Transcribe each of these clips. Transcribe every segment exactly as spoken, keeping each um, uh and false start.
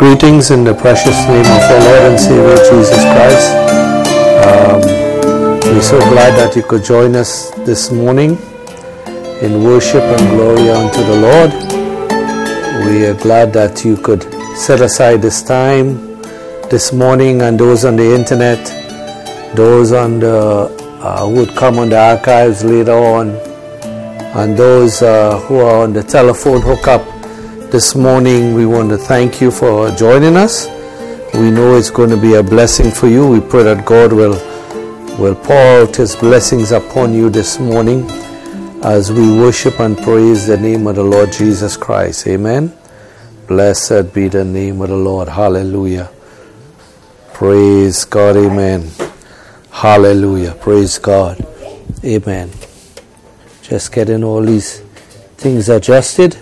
Greetings in the precious name of our Lord and Savior Jesus Christ. Um, we're so glad that you could join us this morning in worship and glory unto the Lord. We are glad that you could set aside this time this morning, and those on the internet, those on the uh, who would come on the archives later on, and those uh, who are on the telephone hookup this morning. We want to thank you for joining us. We know it's going to be a blessing for you. We pray that God will will pour out His blessings upon you this morning as we worship and praise the name of the Lord Jesus Christ. Amen. Blessed be the name of the Lord. Hallelujah. Praise God. Amen. Hallelujah. Praise God. Amen. Just getting all these things adjusted.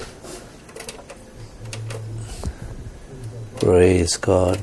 Praise God.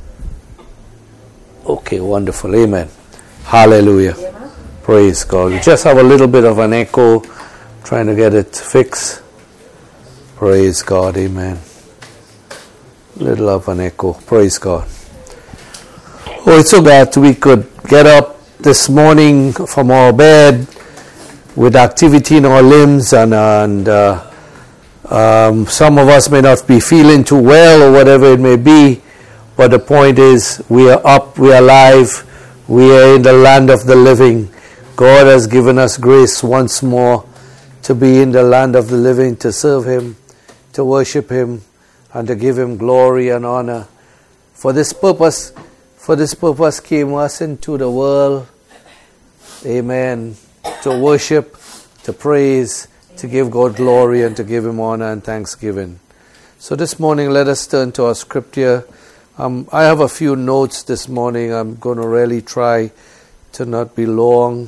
Okay, wonderful. Amen. Hallelujah. Amen. Praise God. We just have a little bit of an echo, trying to get it fixed. Praise God. Amen. Little of an echo. Praise God. Oh, it's so glad we could get up this morning from our bed with activity in our limbs, and and uh, Um, some of us may not be feeling too well or whatever it may be, but the point is we are up, we are alive, we are in the land of the living. God has given us grace once more to be in the land of the living, to serve Him, to worship Him, and to give Him glory and honor. For this purpose, for this purpose came us into the world, amen, to worship, to praise, to give God glory and to give Him honor and thanksgiving. So this morning, let us turn to our scripture. Um, I have a few notes this morning. I'm going to really try to not be long,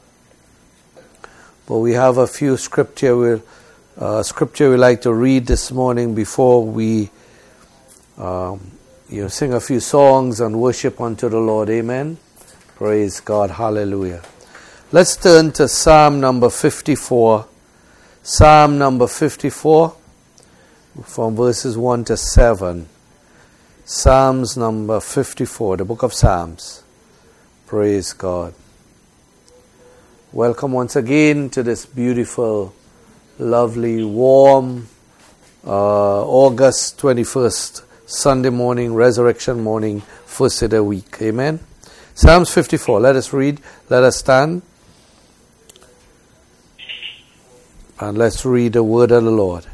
but we have a few scripture we uh, scripture we like to read this morning before we um, you know sing a few songs and worship unto the Lord. Amen. Praise God. Hallelujah. Let's turn to Psalm number fifty-four. Psalm number fifty-four, from verses one to seven. Psalms number fifty-four, the book of Psalms. Praise God. Welcome once again to this beautiful, lovely, warm, uh, August twenty-first, Sunday morning, resurrection morning, first of the week. Amen. Psalms fifty-four, let us read, let us stand. And let's read the word of the Lord.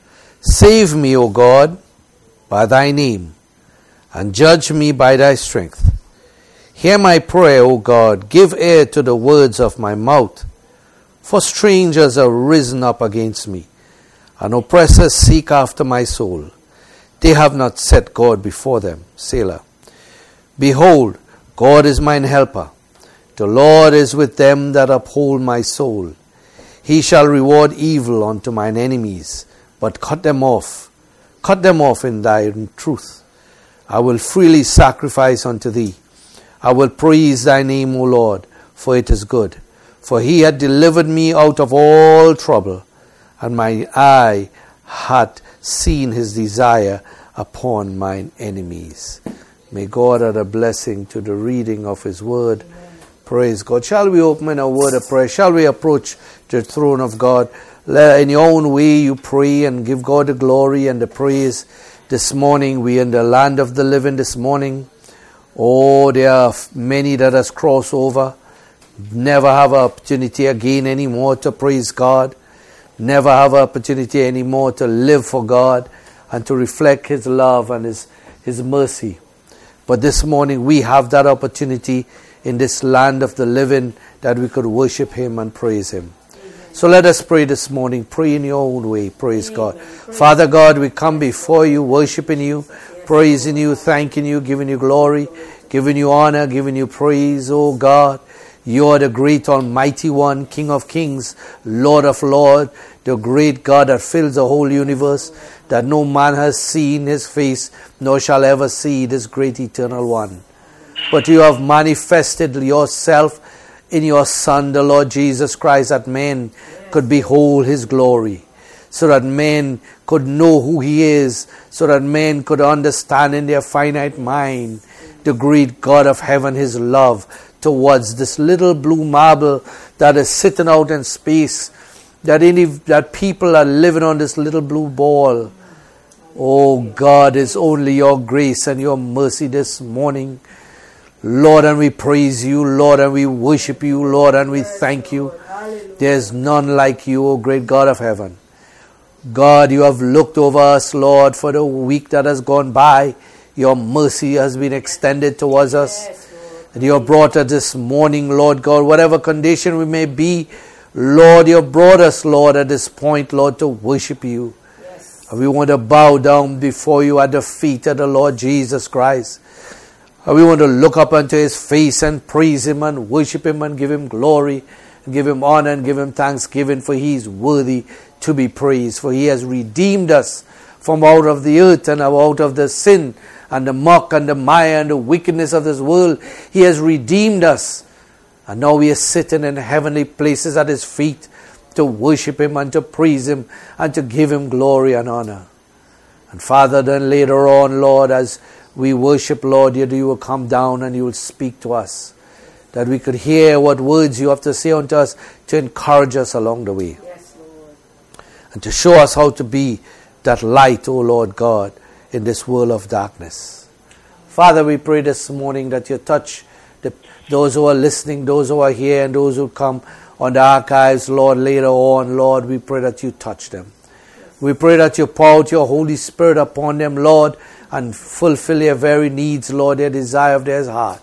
Save me, O God, by thy name, and judge me by thy strength. Hear my prayer, O God, give ear to the words of my mouth. For strangers are risen up against me, and oppressors seek after my soul. They have not set God before them. Selah. Behold, God is mine helper. The Lord is with them that uphold my soul. He shall reward evil unto mine enemies, but cut them off. Cut them off in thy truth. I will freely sacrifice unto thee. I will praise thy name, O Lord, for it is good. For he hath delivered me out of all trouble, and my eye hath seen his desire upon mine enemies. May God add a blessing to the reading of his word. Praise God. Shall we open in a word of prayer? Shall we approach the throne of God? Let, in your own way you pray and give God the glory and the praise. This morning we are in the land of the living this morning. Oh, there are many that has crossed over. Never have an opportunity again anymore to praise God. Never have an opportunity anymore to live for God and to reflect His love and His, His mercy. But this morning we have that opportunity in this land of the living, that we could worship Him and praise Him. Amen. So let us pray this morning. Pray in your own way. Praise Amen. God. Praise Father God, we come before you, worshiping you, yes. praising you, thanking you, giving you glory, giving you honor, giving you praise, oh God. You are the great Almighty One, King of Kings, Lord of Lords, the great God that fills the whole universe, that no man has seen His face, nor shall ever see this great eternal one. But you have manifested yourself in your Son, the Lord Jesus Christ, that men could behold His glory. so that men could know who He is, so that men could understand in their finite mind the great God of heaven, His love towards this little blue marble that is sitting out in space, that any that people are living on this little blue ball. Oh God, it's only Your grace and Your mercy this morning, Lord, and we praise You, Lord, and we worship You, Lord, and we thank You. There's none like You, O great God of heaven. God, You have looked over us, Lord, for the week that has gone by. Your mercy has been extended towards us. And You have brought us this morning, Lord God, whatever condition we may be, Lord, You have brought us, Lord, at this point, Lord, to worship You. Yes. And we want to bow down before You at the feet of the Lord Jesus Christ. And we want to look up unto His face and praise Him and worship Him and give Him glory and give Him honor and give Him thanksgiving, for He is worthy to be praised. For He has redeemed us from out of the earth and out of the sin and the muck and the mire and the wickedness of this world. He has redeemed us. And now we are sitting in heavenly places at His feet to worship Him and to praise Him and to give Him glory and honor. And Father, then later on, Lord, as we worship, Lord, You will come down and You will speak to us, that we could hear what words You have to say unto us to encourage us along the way. Yes, Lord. And to show us how to be that light, O Lord God, in this world of darkness. Father, we pray this morning that You touch the, those who are listening, those who are here, and those who come on the archives, Lord, later on. Lord, we pray that You touch them. We pray that You pour out Your Holy Spirit upon them, Lord, and fulfill their very needs, Lord, their desire of their heart.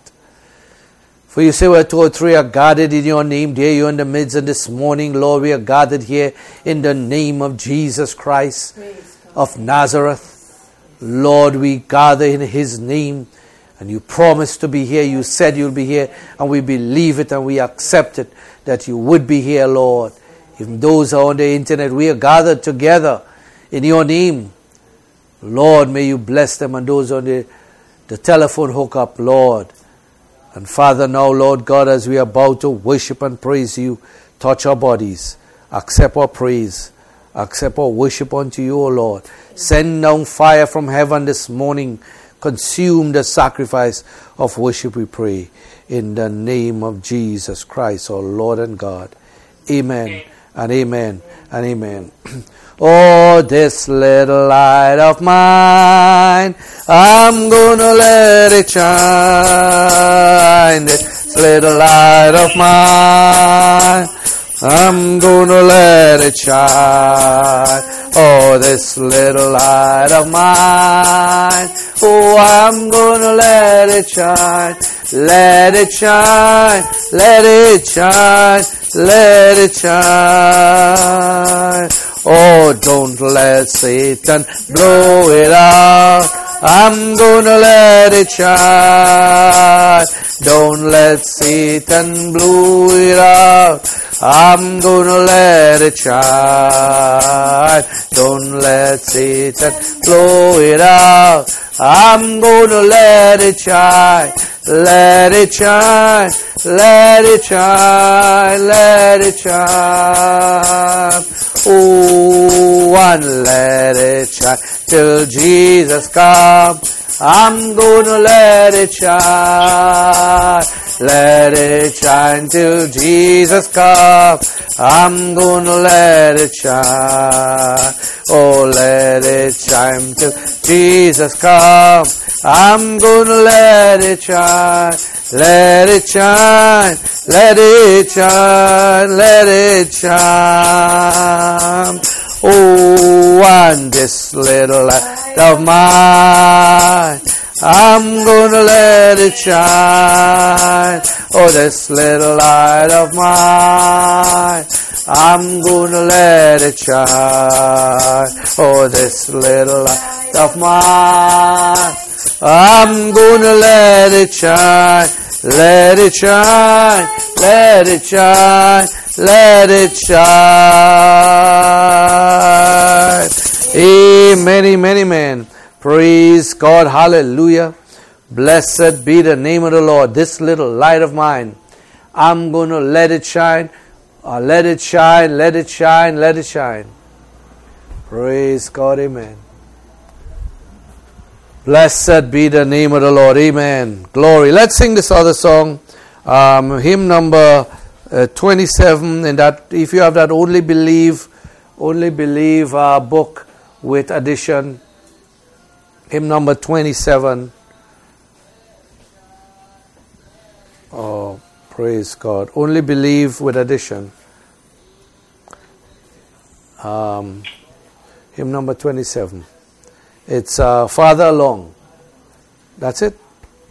For You say where two or three are gathered in Your name, there You in the midst. And this morning, Lord, we are gathered here in the name of Jesus Christ of Nazareth. Lord, we gather in His name, and You promised to be here. You said You'll be here, and we believe it and we accept it, that You would be here, Lord. Even those who are on the internet, we are gathered together in Your name. Lord, may You bless them, and those on the, the telephone hookup, Lord. And Father, now, Lord God, as we are about to worship and praise You, touch our bodies, accept our praise, accept our worship unto You, O Lord. Send down fire from heaven this morning, consume the sacrifice of worship, we pray, in the name of Jesus Christ, our Lord and God. Amen and amen and amen. Oh, this little light of mine, I'm gonna let it shine. This little light of mine, I'm gonna let it shine. Oh, this little light of mine, oh, I'm gonna let it shine. Let it shine, let it shine, let it shine. Oh, don't let Satan blow it out. I'm gonna let it shine. Don't let Satan blow it out. I'm gonna let it shine. Don't let Satan blow it out. I'm gonna let it shine. Let it shine. Let it shine. Let it shine. Oh, and let it shine till Jesus comes. I'm gonna let it shine. Let it shine till Jesus comes. I'm gonna let it shine. Oh, let it shine till Jesus comes. I'm gonna let it shine. Let it shine. Let it shine. Let it shine. Oh, and this little light of mine, I'm gonna let it shine. Oh, this little light of mine, I'm gonna let it shine. Oh, this little light of mine, I'm gonna let it shine. Let it shine, let it shine, let it shine. Amen, amen, amen. Praise God, hallelujah. Blessed be the name of the Lord. This little light of mine, I'm going to let it shine. Uh, let it shine, let it shine, let it shine. Praise God, amen. Blessed be the name of the Lord, amen. Glory. Let's sing this other song, um, hymn number uh, twenty-seven, and that, if you have that Only Believe, Only Believe uh, book with addition, hymn number twenty-seven. Oh, praise God. Only Believe with addition. Um, hymn number twenty-seven. It's uh, Farther Along. That's it.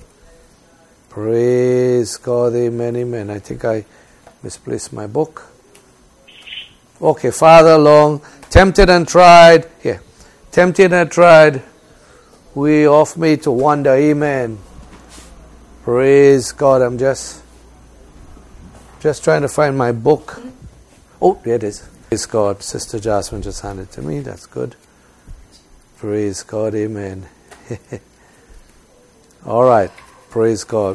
Praise God, amen, amen. I think I misplaced my book. Okay, Farther Along. Tempted and tried. Here. Tempted and tried. We off me to wonder, amen. Praise God. I'm just just trying to find my book. Oh, there it is. Praise God. Sister Jasmine just handed it to me. That's good. Praise God. Amen. All right. Praise God.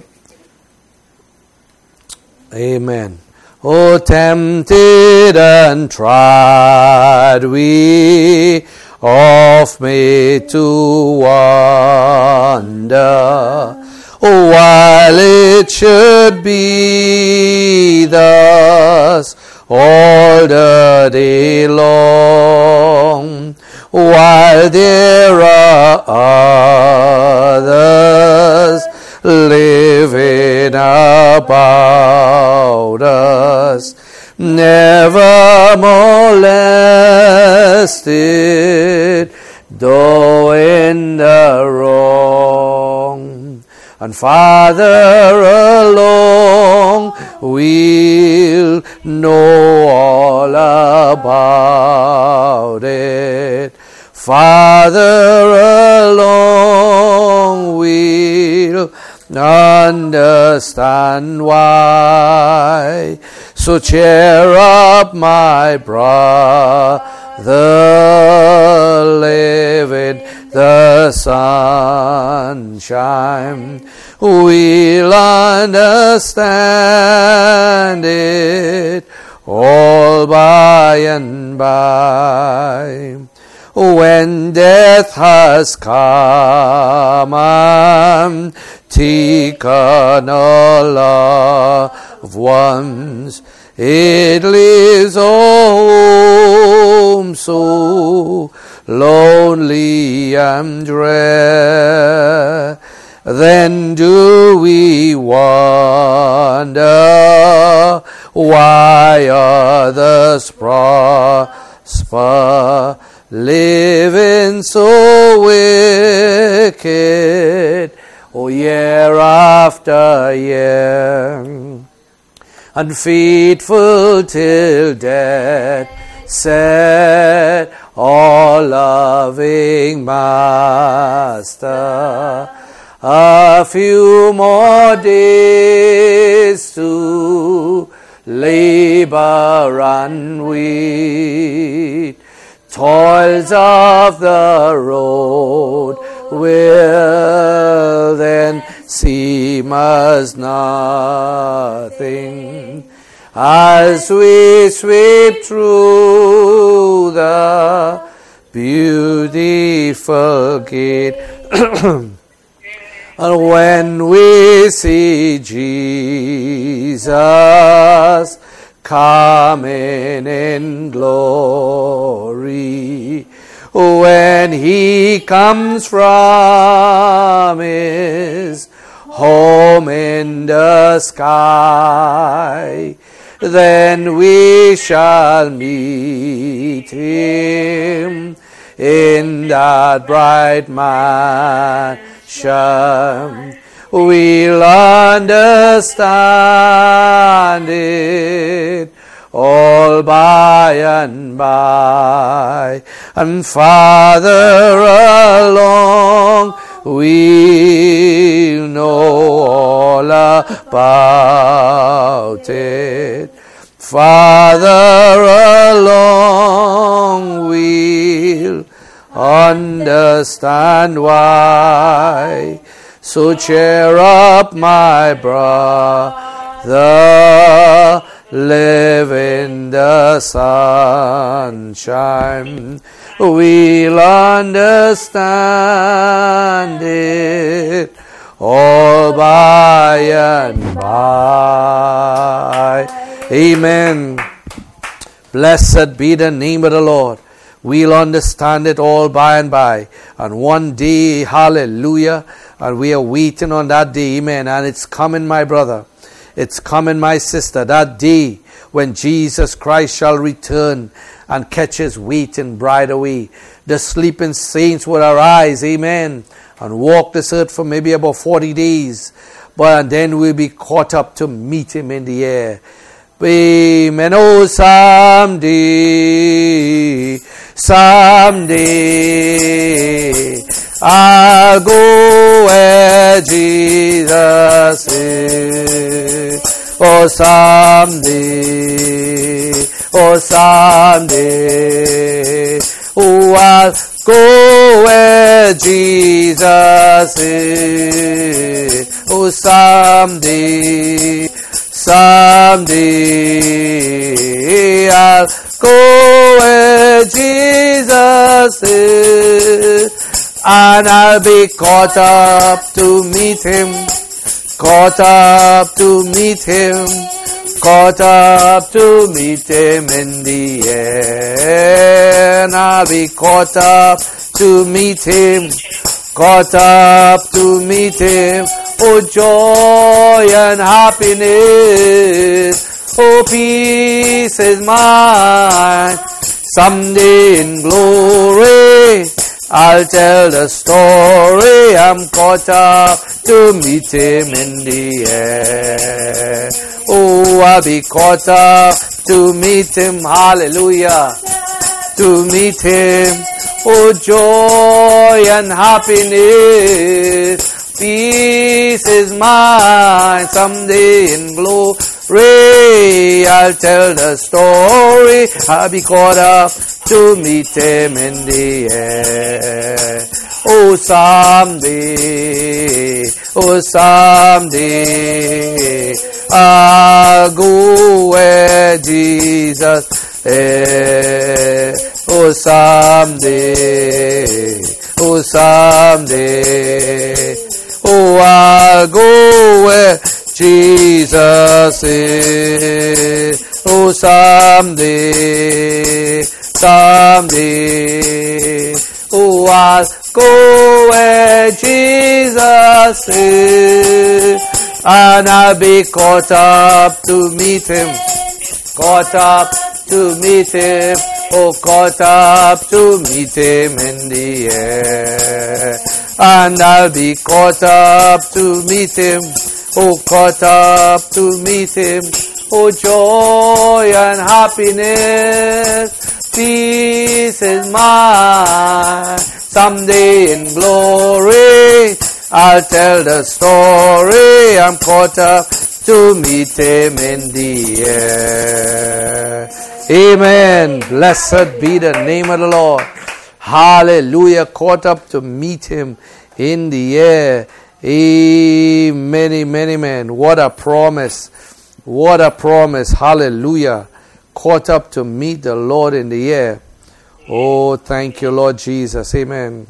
Amen. Oh, tempted and tried, we oft made to wonder, oh, while it should be thus all the day long, while there are others living about us, never molested, though in the wrong. And farther along we'll know all about it. Farther along we'll understand why. So cheer up, my brother, live in the sunshine. We'll understand it all by and by. When death has come and taken all loved ones, it leaves home so lonely and drear. Then do we wonder why others prosper, living so wicked, oh, year after year, unfaithful till death set, all loving Master, a few more days to labor and wait. Toils of the road will then seem as nothing as we sweep through the beautiful gate. And when we see Jesus coming in glory, when he comes from his home in the sky, then we shall meet him in that bright mansion. We'll understand it all by and by, and farther along we'll know all about it. Farther along we'll understand why. So cheer up, my brother, live in the sunshine. We'll understand it all by and by. Amen. Blessed be the name of the Lord. We'll understand it all by and by. And one day, hallelujah, and we are waiting on that day, amen. And it's coming, my brother. It's coming, my sister, that day when Jesus Christ shall return and catch his waiting bride away. The sleeping saints will arise, amen, and walk this earth for maybe about forty days. But then we'll be caught up to meet him in the air. Amen. Oh, someday, someday, I'll go where Jesus is. Oh, someday, oh, someday, oh, I'll go where Jesus is. Oh, someday, someday, I'll go where Jesus is, and I'll be caught up to meet him, caught up to meet him, caught up to meet him in the air. And I'll be caught up to meet him, caught up to meet him. Oh, joy and happiness, oh, peace is mine. Someday in glory, I'll tell the story. I'm caught up to meet him in the air. Oh, I'll be caught up to meet him, hallelujah, to meet him. Oh, joy and happiness, peace is mine. Someday in glory, I'll tell the story. I'll be caught up to meet him in the air. Oh, someday, oh, someday, I'll go where Jesus is. Oh, someday, oh, someday, oh, I'll go where Jesus is. Oh, someday, someday, oh, I'll go where Jesus is, and I'll be caught up to meet him, caught up to meet him, oh, caught up to meet him in the air. And I'll be caught up to meet him, oh, caught up to meet him, oh, joy and happiness, peace is mine. Someday in glory, I'll tell the story. I'm caught up to meet him in the air. Amen. Blessed be the name of the Lord. Hallelujah. Caught up to meet him in the air. Amen, amen, amen. What a promise. What a promise. Hallelujah. Caught up to meet the Lord in the air. Oh, thank you, Lord Jesus. Amen.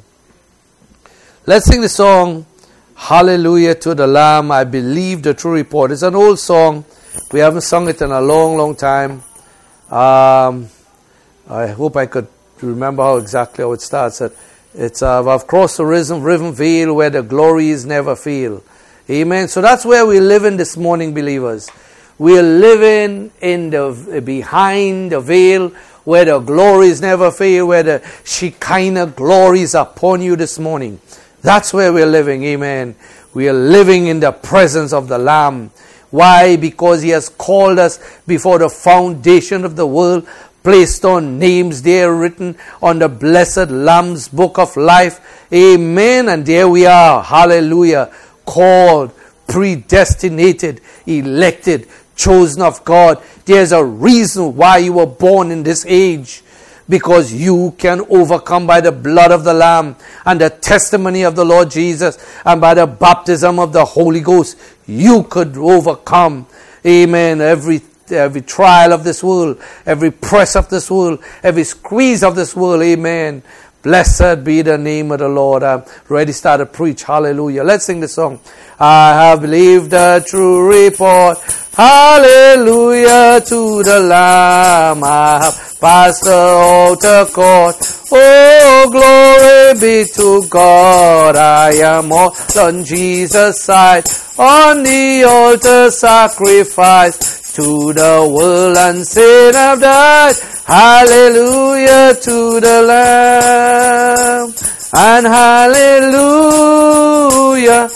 Let's sing the song, Hallelujah to the Lamb. I believe the true report. It's an old song. We haven't sung it in a long, long time. Um, I hope I could remember how exactly how it starts. It's uh, I've crossed the risen, riven veil where the glories never fail. Amen. So that's where we're living this morning, believers. We're living in the behind the veil where the glories never fail, where the Shekinah glories upon you this morning. That's where we're living. Amen. We are living in the presence of the Lamb. Why? Because he has called us before the foundation of the world, placed on names there written on the blessed Lamb's book of life. Amen. And there we are. Hallelujah. Called, predestinated, elected, chosen of God. There's a reason why you were born in this age. Because you can overcome by the blood of the Lamb and the testimony of the Lord Jesus and by the baptism of the Holy Ghost. You could overcome, amen, every every trial of this world, every press of this world, every squeeze of this world. Amen. Blessed be the name of the Lord. I'm ready to start to preach. Hallelujah. Let's sing the song. I have believed the true report. Hallelujah to the Lamb. I have passed the altar court. Oh, glory be to God. I am all on Jesus' side. On the altar sacrifice. To the world and sin have died. Hallelujah to the Lamb. And hallelujah,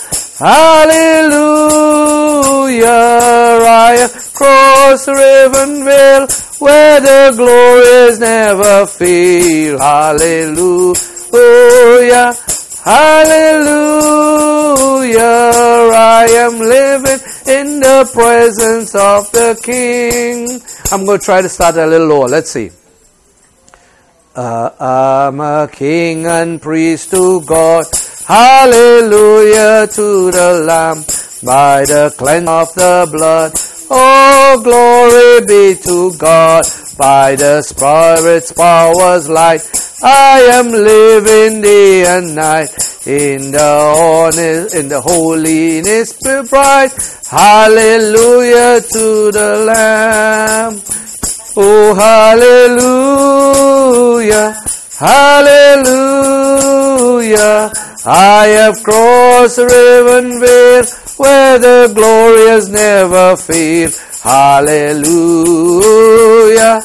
hallelujah. I have crossed the riven vale where the glories never fail. Hallelujah, hallelujah. I am living in the presence of the King. I'm going to try to start a little lower. Let's see. Uh, I'm a king and priest to God. Hallelujah to the Lamb. By the cleansing of the blood. Oh, glory be to God. By the Spirit's powers light. I am living day and night. In the honest, in the holiness bright. Hallelujah to the Lamb. Oh, hallelujah, hallelujah. I have crossed the riven vale where the glorious never fail. Hallelujah,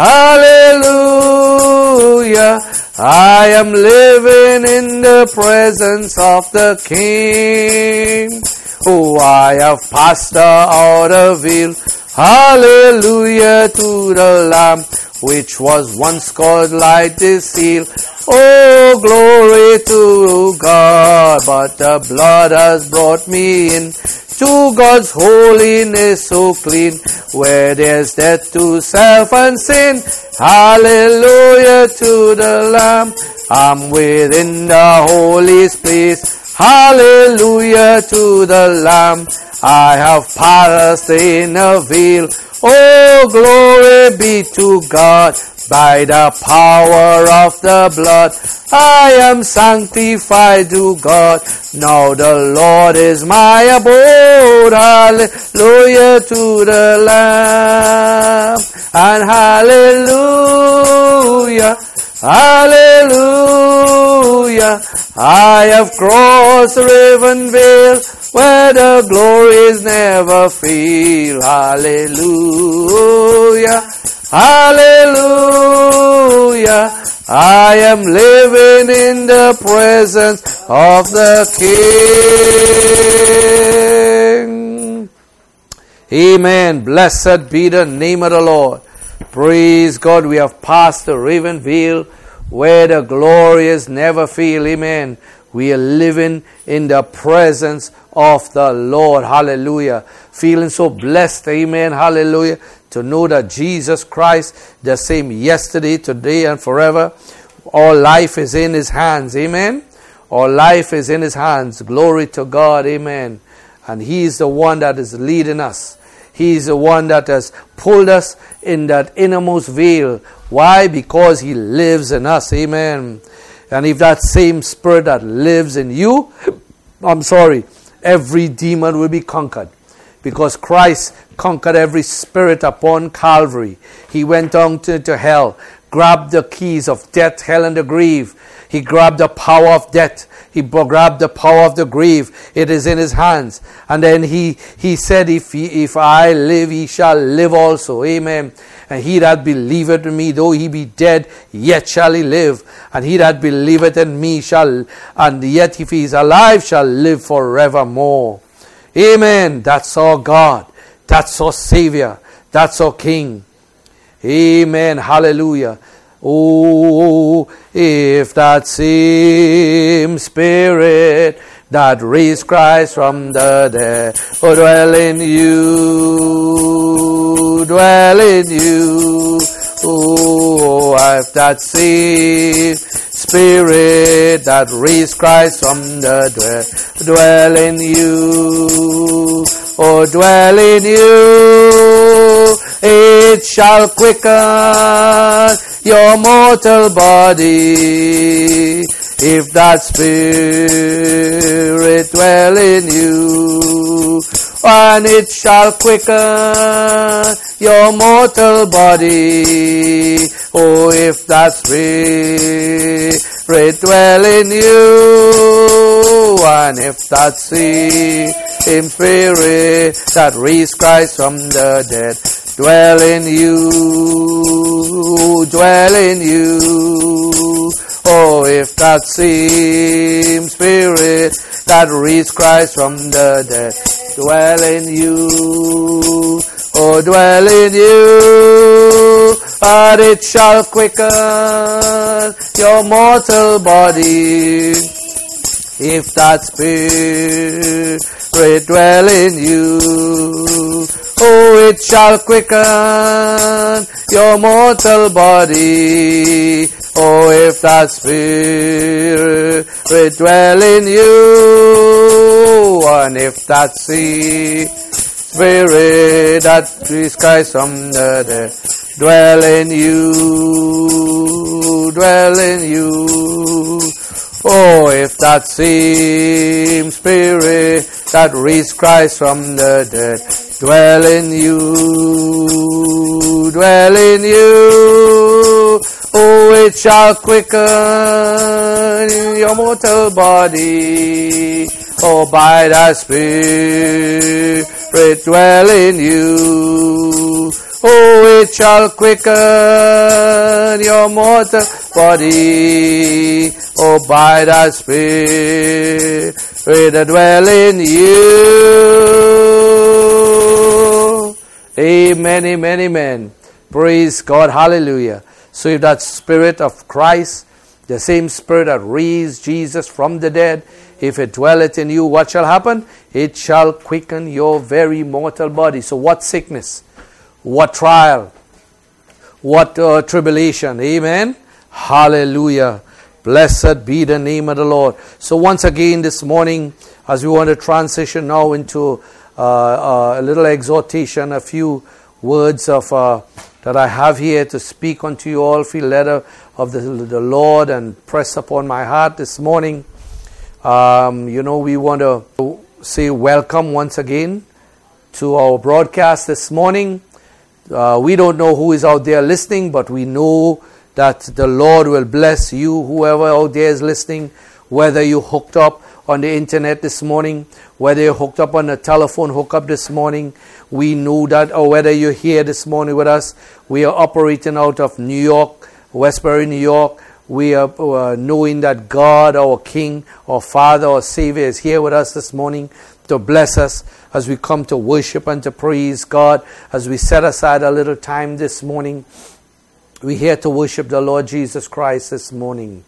hallelujah. I am living in the presence of the King. Oh, I have passed the outer veil. Hallelujah to the Lamb, which was once called light is seal. Oh, glory to God, but the blood has brought me in to God's holiness so clean, where there's death to self and sin. Hallelujah to the Lamb. I'm within the holiest place. Hallelujah to the Lamb. I have passed in a veil. Oh, glory be to God. By the power of the blood, I am sanctified to God. Now the Lord is my abode. Hallelujah to the Lamb. And hallelujah, hallelujah. I have crossed the riven vale where the glories never fail. Hallelujah, hallelujah. I am living in the presence of the King. Amen. Blessed be the name of the Lord. Praise God. We have passed the raven veil where the glorious never fail. Amen. We are living in the presence of the Lord. Hallelujah. Feeling so blessed. Amen. Hallelujah. To know that Jesus Christ, the same yesterday, today, and forever. All life is in His hands. Amen. All life is in His hands. Glory to God. Amen. And He is the one that is leading us. He is the one that has pulled us in that innermost veil. Why? Because He lives in us. Amen. And if that same Spirit that lives in you, I'm sorry, every demon will be conquered. Because Christ conquered every spirit upon Calvary. He went on to, to hell, grabbed the keys of death, hell, and the grave. He grabbed the power of death. He grabbed the power of the grave. It is in His hands. And then he, he said, if, he, if I live, He shall live also. Amen. And he that believeth in me, though he be dead, yet shall he live. And he that believeth in me shall, and yet if he is alive, shall live forevermore. Amen. That's our God. That's our Savior. That's our King. Amen. Hallelujah. Oh, if that same Spirit that raised Christ from the dead will dwell in you, dwell in you. Oh, if that same Spirit that raised Christ from the dead dwell in you, oh, dwell in you. it shall quicken your mortal body. If that Spirit dwell in you, and it shall quicken your mortal body. Oh, if that Spirit dwell in you, and if that same Spirit that raised Christ from the dead dwell in you, dwell in you. Oh, if that same Spirit that raised Christ from the dead dwell in you, oh, dwell in you, and it shall quicken your mortal body. If that Spirit dwell in you, oh, it shall quicken your mortal body. Oh, if that Spirit dwell in you, and if that same Spirit that raised Christ from the dead dwell in you, dwell in you. Oh, if that same Spirit that raised Christ from the dead dwell in you, dwell in you. Oh, it shall quicken your mortal body. Oh, by the Spirit dwell in you. Oh, it shall quicken your mortal body. Oh, by the Spirit that dwell in you. Amen, amen, amen. Praise God, hallelujah. So if that Spirit of Christ, the same Spirit that raised Jesus from the dead, if it dwelleth in you, what shall happen? It shall quicken your very mortal body. So what sickness? What trial? What uh, tribulation? Amen? Hallelujah. Blessed be the name of the Lord. So once again this morning, as we want to transition now into uh, uh, a little exhortation, a few words of uh, that I have here to speak unto you all, feel led of the, the Lord and press upon my heart this morning. Um, you know, we want to say welcome once again to our broadcast this morning. Uh, we don't know who is out there listening, but we know that the Lord will bless you, whoever out there is listening, whether you hooked up on the internet this morning, whether you're hooked up on a telephone hookup this morning. We know that, or whether you're here this morning with us. We are operating out of New York, Westbury, New York. We are uh, knowing that God, our King, our Father, our Savior is here with us this morning to bless us as we come to worship and to praise God, as we set aside a little time this morning. We're here to worship the Lord Jesus Christ this morning.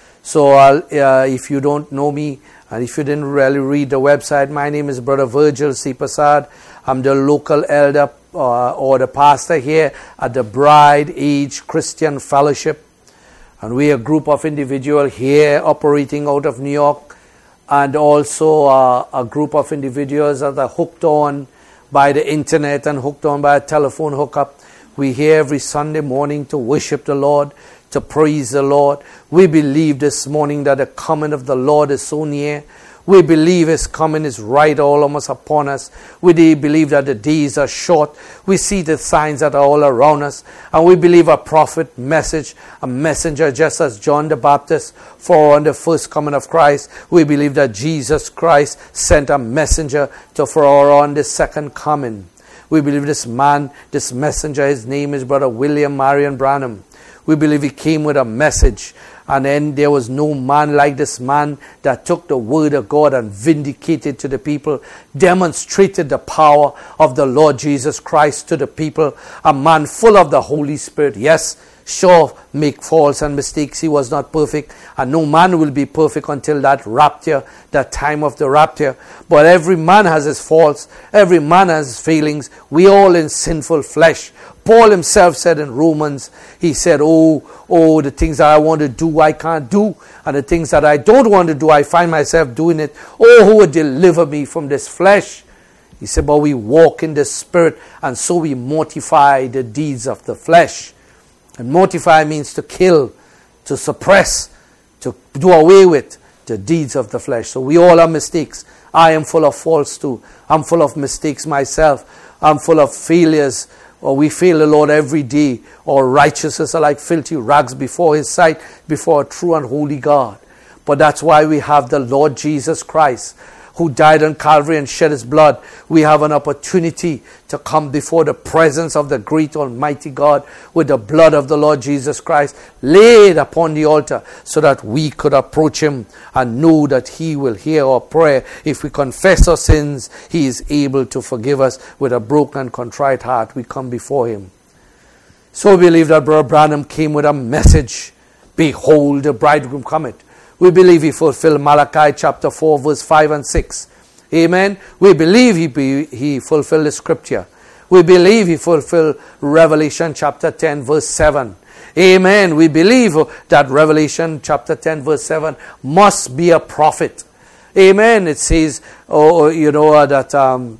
So uh, uh, if you don't know me, and if you didn't really read the website, my name is Brother Virgil C. Prasad. I'm the local elder uh, or the pastor here at the Bride Age Christian Fellowship. And we are a group of individuals here operating out of New York, and also uh, a group of individuals that are hooked on by the internet and hooked on by a telephone hookup. We're here every Sunday morning to worship the Lord, to praise the Lord. We believe this morning that the coming of the Lord is so near. We believe His coming is right all almost upon us. We believe that the days are short. We see the signs that are all around us. And we believe a prophet message, a messenger, just as John the Baptist forewarned the first coming of Christ. We believe that Jesus Christ sent a messenger to forewarn the second coming. We believe this man, this messenger, his name is Brother William Marion Branham. We believe he came with a message. And then there was no man like this man that took the word of God and vindicated to the people, demonstrated the power of the Lord Jesus Christ to the people. A man full of the Holy Spirit. Yes, sure, make faults and mistakes. He was not perfect. And no man will be perfect until that rapture, that time of the rapture. But every man has his faults. Every man has his failings. We all in sinful flesh. Paul himself said in Romans, he said, oh, oh, the things that I want to do, I can't do. And the things that I don't want to do, I find myself doing it. Oh, who would deliver me from this flesh? He said, but we walk in the Spirit, and so we mortify the deeds of the flesh. And mortify means to kill, to suppress, to do away with the deeds of the flesh. So we all have mistakes. I am full of faults too. I'm full of mistakes myself. I'm full of failures. Or we fail the Lord every day. Our righteousness are like filthy rags before His sight, before a true and holy God. But that's why we have the Lord Jesus Christ, who died on Calvary and shed His blood. We have an opportunity to come before the presence of the great Almighty God with the blood of the Lord Jesus Christ laid upon the altar, so that we could approach Him and know that He will hear our prayer. If we confess our sins, He is able to forgive us. With a broken and contrite heart, we come before Him. So we believe that Brother Branham came with a message. Behold, the bridegroom cometh. We believe he fulfilled Malachi chapter four, verse five and six. Amen. We believe he, be, he fulfilled the scripture. We believe he fulfilled Revelation chapter ten, verse seven. Amen. We believe that Revelation chapter ten, verse seven must be a prophet. Amen. It says, oh, you know, uh, that um,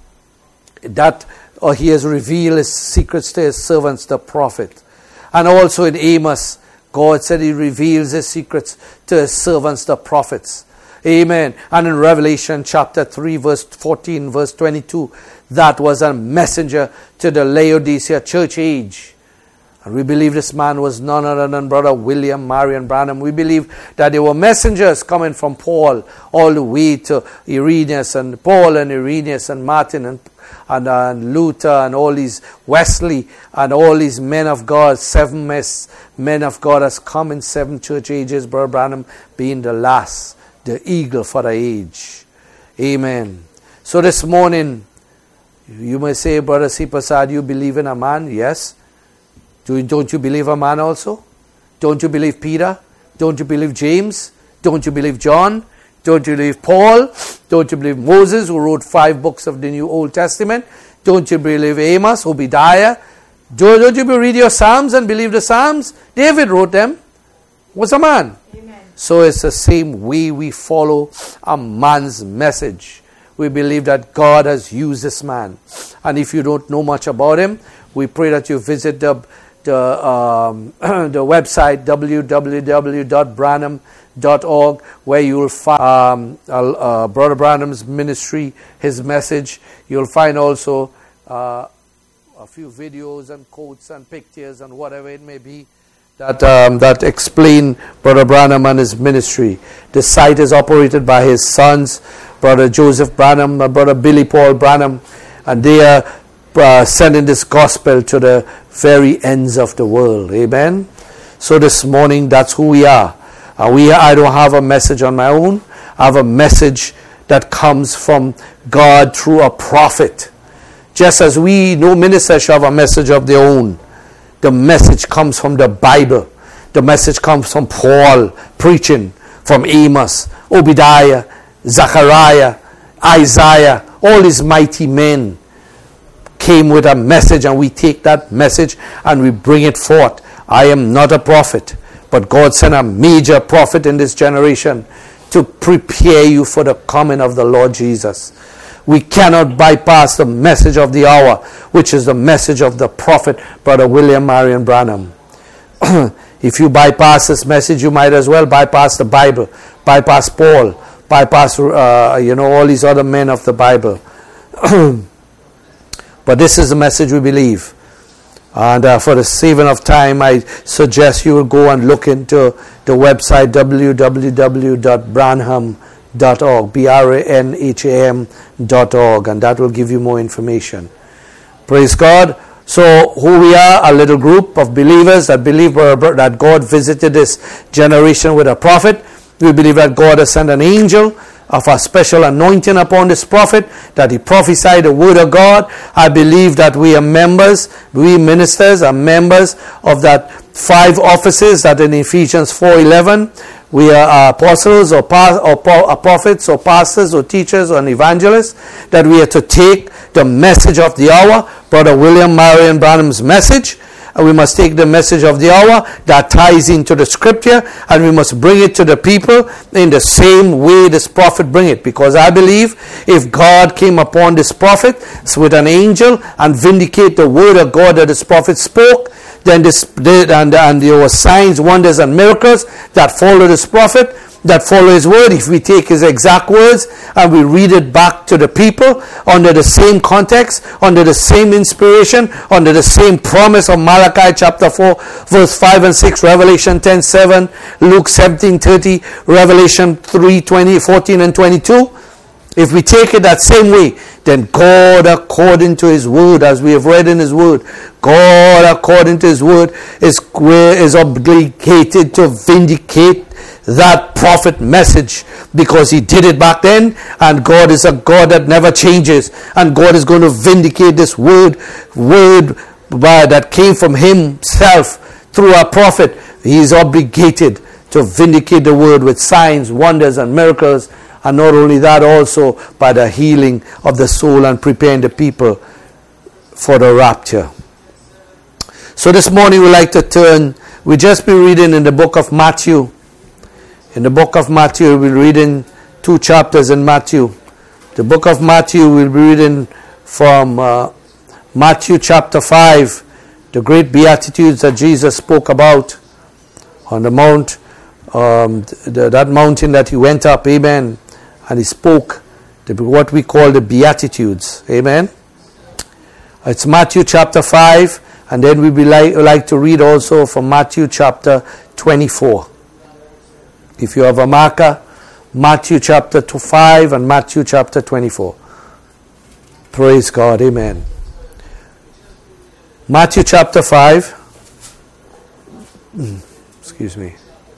that or he has revealed his secrets to his servants, the prophet. And also in Amos, God said He reveals His secrets to His servants, the prophets. Amen. And in Revelation chapter three, verse fourteen, verse twenty-two, that was a messenger to the Laodicea church age. And we believe this man was none other than Brother William Marion Branham. We believe that there were messengers coming from Paul all the way to Irenaeus, and Paul and Irenaeus and Martin and And, uh, and Luther and all these Wesley and all these men of God, seven mes, men of God has come in seven church ages, Brother Branham being the last, the eagle for the age. Amen. So this morning, you may say, Brother C. Prasad, you believe in a man? Yes. Do, don't you believe a man also? Don't you believe Peter? Don't you believe James? Don't you believe John? Don't you believe Paul? Don't you believe Moses, who wrote five books of the New Old Testament? Don't you believe Amos, Obadiah? Don't, don't you read your Psalms and believe the Psalms? David wrote them. Was a man. Amen. So it's the same way we follow a man's message. We believe that God has used this man. And if you don't know much about him, we pray that you visit the the, um, the website w w w dot branham dot org, where you will find um, uh, uh, Brother Branham's ministry, his message. You'll find also uh, a few videos and quotes and pictures and whatever it may be that um, that explain Brother Branham and his ministry. The site is operated by his sons, Brother Joseph Branham and Brother Billy Paul Branham, and they are uh, sending this gospel to the very ends of the world. Amen. So this morning, that's who we are. Uh, we, I don't have a message on my own. I have a message that comes from God through a prophet. Just as we, no minister shall have a message of their own. The message comes from the Bible. The message comes from Paul preaching, from Amos, Obadiah, Zechariah, Isaiah. All these mighty men came with a message, and we take that message and we bring it forth. I am not a prophet, but God sent a major prophet in this generation to prepare you for the coming of the Lord Jesus. We cannot bypass the message of the hour, which is the message of the prophet, Brother William Marion Branham. If you bypass this message, you might as well bypass the Bible, bypass Paul, bypass uh, you know all these other men of the Bible. But this is the message we believe. And uh, for the saving of time, I suggest you will go and look into the website w w w dot branham dot org, B R A N H A M dot org, and that will give you more information. Praise God. So who we are, a little group of believers that believe that God visited this generation with a prophet. We believe that God has sent an angel of a special anointing upon this prophet, that he prophesied the word of God. I believe that we are members, we ministers are members of that five offices that in Ephesians four eleven, we are apostles or, pa- or, or prophets or pastors or teachers or evangelists, that we are to take the message of the hour, Brother William Marion Branham's message, and we must take the message of the hour that ties into the scripture, and we must bring it to the people in the same way this prophet bring it. Because I believe if God came upon this prophet with an angel and vindicate the word of God that this prophet spoke, then this and, and there were signs, wonders, and miracles that follow this prophet, that follow his word. If we take his exact words and we read it back to the people under the same context, under the same inspiration, under the same promise of Malachi chapter four, verse five and six, Revelation ten seven, Luke seventeen thirty, Revelation three twenty, fourteen and twenty-two, if we take it that same way, then God according to his word, as we have read in his word, God according to his word is, is obligated to vindicate that prophet message, because he did it back then, and God is a God that never changes, and God is going to vindicate this word word by, that came from himself through a prophet. He is obligated to vindicate the word with signs, wonders, and miracles, and not only that, also by the healing of the soul and preparing the people for the rapture. So this morning we like to turn, we just be reading in the book of Matthew. In the book of Matthew, we'll be reading two chapters in Matthew. The book of Matthew, we'll be reading from uh, Matthew chapter five, the great beatitudes that Jesus spoke about on the mount, um, the, that mountain that he went up, amen, and he spoke the, what we call the beatitudes, amen. It's Matthew chapter five, and then we will like, like to read also from Matthew chapter twenty-four. If you have a marker, Matthew chapter five and Matthew chapter twenty-four. Praise God, amen. Matthew chapter five. Excuse me.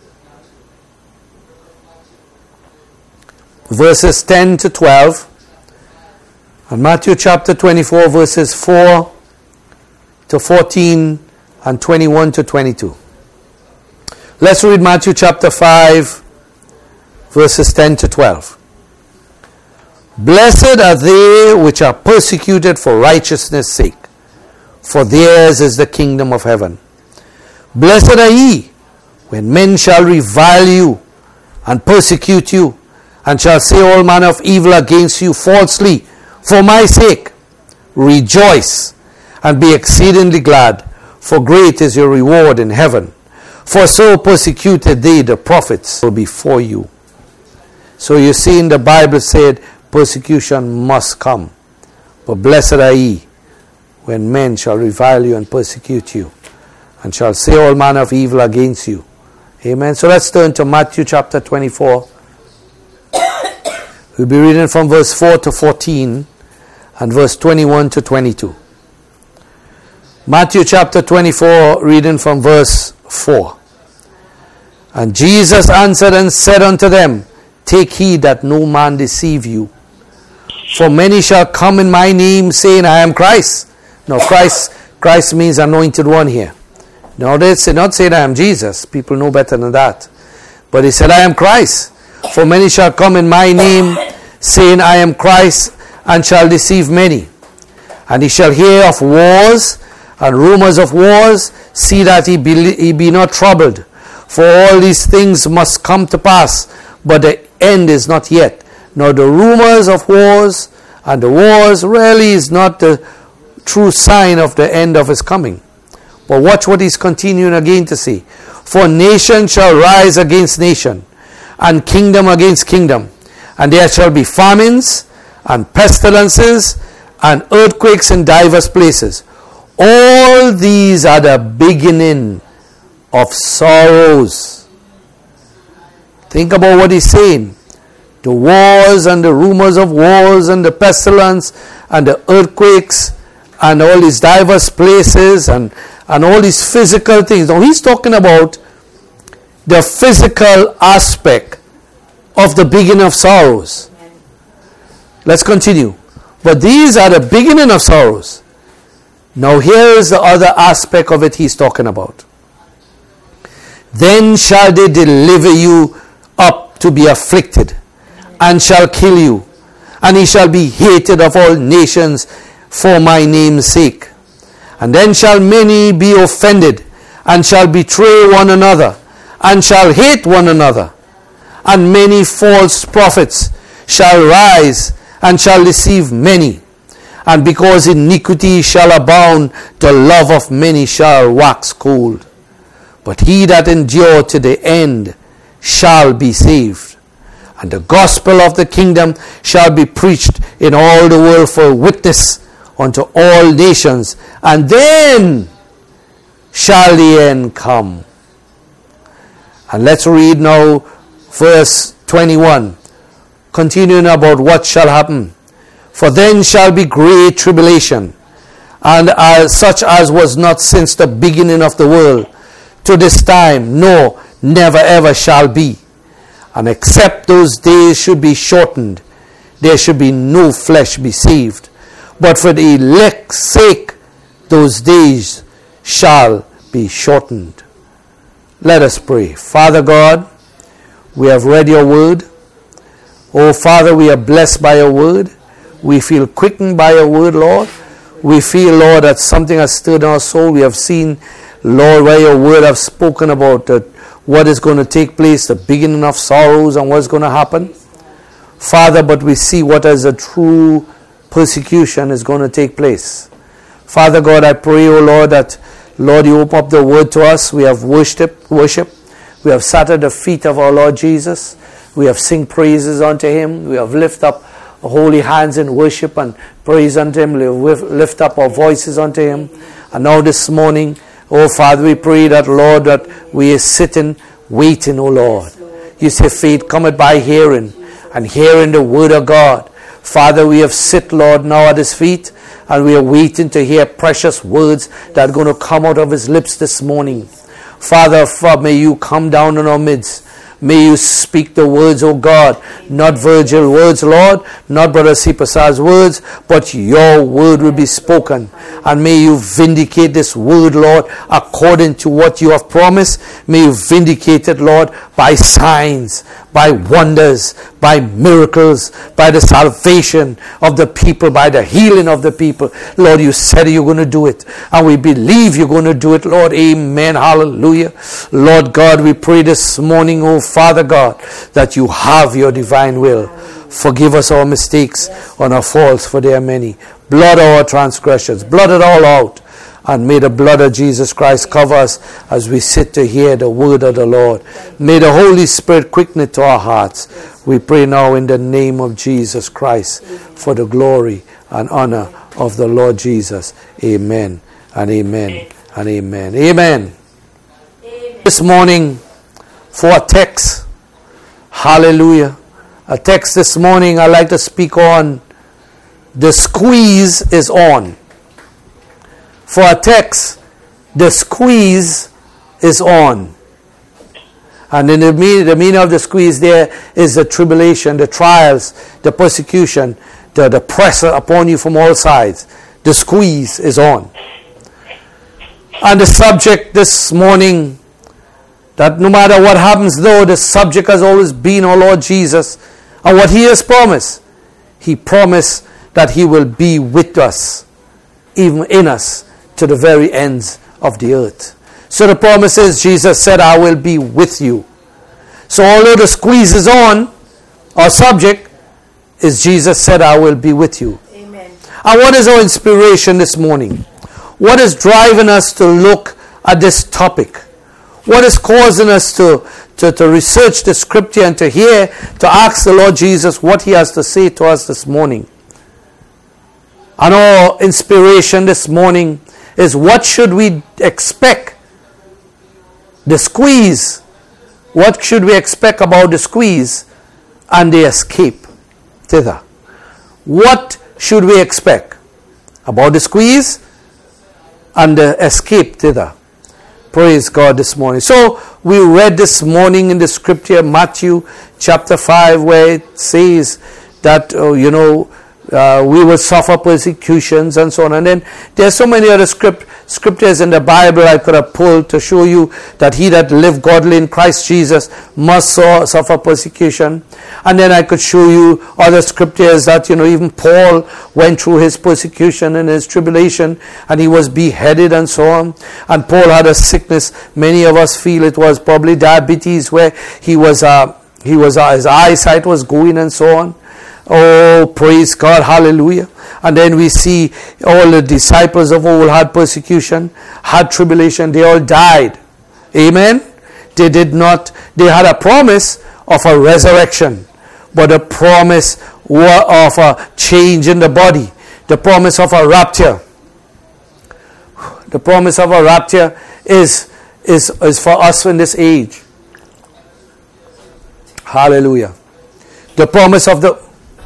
Verses ten to twelve. And Matthew chapter twenty-four, verses four to fourteen and twenty-one to twenty-two. Let's read Matthew chapter five, verses ten to twelve. Blessed are they which are persecuted for righteousness' sake, for theirs is the kingdom of heaven. Blessed are ye when men shall revile you and persecute you, and shall say all manner of evil against you falsely for my sake. Rejoice and be exceedingly glad, for great is your reward in heaven. For so persecuted they the prophets before you. So you see, in the Bible said persecution must come. But blessed are ye when men shall revile you and persecute you, and shall say all manner of evil against you. Amen. So let's turn to Matthew chapter twenty-four. We'll be reading from verse four to fourteen and verse twenty-one to twenty-two. Matthew chapter twenty-four, reading from verse four. And Jesus answered and said unto them, Take heed that no man deceive you. For many shall come in my name, saying, I am Christ. Now Christ, Christ means anointed one here. Now they say not saying I am Jesus. People know better than that. But he said, I am Christ. For many shall come in my name, saying, I am Christ, and shall deceive many. And he shall hear of wars and rumors of wars. See that he be, he be not troubled. For all these things must come to pass, but the end is not yet. Now the rumors of wars and the wars really is not the true sign of the end of his coming. But watch what he's continuing again to say. For nation shall rise against nation, and kingdom against kingdom. And there shall be famines, and pestilences, and earthquakes in divers places. All these are the beginning of sorrows. Think about what he's saying. The wars and the rumors of wars and the pestilence and the earthquakes and all these diverse places and, and all these physical things. Now he's talking about the physical aspect of the beginning of sorrows. Let's continue. But these are the beginning of sorrows. Now here is the other aspect of it he's talking about. Then shall they deliver you up to be afflicted, and shall kill you, and he shall be hated of all nations for my name's sake. And then shall many be offended, and shall betray one another, and shall hate one another. And many false prophets shall rise, and shall deceive many. And because iniquity shall abound, the love of many shall wax cold. But he that endure to the end shall be saved. And the gospel of the kingdom shall be preached in all the world for a witness unto all nations, and then shall the end come. And let's read now verse twenty-one, continuing about what shall happen. For then shall be great tribulation, and as such as was not since the beginning of the world to this time, no, never ever shall be. And except those days should be shortened, there should be no flesh be saved. But for the elect's sake, those days shall be shortened. Let us pray. Father God, we have read your word. Oh Father, we are blessed by your word. We feel quickened by your word, Lord. We feel, Lord, that something has stirred in our soul. We have seen, Lord, where your word have spoken about uh, what is going to take place, the beginning of sorrows and what's going to happen. Father, but we see what as a true persecution is going to take place. Father God, I pray, O Lord, that, Lord, you open up the word to us. We have worship, worship. We have sat at the feet of our Lord Jesus. We have sing praises unto him. We have lifted up holy hands in worship and praise unto him. We lift up our voices unto him. And now this morning, oh Father, we pray that, Lord, that we are sitting, waiting, oh Lord. You say faith cometh by hearing, and hearing the word of God. Father, we have sit, Lord, now at his feet, and we are waiting to hear precious words that are going to come out of his lips this morning. Father, may you come down in our midst. May you speak the words, O God, not Virgil words, Lord, not Brother C. Prasad's words, but your word will be spoken. And may you vindicate this word, Lord, according to what you have promised. May you vindicate it, Lord, by signs, by wonders, by miracles, by the salvation of the people, by the healing of the people. Lord, you said you're going to do it, and we believe you're going to do it, Lord. Amen. Hallelujah. Lord God, we pray this morning, oh Father God, that you have your divine will. Forgive us our mistakes and our faults, for they are many. Blot our transgressions. Blot it all out. And may the blood of Jesus Christ cover us as we sit to hear the word of the Lord. May the Holy Spirit quicken it to our hearts. We pray now in the name of Jesus Christ for the glory and honor of the Lord Jesus. Amen and amen and amen. Amen. This morning for a text. Hallelujah. A text this morning I'd like to speak on. The squeeze is on. For a text, the squeeze is on. And in the meaning, the meaning of the squeeze there is the tribulation, the trials, the persecution, the, the pressure upon you from all sides. The squeeze is on. And the subject this morning, that no matter what happens, though, the subject has always been our Lord Jesus and what he has promised. He promised that he will be with us, even in us, to the very ends of the earth. So the promise is, Jesus said, I will be with you. So although the squeeze is on, our subject is Jesus said, I will be with you. Amen. And what is our inspiration this morning? What is driving us to look at this topic? What is causing us to, to, to research the scripture and to hear, to ask the Lord Jesus what he has to say to us this morning? And our inspiration this morning is, what should we expect? The squeeze. What should we expect about the squeeze and the escape thither? What should we expect about the squeeze and the escape thither? Praise God this morning. So we read this morning in the scripture, Matthew chapter five, where it says that, uh, you know, uh, we will suffer persecutions and so on. And then there's so many other script, scriptures in the Bible I could have pulled to show you that he that lived godly in Christ Jesus must so, suffer persecution. And then I could show you other scriptures that, you know, even Paul went through his persecution and his tribulation, and he was beheaded and so on. And Paul had a sickness. Many of us feel it was probably diabetes, where he was, uh, he was, uh, his eyesight was going and so on. Oh, praise God, hallelujah. And then we see all the disciples of old had persecution, had tribulation, they all died. Amen. They did not, they had a promise of a resurrection, but a promise of a change in the body, the promise of a rapture. The promise of a rapture is, is, is for us in this age. Hallelujah. The promise of the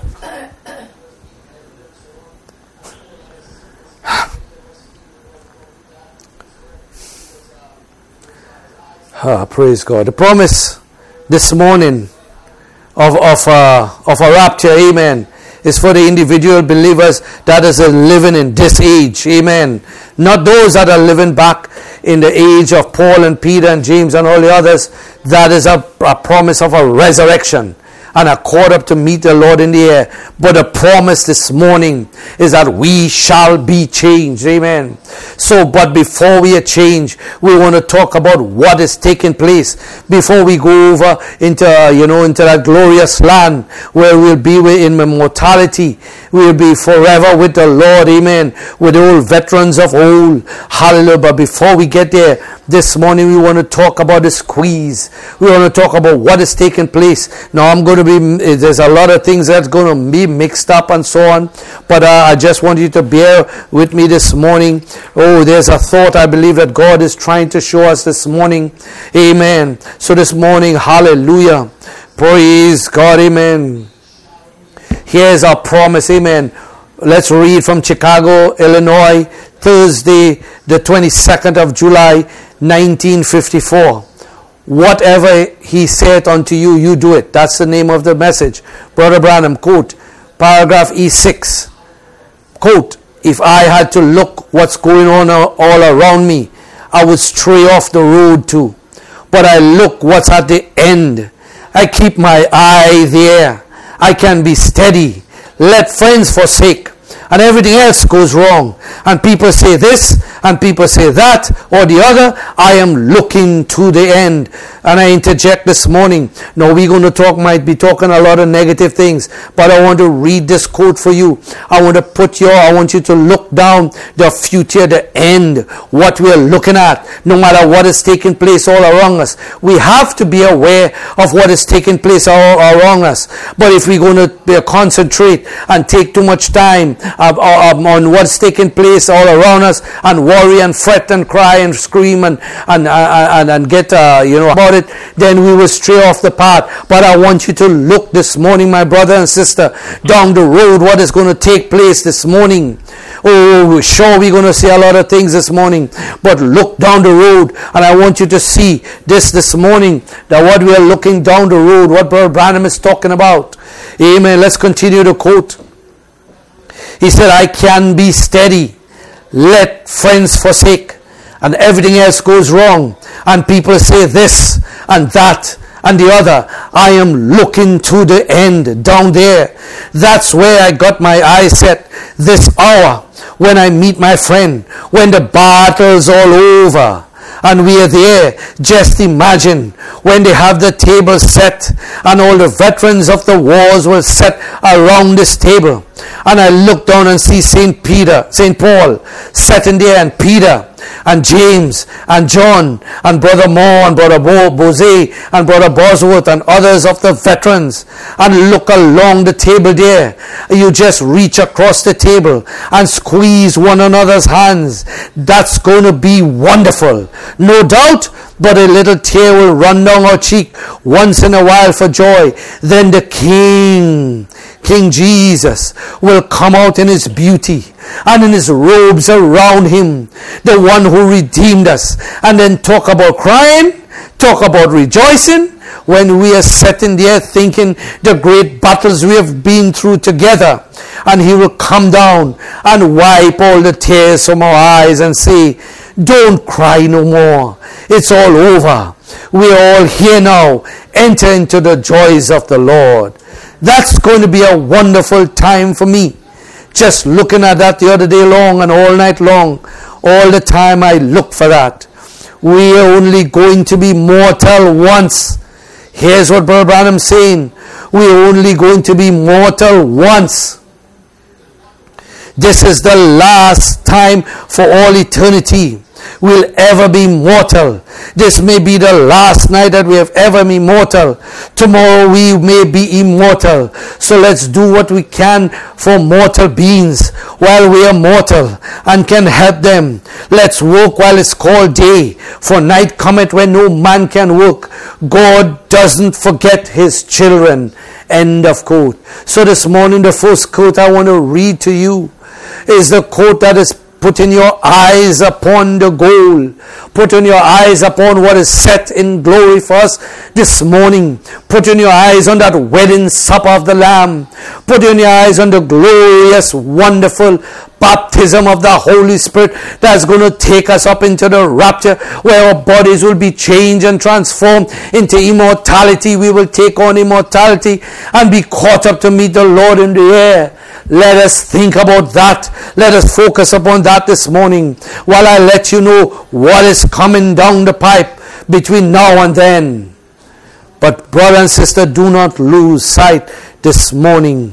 Ah, praise God. The promise this morning of of uh, of a rapture, amen, is for the individual believers that is living in this age, amen. Not those that are living back in the age of Paul and Peter and James and all the others. That is a, a promise of a resurrection and are caught up to meet the Lord in the air. But the promise this morning is that we shall be changed. Amen. So, but before we are changed, we want to talk about what is taking place before we go over into, uh, you know, into that glorious land where we'll be in immortality. We'll be forever with the Lord. Amen. With the old veterans of old. Hallelujah. But before we get there, this morning we want to talk about the squeeze. We want to talk about what is taking place. Now I'm going to be, there's a lot of things that's going to be mixed up and so on. But uh, I just want you to bear with me this morning. Oh, there's a thought I believe that God is trying to show us this morning. Amen. So this morning, hallelujah. Praise God. Amen. Here's our promise. Amen. Let's read from Chicago, Illinois, Thursday, the twenty-second of July, nineteen fifty-four. Whatever he saith unto you, you do it. That's the name of the message. Brother Branham, quote, paragraph E six, quote, if I had to look what's going on all around me, I would stray off the road too. But I look what's at the end. I keep my eye there. I can be steady. Let friends forsake. And everything else goes wrong. And people say this, and people say that, or the other. I am looking to the end. And I interject this morning. Now we're going to talk, might be talking a lot of negative things, but I want to read this quote for you. I want to put your, I want you to look down the future, the end, what we're looking at, no matter what is taking place all around us. We have to be aware of what is taking place all around us. But if we're going to concentrate and take too much time on what's taking place all around us and worry and fret and cry and scream and and and, and get uh, you know about it, then we will stray off the path. But I want you to look this morning, my brother and sister, down the road, what is going to take place this morning. Oh, sure, we're going to see a lot of things this morning, but look down the road, and I want you to see this this morning, that what we are looking down the road, what Brother Branham is talking about. Amen. Let's continue to quote. He said, I can be steady. Let friends forsake. And everything else goes wrong. And people say this and that and the other. I am looking to the end down there. That's where I got my eyes set this hour when I meet my friend. When the battle's all over. And we are there. Just imagine when they have the table set and all the veterans of the wars will sit around this table. And I look down and see Saint Peter, Saint Paul sitting there, and Peter and James and John and Brother Moore and Brother Bo, Bose and Brother Bosworth and others of the veterans, and look along the table there. You just reach across the table and squeeze one another's hands. That's going to be wonderful. No doubt, but a little tear will run down our cheek once in a while for joy. Then the King, King Jesus, will come out in his beauty and in his robes around him, the one who redeemed us, and then talk about crying, talk about rejoicing, when we are sitting there thinking the great battles we have been through together. and he will come down and wipe all the tears from our eyes and say, don't cry no more. It's all over. We're all here now. Enter into the joys of the Lord. That's going to be a wonderful time for me. Just looking at that the other day long and all night long. All the time I look for that. We are only going to be mortal once. Here's what Brother Branham's saying. We are only going to be mortal once. This is the last time for all eternity we'll ever be mortal. This may be the last night that we have ever been mortal. Tomorrow we may be immortal. So let's do what we can for mortal beings while we are mortal and can help them. Let's work while it's called day, for night cometh when no man can work. God doesn't forget his children. End of quote. So this morning the first quote I want to read to you is the quote that is putting your eyes upon the goal. Putting your eyes upon what is set in glory for us this morning. Putting your eyes on that wedding supper of the Lamb. Putting your eyes on the glorious, wonderful baptism of the Holy Spirit that's going to take us up into the rapture, where our bodies will be changed and transformed into immortality. We will take on immortality and be caught up to meet the Lord in the air. Let us think about that. Let us focus upon that this morning, while I let you know what is coming down the pipe between now and then. But brother and sister, do not lose sight this morning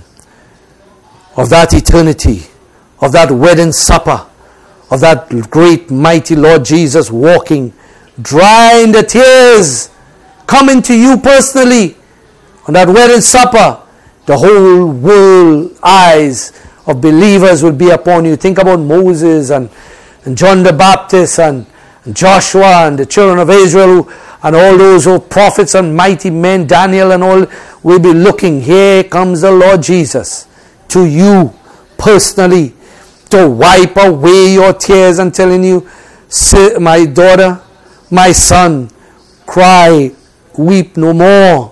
of that eternity, of that wedding supper, of that great mighty Lord Jesus walking, drying the tears coming to you personally on that wedding supper. The whole world eyes of believers will be upon you. Think about Moses and, and John the Baptist and, and Joshua and the children of Israel, who, and all those who prophets and mighty men, Daniel and all, will be looking. Here comes the Lord Jesus to you personally to wipe away your tears and telling you, my daughter, my son, cry, weep no more.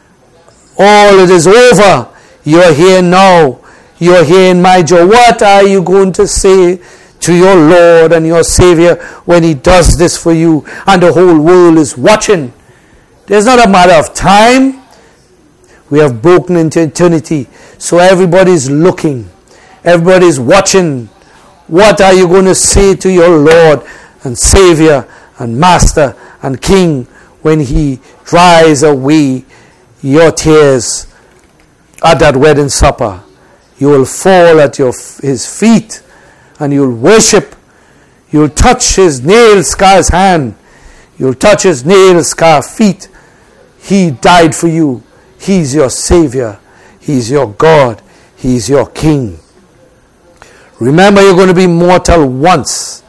All it is over. You're here now. You're here in my joy. What are you going to say to your Lord and your Savior when he does this for you and the whole world is watching? There's not a matter of time. We have broken into eternity. So everybody's looking. Everybody's watching. What are you going to say to your Lord and Savior and Master and King when he dries away your tears at that wedding supper? You will fall at your his feet and you'll worship. You'll touch his nail-scarred hand. You'll touch his nail-scarred feet. He died for you. He's your Savior. He's your God. He's your King. Remember, you're going to be mortal once.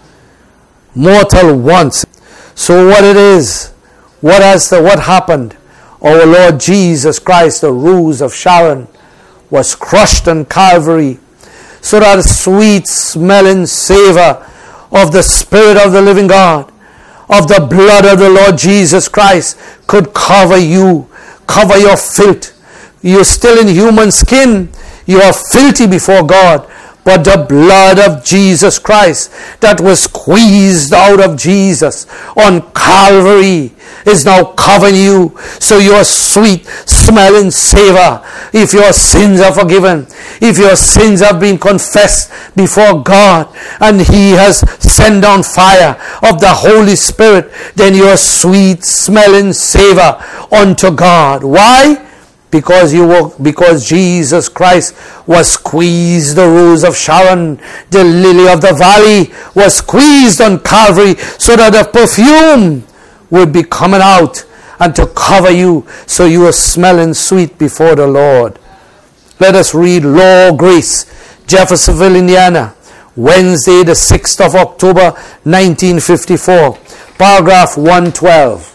Mortal once. So what it is, what has the, what happened? Our Lord Jesus Christ, the rose of Sharon, was crushed on Calvary, so that sweet smelling savor of the Spirit of the living God, of the blood of the Lord Jesus Christ, could cover you, cover your filth. You're still in human skin. You are filthy before God. But the blood of Jesus Christ that was squeezed out of Jesus on Calvary is now covering you. So your sweet smelling savor, if your sins are forgiven, if your sins have been confessed before God, and he has sent down fire of the Holy Spirit, then your sweet smelling savor unto God. Why? Because you were, because Jesus Christ was squeezed, the rose of Sharon, the lily of the valley, was squeezed on Calvary, so that the perfume would be coming out and to cover you, so you are smelling sweet before the Lord. Let us read Law of Grace, Jeffersonville, Indiana, Wednesday, the sixth of October, nineteen fifty-four, paragraph one twelve.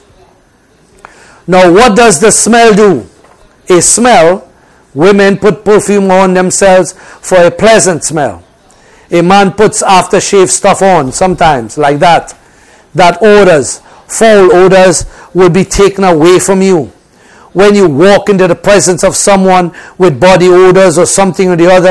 Now, what does the smell do? A smell, women put perfume on themselves for a pleasant smell. A man puts aftershave stuff on sometimes, like that. That odors, foul odors, will be taken away from you. When you walk into the presence of someone with body odors or something or the other,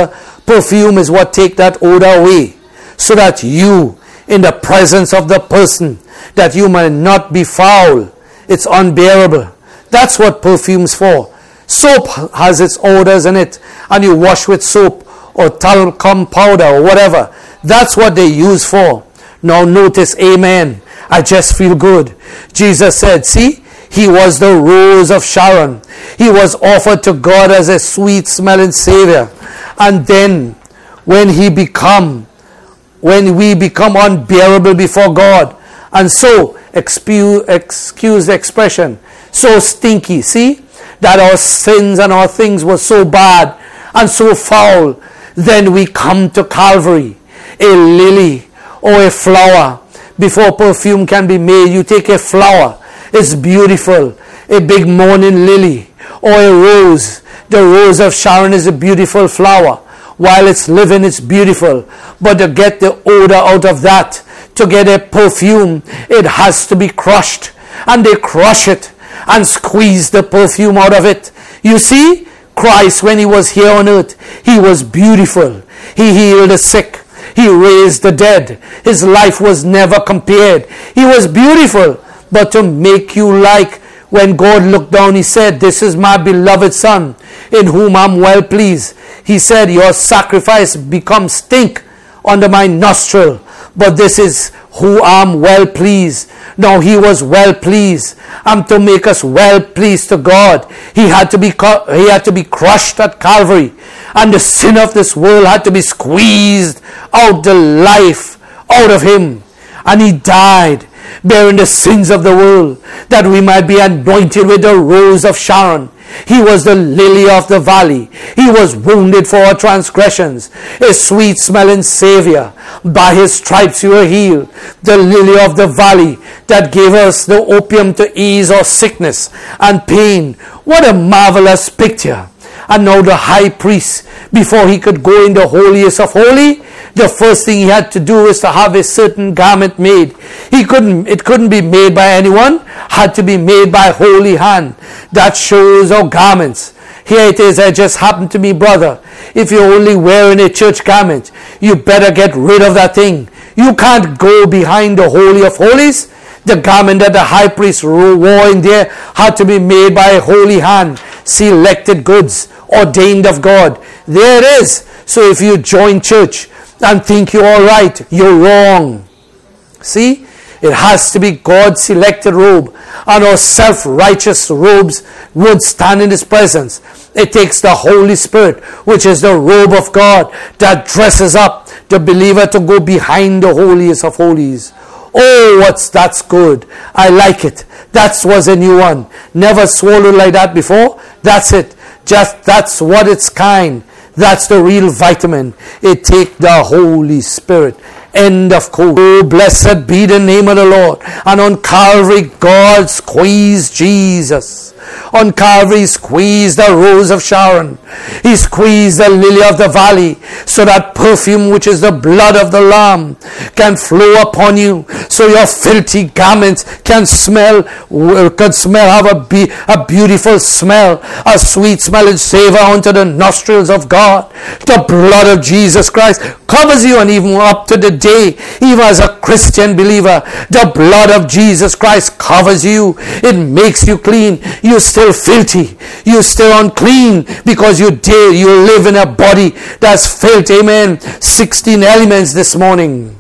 Perfume is what take that odor away, so that you, in the presence of the person, that you might not be foul. It's unbearable. That's what perfume's for. Soap has its odors in it, and you wash with soap or talcum powder or whatever. That's what they use for. Now notice, amen, I just feel good. Jesus said, see, he was the rose of Sharon. He was offered to God as a sweet smelling Savior. And then when he become, when we become unbearable before God, and so, excuse, excuse the expression, so stinky, see, that our sins and our things were so bad and so foul, then we come to Calvary, a lily or a flower. Before perfume can be made, you take a flower, it's beautiful, a big morning lily, or a rose. The rose of Sharon is a beautiful flower. While it's living, it's beautiful. But to get the odor out of that, to get a perfume, it has to be crushed. And they crush it and squeeze the perfume out of it. You see, Christ, when he was here on earth, he was beautiful. He healed the sick. He raised the dead. His life was never compared. He was beautiful. But to make you like, when God looked down, he said, this is my beloved Son, in whom I'm well pleased. He said, your sacrifice becomes stink under my nostril, but this is who I'm well pleased. Now he was well pleased, and to make us well pleased to God, he had to be he had to be crushed at Calvary, and the sin of this world had to be squeezed out the life out of him, and he died, bearing the sins of the world, that we might be anointed with the rose of Sharon. He was the lily of the valley. He was wounded for our transgressions, a sweet smelling Savior. By his stripes you were healed. The lily of the valley that gave us the opium to ease our sickness and pain. What a marvelous picture. And now the high priest, before he could go in the holiest of holy, the first thing he had to do is to have a certain garment made. He couldn't, it couldn't be made by anyone, had to be made by holy hand. That shows our garments. Here it is, I just happened to me, brother. If you're only wearing a church garment, you better get rid of that thing. You can't go behind the Holy of Holies. The garment that the high priest wore in there had to be made by a holy hand. Selected goods, ordained of God. There it is. So if you join church and think you're all right, you're wrong. See? It has to be God's selected robe, and our self-righteous robes would stand in his presence. It takes the Holy Spirit, which is the robe of God, that dresses up the believer to go behind the holiest of holies. Oh, what's that's good. I like it. That was a new one. Never swallowed like that before. That's it. Just that's what it's kind. That's the real vitamin. It takes the Holy Spirit. End of quote. Oh, blessed be the name of the Lord. And on Calvary, God squeezed Jesus. On Calvary, he squeezed the rose of Sharon. He squeezed the lily of the valley, so that perfume, which is the blood of the Lamb, can flow upon you, so your filthy garments can smell, can smell, have a, be, a beautiful smell, a sweet smelling savor unto the nostrils of God. The blood of Jesus Christ covers you, and even up to the day, even as a Christian believer, the blood of Jesus Christ covers you. It makes you clean. You still filthy, you still unclean, because you did you live in a body that's filth. Amen. sixteen elements this morning,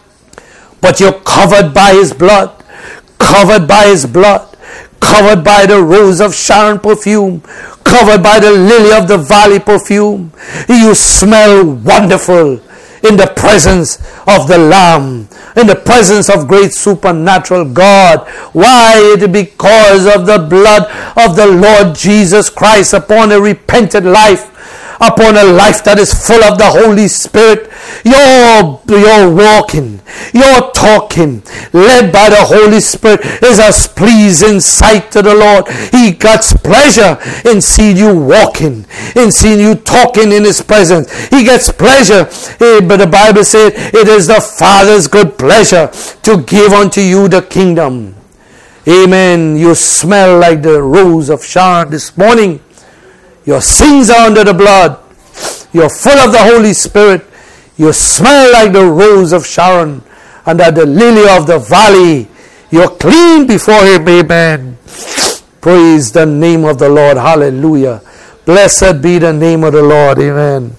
but you're covered by his blood, covered by his blood, covered by the rose of Sharon perfume, covered by the lily of the valley perfume. You smell wonderful in the presence of the Lamb, in the presence of great supernatural God. Why? It is because of the blood of the Lord Jesus Christ upon a repentant life, upon a life that is full of the Holy Spirit. You're, you're walking, you're talking, led by the Holy Spirit, is a pleasing sight to the Lord. He gets pleasure in seeing you walking, in seeing you talking in his presence. He gets pleasure, but the Bible said it is the Father's good pleasure to give unto you the kingdom. Amen. You smell like the rose of Sharon this morning. Your sins are under the blood. You're full of the Holy Spirit. You smell like the rose of Sharon and like the lily of the valley. You're clean before Him. Amen. Praise the name of the Lord. Hallelujah. Blessed be the name of the Lord. Amen.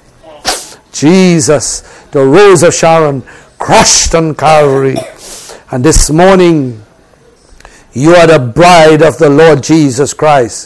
Jesus, the rose of Sharon, crushed on Calvary. And this morning, you are the bride of the Lord Jesus Christ.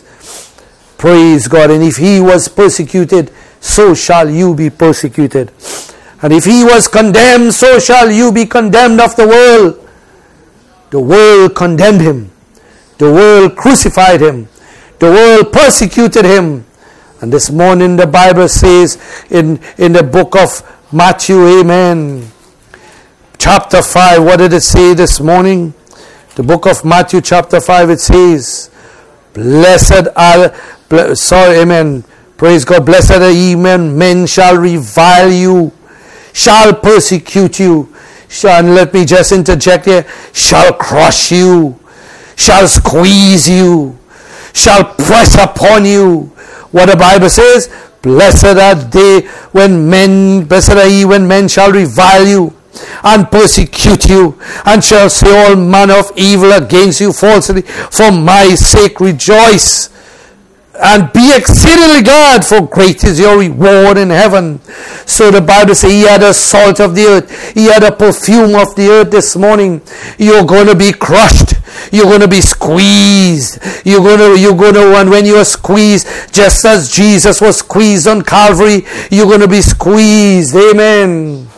Praise God. And if He was persecuted, so shall you be persecuted. And if He was condemned, so shall you be condemned of the world. The world condemned Him. The world crucified Him. The world persecuted Him. And this morning the Bible says in, in the book of Matthew, amen, chapter five, what did it say this morning? The book of Matthew chapter five, it says, Blessed are, sorry, amen, praise God, blessed are ye men, men shall revile you, shall persecute you, shall, and let me just interject here, shall crush you, shall squeeze you, shall press upon you. What the Bible says, blessed are they when men, blessed are ye when men shall revile you and persecute you, and shall say all manner of evil against you falsely. For my sake rejoice, and be exceedingly glad, for great is your reward in heaven. So the Bible says He had the salt of the earth. He had the perfume of the earth this morning. You're going to be crushed. You're going to be squeezed. You're going to, you're going to, and when you are squeezed, just as Jesus was squeezed on Calvary, you're going to be squeezed. Amen.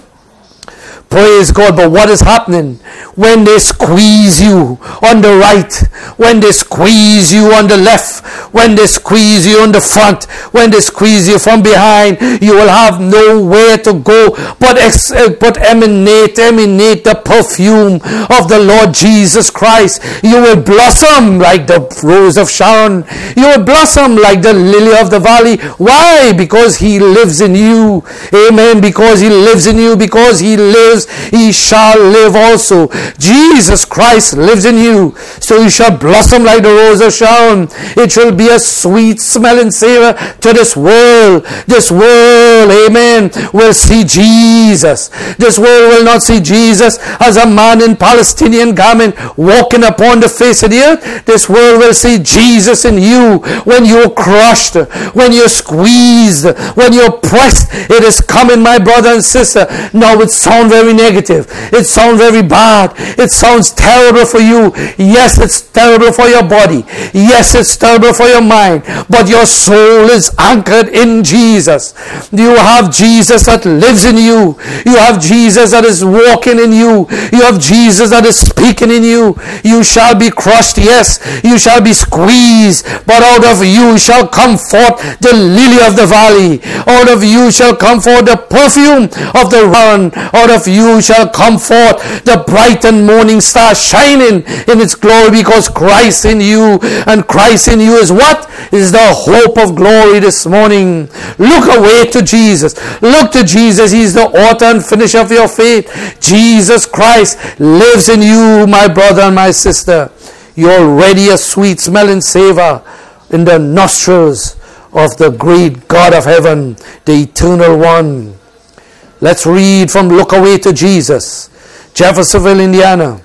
Praise God. But what is happening when they squeeze you on the right, when they squeeze you on the left, when they squeeze you on the front, when they squeeze you from behind, you will have nowhere to go but ex- but emanate emanate the perfume of the Lord Jesus Christ. You will blossom like the rose of Sharon. You will blossom like the lily of the valley. Why? Because He lives in you. Amen. Because He lives in you. Because He lives, He shall live also. Jesus Christ lives in you. So you shall blossom like the rose of Sharon. It shall be a sweet smelling savor to this world. This world, amen, will see Jesus. This world will not see Jesus as a man in Palestinian garment walking upon the face of the earth. This world will see Jesus in you when you're crushed, when you're squeezed, when you're pressed. It is coming, my brother and sister. Now it sounds very negative. It sounds very bad. It sounds terrible for you. Yes, it's terrible for your body. Yes, it's terrible for your mind. But your soul is anchored in Jesus. You have Jesus that lives in you. You have Jesus that is walking in you. You have Jesus that is speaking in you. You shall be crushed, yes. You shall be squeezed. But out of you shall come forth the lily of the valley. Out of you shall come forth the perfume of the run. Out of you shall come forth the bright and morning star shining in its glory, because Christ in you, and Christ in you is what? Is the hope of glory this morning. Look away to Jesus. Look to Jesus. He's the author and finisher of your faith. Jesus Christ lives in you, my brother and my sister. You're already a sweet smelling savor in the nostrils of the great God of heaven, the eternal one. Let's read from Look Away to Jesus, Jeffersonville, Indiana.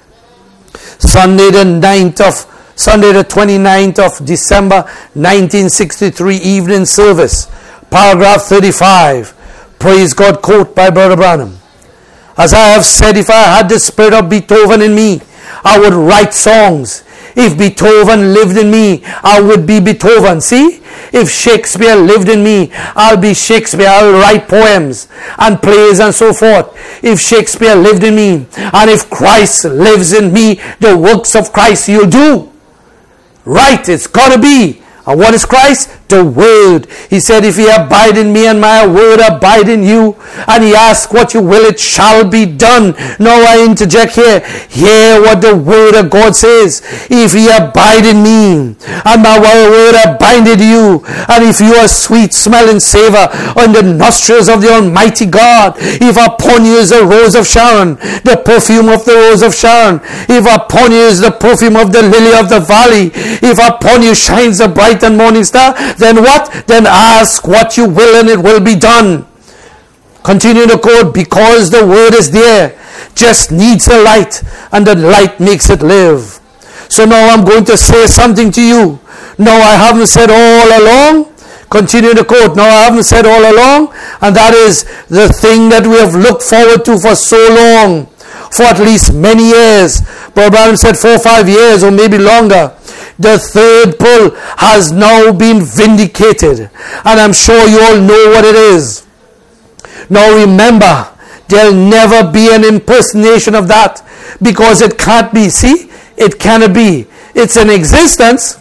Sunday the ninth of Sunday the twenty-ninth of December nineteen sixty-three, evening service, paragraph thirty-five. Praise God, quote by Brother Branham. As I have said, if I had the spirit of Beethoven in me, I would write songs. If Beethoven lived in me, I would be Beethoven. See? If Shakespeare lived in me, I'll be Shakespeare. I'll write poems and plays and so forth. If Shakespeare lived in me, and if Christ lives in me, the works of Christ you'll do. Right, it's got to be. And what is Christ? The Word. He said, if ye abide in me and my word abide in you, and ye ask what you will, it shall be done. Now I interject here. Hear what the Word of God says. If ye abide in me, and my word abideth you, and if you are sweet smelling savor on the nostrils of the Almighty God, if upon you is the rose of Sharon, the perfume of the rose of Sharon, if upon you is the perfume of the lily of the valley, if upon you shines the bright bright and morning star, then what? Then ask what you will and it will be done. Continue to quote, because the word is there, just needs a light, and the light makes it live. So now I'm going to say something to you. No, I haven't said all along. Continue to quote, no, I haven't said all along, and that is the thing that we have looked forward to for so long, for at least many years. Brother Branham said four or five years or maybe longer. The third pull has now been vindicated, and I'm sure you all know what it is. Now remember, there'll never be an impersonation of that, because it can't be. See, it cannot be. It's in existence.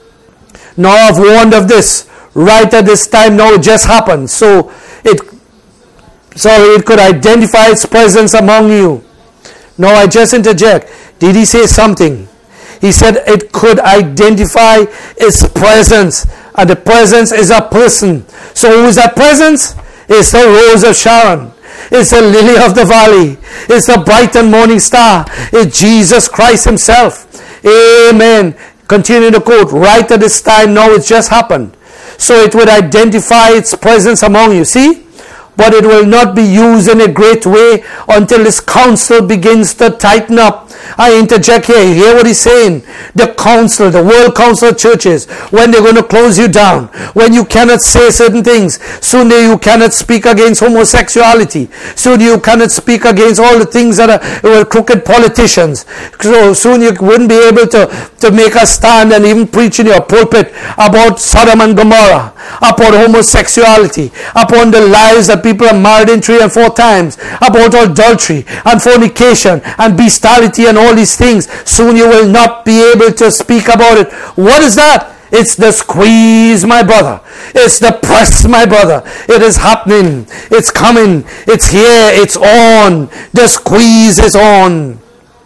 Now I've warned of this. Right at this time now it just happened. So it sorry, it could identify its presence among you. Now I just interject. Did he say something? He said it could identify its presence. And the presence is a person. So who is that presence? It's the Rose of Sharon. It's the Lily of the Valley. It's the bright and morning star. It's Jesus Christ himself. Amen. Continue to quote. Right at this time now it's just happened. So it would identify its presence among you. See? But it will not be used in a great way until this council begins to tighten up. I interject here. You hear what he's saying? The council, the World Council of Churches, when they're going to close you down, when you cannot say certain things, soon you cannot speak against homosexuality, soon you cannot speak against all the things that are well, crooked politicians. So soon you wouldn't be able to, to make a stand and even preach in your pulpit about Sodom and Gomorrah, about homosexuality, upon the lives that people are married in three and four times, about adultery and fornication and bestiality and all these things. Soon you will not be able to speak about it. What is that? It's the squeeze, my brother. It's the press, my brother. It is happening. It's coming. It's here. It's on. The squeeze is on.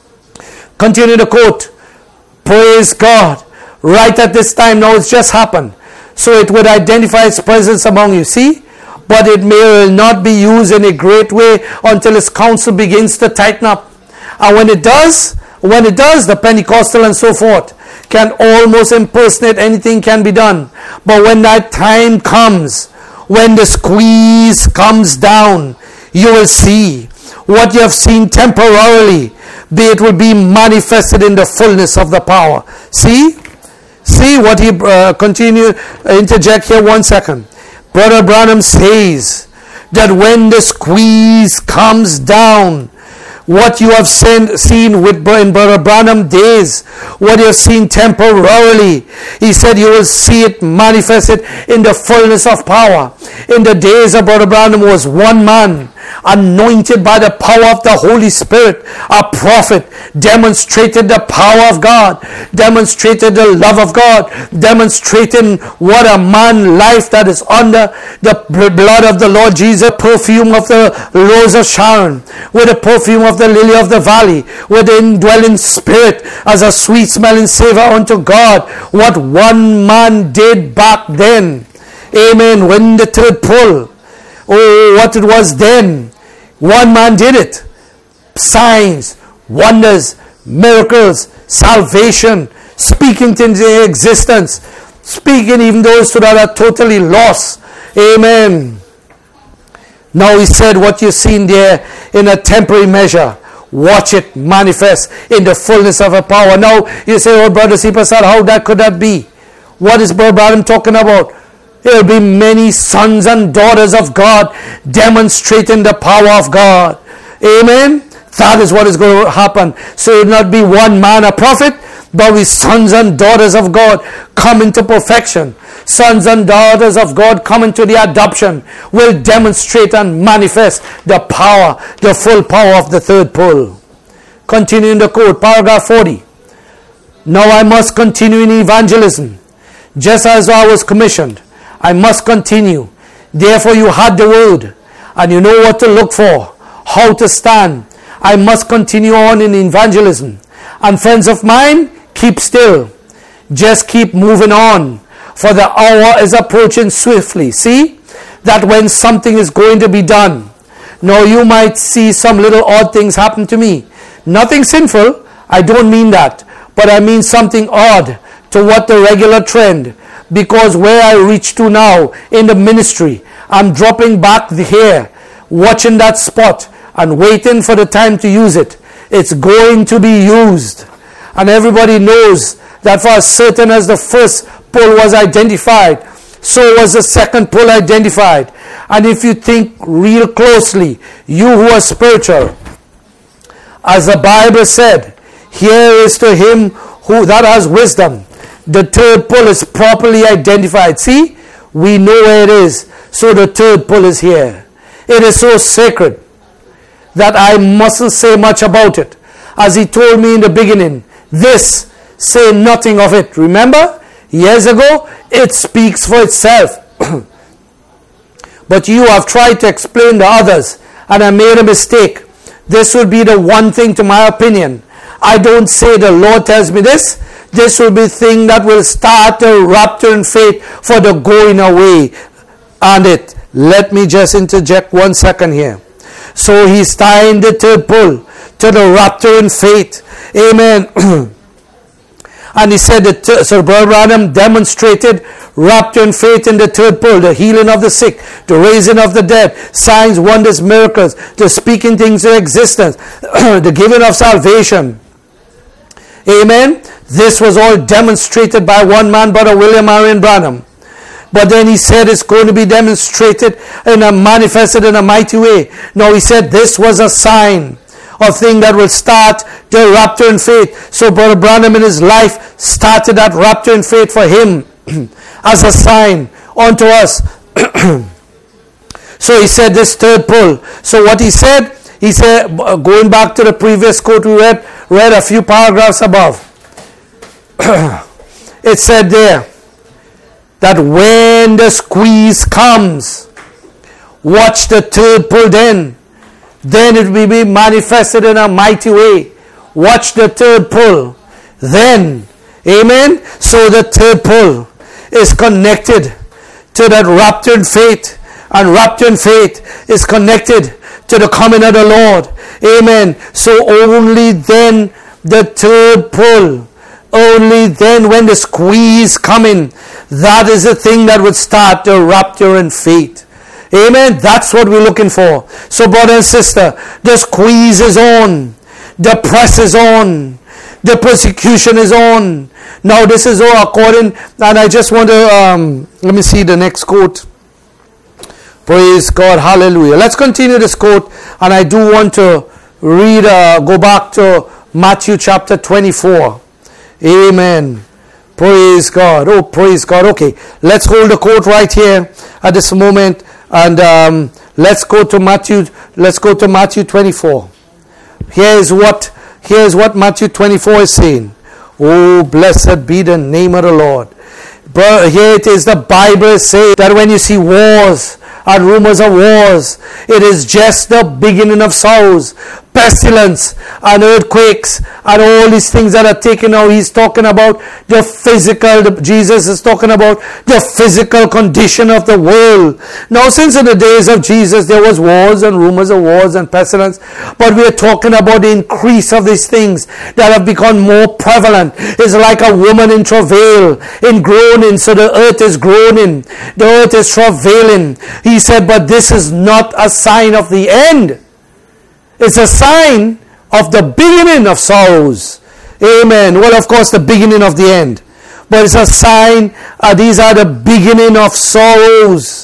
Continue to quote. Praise God. Right at this time now it's just happened. So it would identify its presence among you. See? But it may not be used in a great way until its council begins to tighten up. And when it does, when it does, the Pentecostal and so forth can almost impersonate anything can be done. But when that time comes, when the squeeze comes down, you will see what you have seen temporarily, be it will be manifested in the fullness of the power. See? See what he uh, continue, uh, interject here one second. Brother Branham says that when the squeeze comes down, what you have seen, seen with in Brother Branham days, what you have seen temporarily, he said you will see it manifested in the fullness of power. In the days of Brother Branham was one man, anointed by the power of the Holy Spirit, a prophet, demonstrated the power of God, demonstrated the love of God, demonstrating what a man life that is under the blood of the Lord Jesus, perfume of the Rose of Sharon, with the perfume of the Lily of the Valley, with the indwelling spirit as a sweet smelling savor unto God. What one man did back then, amen, when the third pull, oh, what it was then. One man did it. Signs, wonders, miracles, salvation, speaking into existence, speaking even those that are totally lost. Amen. Now he said what you've seen there in a temporary measure, watch it manifest in the fullness of a power. Now you say, oh brother C. Prasad, how that could that be? What is Brother Branham talking about? There will be many sons and daughters of God demonstrating the power of God. Amen. That is what is going to happen. So it will not be one man a prophet, but we sons and daughters of God come into perfection. Sons and daughters of God come into the adoption, will demonstrate and manifest the power, the full power of the third pull. Continuing the quote, paragraph forty. Now I must continue in evangelism, just as I was commissioned. I must continue. Therefore you had the word, and you know what to look for, how to stand. I must continue on in evangelism. And friends of mine, keep still. Just keep moving on, for the hour is approaching swiftly. See that when something is going to be done. Now you might see some little odd things happen to me. Nothing sinful, I don't mean that, but I mean something odd to what the regular trend, because where I reach to now in the ministry, I'm dropping back here, watching that spot and waiting for the time to use it. It's going to be used. And everybody knows that for as certain as the first pull was identified, so was the second pull identified. And if you think real closely, you who are spiritual, as the Bible said, here is to him who that has wisdom. The third pull is properly identified. See, we know where it is. So the third pull is here. It is so sacred that I mustn't say much about it. As he told me in the beginning, this, say nothing of it. Remember, years ago, it speaks for itself. But you have tried to explain to others, and I made a mistake. This would be the one thing, to my opinion. I don't say the Lord tells me this. This will be the thing that will start the rapture in faith for the going away. And it, let me just interject one second here. So he's tying the third pull to the rapture in faith. Amen. And he said that uh, Sir Brother Branham demonstrated rapture in faith in the third pull, the healing of the sick, the raising of the dead, signs, wonders, miracles, the speaking things into existence, the giving of salvation. Amen. This was all demonstrated by one man, Brother William Marion Branham. But then he said it's going to be demonstrated and manifested in a mighty way. Now he said this was a sign of thing that will start the rapture in faith. So Brother Branham in his life started that rapture in faith for him as a sign unto us. So he said this third pull. So what he said, he said, going back to the previous quote we read, read a few paragraphs above. It said there that when the squeeze comes, watch the third pull then. Then it will be manifested in a mighty way. Watch the third pull. Then, amen. So the third pull is connected to that rapture in faith. And rapture in faith is connected to the coming of the Lord. Amen. So only then the third pull. Only then when the squeeze coming, that is the thing that would start the rapture in faith. Amen. That's what we're looking for. So brother and sister, the squeeze is on. The press is on. The persecution is on. Now this is all according, and I just want to, um, let me see the next quote. Praise God. Hallelujah. Let's continue this quote. And I do want to read, uh, go back to Matthew chapter twenty-four. Amen. Praise God. Oh, praise God. Okay. Let's hold the quote right here at this moment. And um, let's go to Matthew. Let's go to Matthew twenty-four. Here is what here is what Matthew twenty-four is saying. Oh, blessed be the name of the Lord. But here it is. The Bible says that when you see wars and rumors of wars, it is just the beginning of sorrows, pestilence and earthquakes and all these things that are taken out. He's talking about the physical, the, Jesus is talking about the physical condition of the world. Now, since in the days of Jesus there was wars and rumors of wars and pestilence, but we are talking about the increase of these things that have become more prevalent. It's like a woman in travail, in groaning, so the earth is groaning, the earth is travailing. He said, but this is not a sign of the end. It's a sign of the beginning of sorrows. Amen. Well, of course, the beginning of the end. But it's a sign, uh, these are the beginning of sorrows.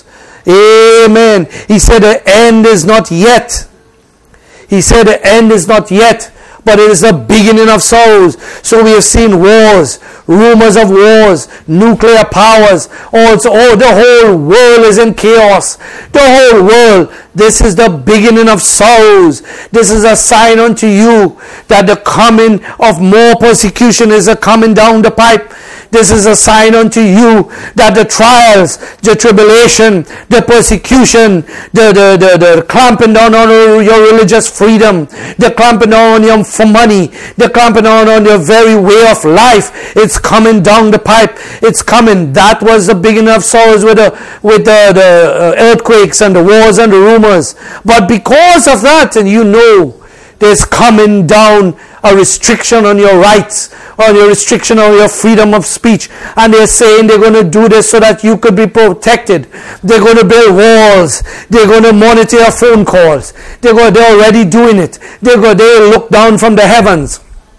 Amen. He said the end is not yet. He said the end is not yet, but it is the beginning of sorrows. So we have seen wars, rumors of wars, nuclear powers. Also, oh, the whole world is in chaos. The whole world. This is the beginning of sorrows. This is a sign unto you that the coming of more persecution is a coming down the pipe. This is a sign unto you that the trials, the tribulation, the persecution, the, the, the, the clamping down on your religious freedom, the clamping down on you for money, the clamping down on your very way of life, it's coming down the pipe. It's coming. That was the beginning of sorrows with the, with the, the earthquakes and the wars and the rumors. But because of that, and you know, There's coming down a restriction on your rights, on your restriction on your freedom of speech. And they're saying they're going to do this so that you could be protected. They're going to build walls. They're going to monitor your phone calls. They're, going, they're already doing it. They're going, they look down from the heavens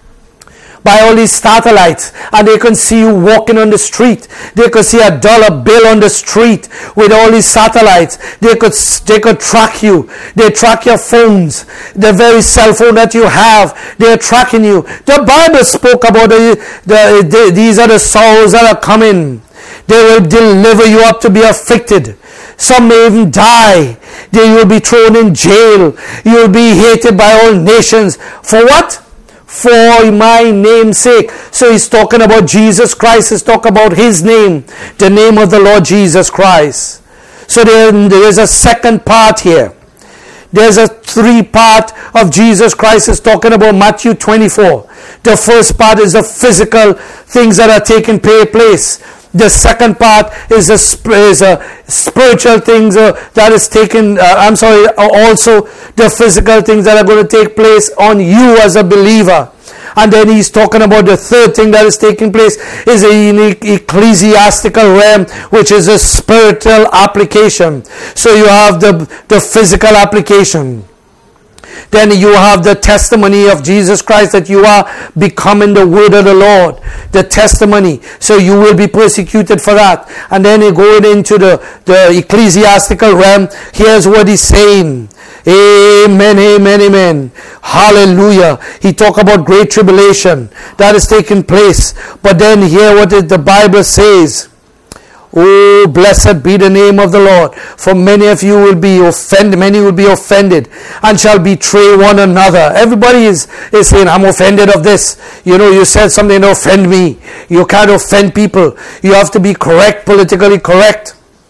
by all these satellites, and they can see you walking on the street. They could see a dollar bill on the street with all these satellites. They could they could track you. They track your phones. The very cell phone that you have, they're tracking you. The Bible spoke about the, the, the these are the sorrows that are coming. They will deliver you up to be afflicted. Some may even die. They will be thrown in jail. You will be hated by all nations. For what? For my name's sake. So he's talking about Jesus Christ. He's talking about his name, the name of the Lord Jesus Christ. So there, there is a second part here. There's a three part of Jesus Christ is talking about Matthew twenty-four. The first part is the physical things that are taking place. The second part is a, is a spiritual things uh, that is taking, uh, I'm sorry, also the physical things that are going to take place on you as a believer. And then he's talking about the third thing that is taking place is an ecclesiastical realm, which is a spiritual application. So you have the, the physical application. Then you have the testimony of Jesus Christ that you are becoming the word of the Lord. The testimony. So you will be persecuted for that. And then you're going into the, the ecclesiastical realm. Here's what he's saying. Amen, amen, amen. Hallelujah. He talk about great tribulation that is taking place. But then hear what the Bible says. Oh, blessed be the name of the Lord. For many of you will be offended. Many will be offended and shall betray one another. Everybody is, is saying, I'm offended of this. You know, you said something to offend me. You can't offend people. You have to be correct, politically correct.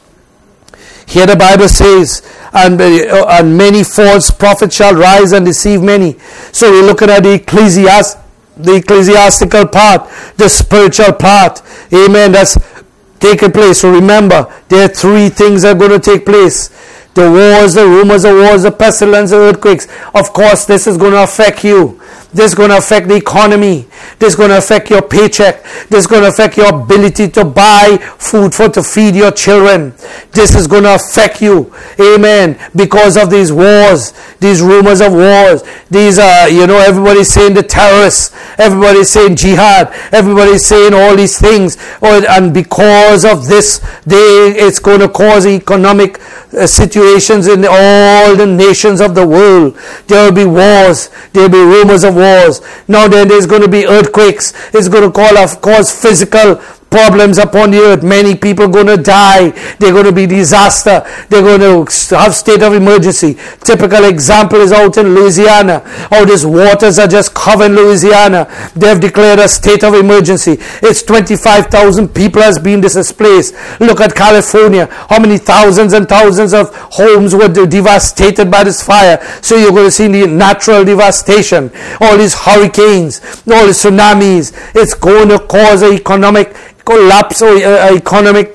Here the Bible says, and, uh, and many false prophets shall rise and deceive many. So we're looking at the ecclesiast, the ecclesiastical part, the spiritual part. Amen. That's taking place. So remember, there are three things that are going to take place. The wars, the rumors of wars, the pestilence, the earthquakes. Of course, this is going to affect you. This is going to affect the economy. This is going to affect your paycheck. This is going to affect your ability to buy food for to feed your children. This is going to affect you. Amen. Because of these wars, these rumors of wars. These are, you know, everybody's saying the terrorists. Everybody's saying jihad. Everybody's saying all these things. And because of this, they, it's going to cause economic uh, situations in all the nations of the world. There will be wars. There will be rumors of wars. Now then there's going to be earthquakes. It's going to call of cause physical problems upon the earth. Many people going to die. They're going to be disaster. They're going to have state of emergency. Typical example is out in Louisiana. How these waters are just covering Louisiana. They've declared a state of emergency. It's twenty-five thousand people has been displaced. Look at California. How many thousands and thousands of homes were devastated by this fire. So you're going to see the natural devastation. All these hurricanes, all these tsunamis. It's going to cause an economic collapse or uh, economic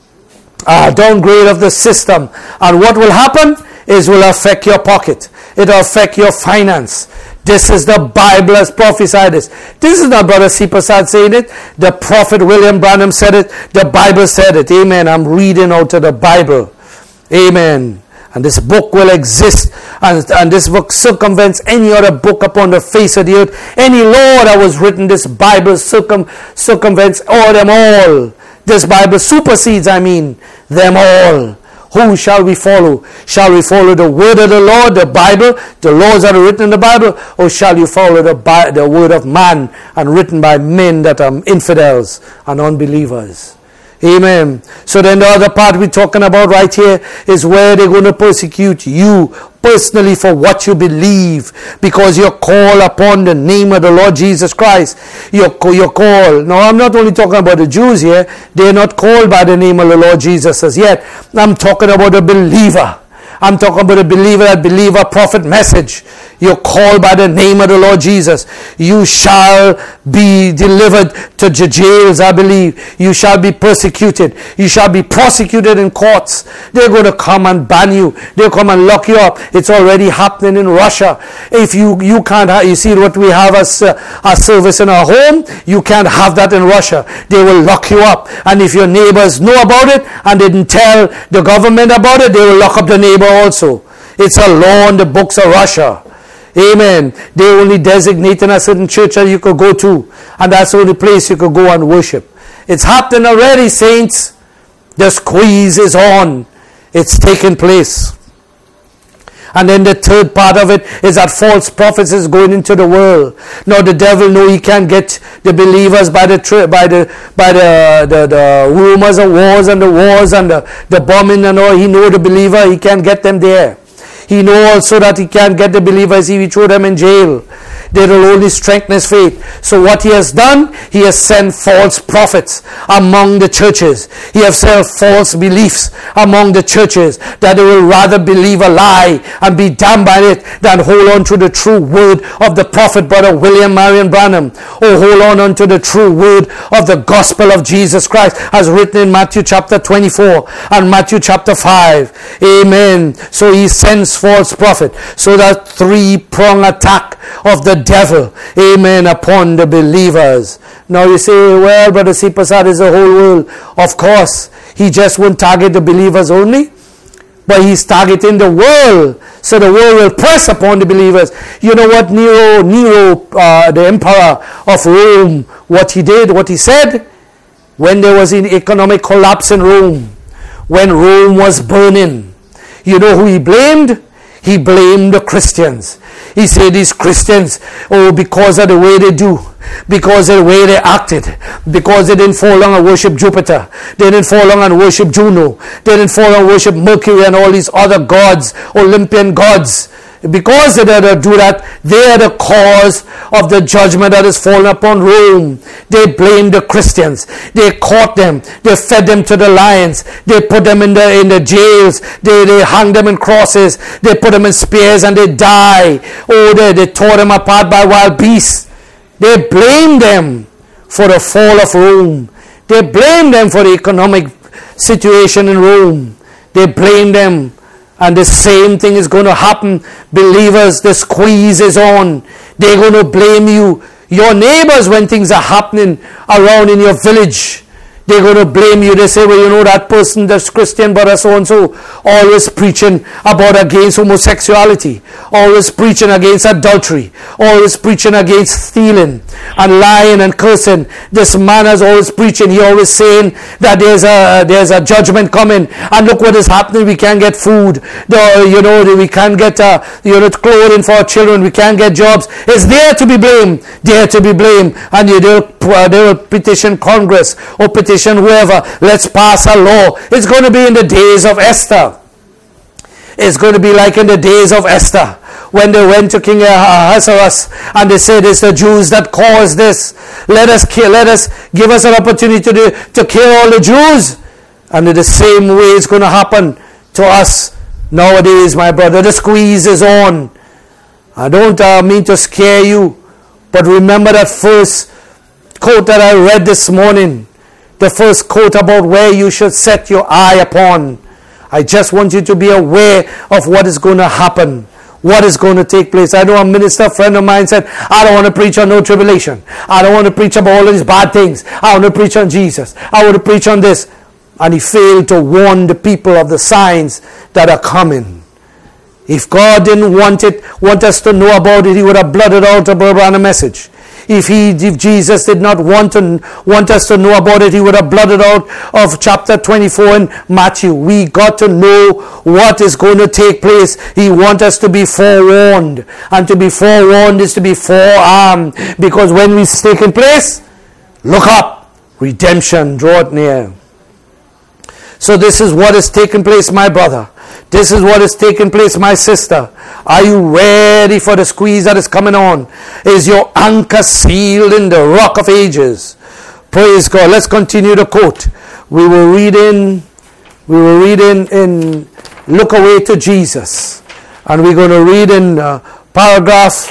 uh, downgrade of the system. And what will happen is will affect your pocket. It will affect your finance. This is the Bible has prophesied this. This is not Brother C. Prasad saying it. The prophet William Branham said it. The Bible said it. Amen. I'm reading out of the Bible. Amen. And this book will exist. And, and this book circumvents any other book upon the face of the earth. Any law that was written, this Bible circum, circumvents all them all. This Bible supersedes, I mean, them all. Who shall we follow? Shall we follow the word of the Lord, the Bible, the laws that are written in the Bible? Or shall you follow the, the word of man and written by men that are infidels and unbelievers? Amen. So then the other part we're talking about right here is where they're going to persecute you personally for what you believe, because you're called upon the name of the Lord Jesus Christ. You're, you're called. Now I'm not only talking about the Jews here. They're not called by the name of the Lord Jesus as yet. I'm talking about the believer. I'm talking about a believer, that believer prophet message. You're called by the name of the Lord Jesus. You shall be delivered to the jails, I believe. You shall be persecuted. You shall be prosecuted in courts. They're going to come and ban you. They'll come and lock you up. It's already happening in Russia. If you, you can't have, you see what we have as uh, a service in our home, you can't have that in Russia. They will lock you up. And if your neighbors know about it and didn't tell the government about it, they will lock up the neighbor also. It's a law in the books of Russia. Amen. They only designated a certain church that you could go to, and that's the only place you could go and worship. It's happening already, saints. The squeeze is on. It's taking place. And then the third part of it is that false prophets is going into the world. Now the devil know he can't get the believers by the by the by the, the, the rumors of wars and the wars and the, the bombing and all. He know the believer, he can't get them there. He know also that he can't get the believers if he throw them in jail. They will only strengthen his faith. So what he has done, he has sent false prophets among the churches. He has sent false beliefs among the churches, that they will rather believe a lie and be damned by it than hold on to the true word of the prophet brother William Marion Branham, or hold on unto the true word of the gospel of Jesus Christ, as written in Matthew chapter twenty-four and Matthew chapter five. Amen. So he sends false prophet. So that three-pronged attack of the devil, amen, upon the believers. Now you say, well, Brother C. Prasad, is the whole world. Of course, he just won't target the believers only, but he's targeting the world. So the world will press upon the believers. You know what Nero, Nero, uh, the emperor of Rome, what he did, what he said? When there was an economic collapse in Rome, when Rome was burning, you know who he blamed? He blamed the Christians. He said these Christians, oh, because of the way they do, because of the way they acted, because they didn't fall down and worship Jupiter, they didn't fall down and worship Juno, they didn't fall down and worship Mercury and all these other gods, Olympian gods. Because they didn't do that, they are the cause of the judgment that is fallen upon Rome. They blamed the Christians. They caught them. They fed them to the lions. They put them in the in the jails. They, they hung them in crosses. They put them in spears and they die. Oh, they, they tore them apart by wild beasts. They blamed them for the fall of Rome. They blamed them for the economic situation in Rome. They blamed them. And the same thing is going to happen. Believers, the squeeze is on. They're going to blame you. Your neighbors, when things are happening around in your village, they're going to blame you. They say, well, you know, that person, that's Christian, brother so-and-so, always preaching about against homosexuality, always preaching against adultery, always preaching against stealing and lying and cursing. This man is always preaching. He always saying that there's a there's a judgment coming. And look what is happening. We can't get food. The, you know, we can't get uh, you know, clothing for our children. We can't get jobs. It's there to be blamed. There to be blamed. And you do, uh, they will petition Congress or petition whoever, let's pass a law. It's going to be in the days of Esther. It's going to be like in the days of Esther, when they went to King Ahasuerus and they said, it's the Jews that caused this. Let us kill, let us give us an opportunity to, do, to kill all the Jews. And in the same way it's going to happen to us nowadays, my brother. The squeeze is on. I don't uh, mean to scare you, but remember that first quote that I read this morning. The first quote about where you should set your eye upon. I just want you to be aware of what is going to happen. What is going to take place. I know a minister friend of mine said, I don't want to preach on no tribulation. I don't want to preach about all of these bad things. I want to preach on Jesus. I want to preach on this. And he failed to warn the people of the signs that are coming. If God didn't want it, want us to know about it, he would have blotted out a Branham message. If he, if Jesus did not want to want us to know about it, he would have blotted out of chapter twenty-four in Matthew. We got to know what is going to take place. He wants us to be forewarned, and to be forewarned is to be forearmed, because when it's taking place, look up, redemption draweth near. So this is what is taking place, my brother. This is what is taking place, my sister. Are you ready for the squeeze that is coming on? Is your anchor sealed in the rock of ages? Praise God. Let's continue the quote. We were reading, we were reading in look away to Jesus. And we're going to read in uh, paragraph,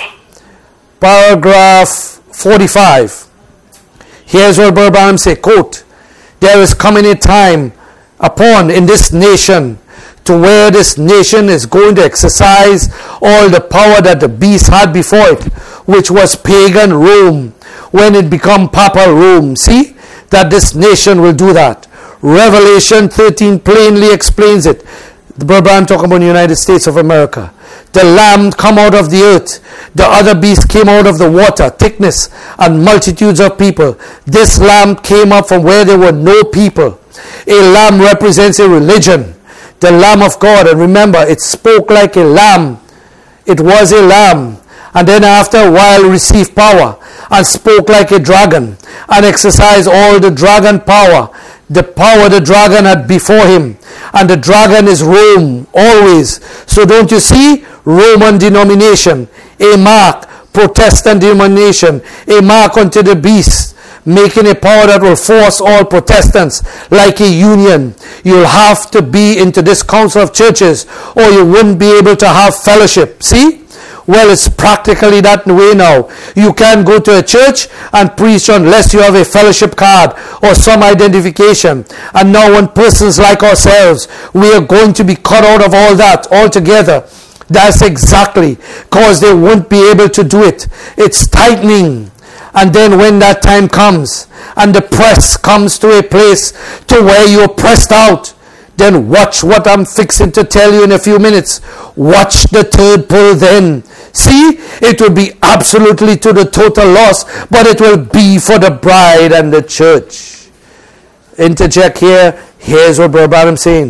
paragraph forty-five. Here's what Brother Branham said, quote, there is coming a time upon in this nation to where this nation is going to exercise all the power that the beast had before it, which was pagan Rome, when it become Papa Rome. See, that this nation will do that. Revelation thirteen plainly explains it. The brother I'm talking about the United States of America. The Lamb come out of the earth. The other beast came out of the water, thickness, and multitudes of people. This Lamb came up from where there were no people. A lamb represents a religion. The Lamb of God. And remember, it spoke like a lamb. It was a lamb. And then after a while received power and spoke like a dragon and exercised all the dragon power. The power the dragon had before him. And the dragon is Rome, always. So don't you see? Roman denomination, a mark, Protestant denomination, a mark unto the beast, making a power that will force all Protestants like a union. You'll have to be into this council of churches or you wouldn't be able to have fellowship. See? Well, it's practically that way now. You can't go to a church and preach unless you have a fellowship card or some identification. And now when persons like ourselves, we are going to be cut out of all that altogether. That's exactly because they won't be able to do it. It's tightening. And then when that time comes and the press comes to a place to where you're pressed out, then watch what I'm fixing to tell you in a few minutes. Watch the third pull then. See, it will be absolutely to the total loss, but it will be for the bride and the church. Interject here. Here's what Brother Branham saying.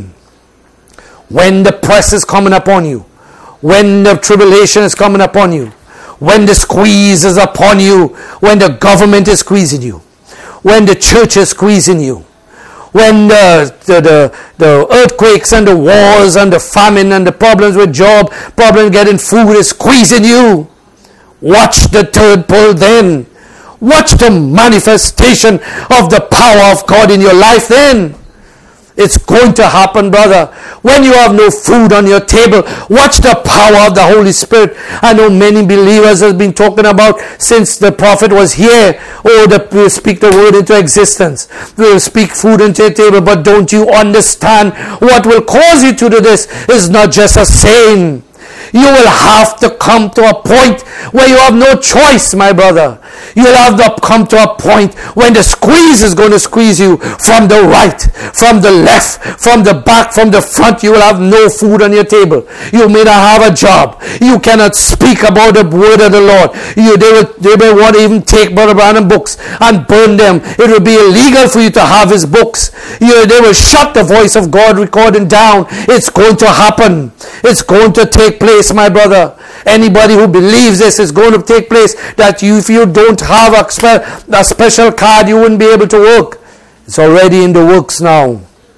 When the press is coming upon you, when the tribulation is coming upon you, when the squeeze is upon you, when the government is squeezing you, when the church is squeezing you, when the, the, the, the earthquakes and the wars and the famine and the problems with job, problems getting food is squeezing you, watch the third pull then. Watch the manifestation of the power of God in your life then. It's going to happen, brother. When you have no food on your table, watch the power of the Holy Spirit. I know many believers have been talking about since the prophet was here. Oh, the, we'll speak the word into existence. We'll speak food into your table. But don't you understand what will cause you to do this is not just a saying. You will have to come to a point where you have no choice, my brother. You'll have to come to a point when the squeeze is going to squeeze you from the right, from the left, from the back, from the front. You will have no food on your table. You may not have a job. You cannot speak about the word of the Lord. You, they, will, they may want to even take Brother Branham books and burn them. It will be illegal for you to have his books. You, they will shut the voice of God recording down. It's going to happen. It's going to take place, my brother. Anybody who believes this is going to take place, that you, if you don't have a, spe- a special card, you wouldn't be able to work. It's already in the works now.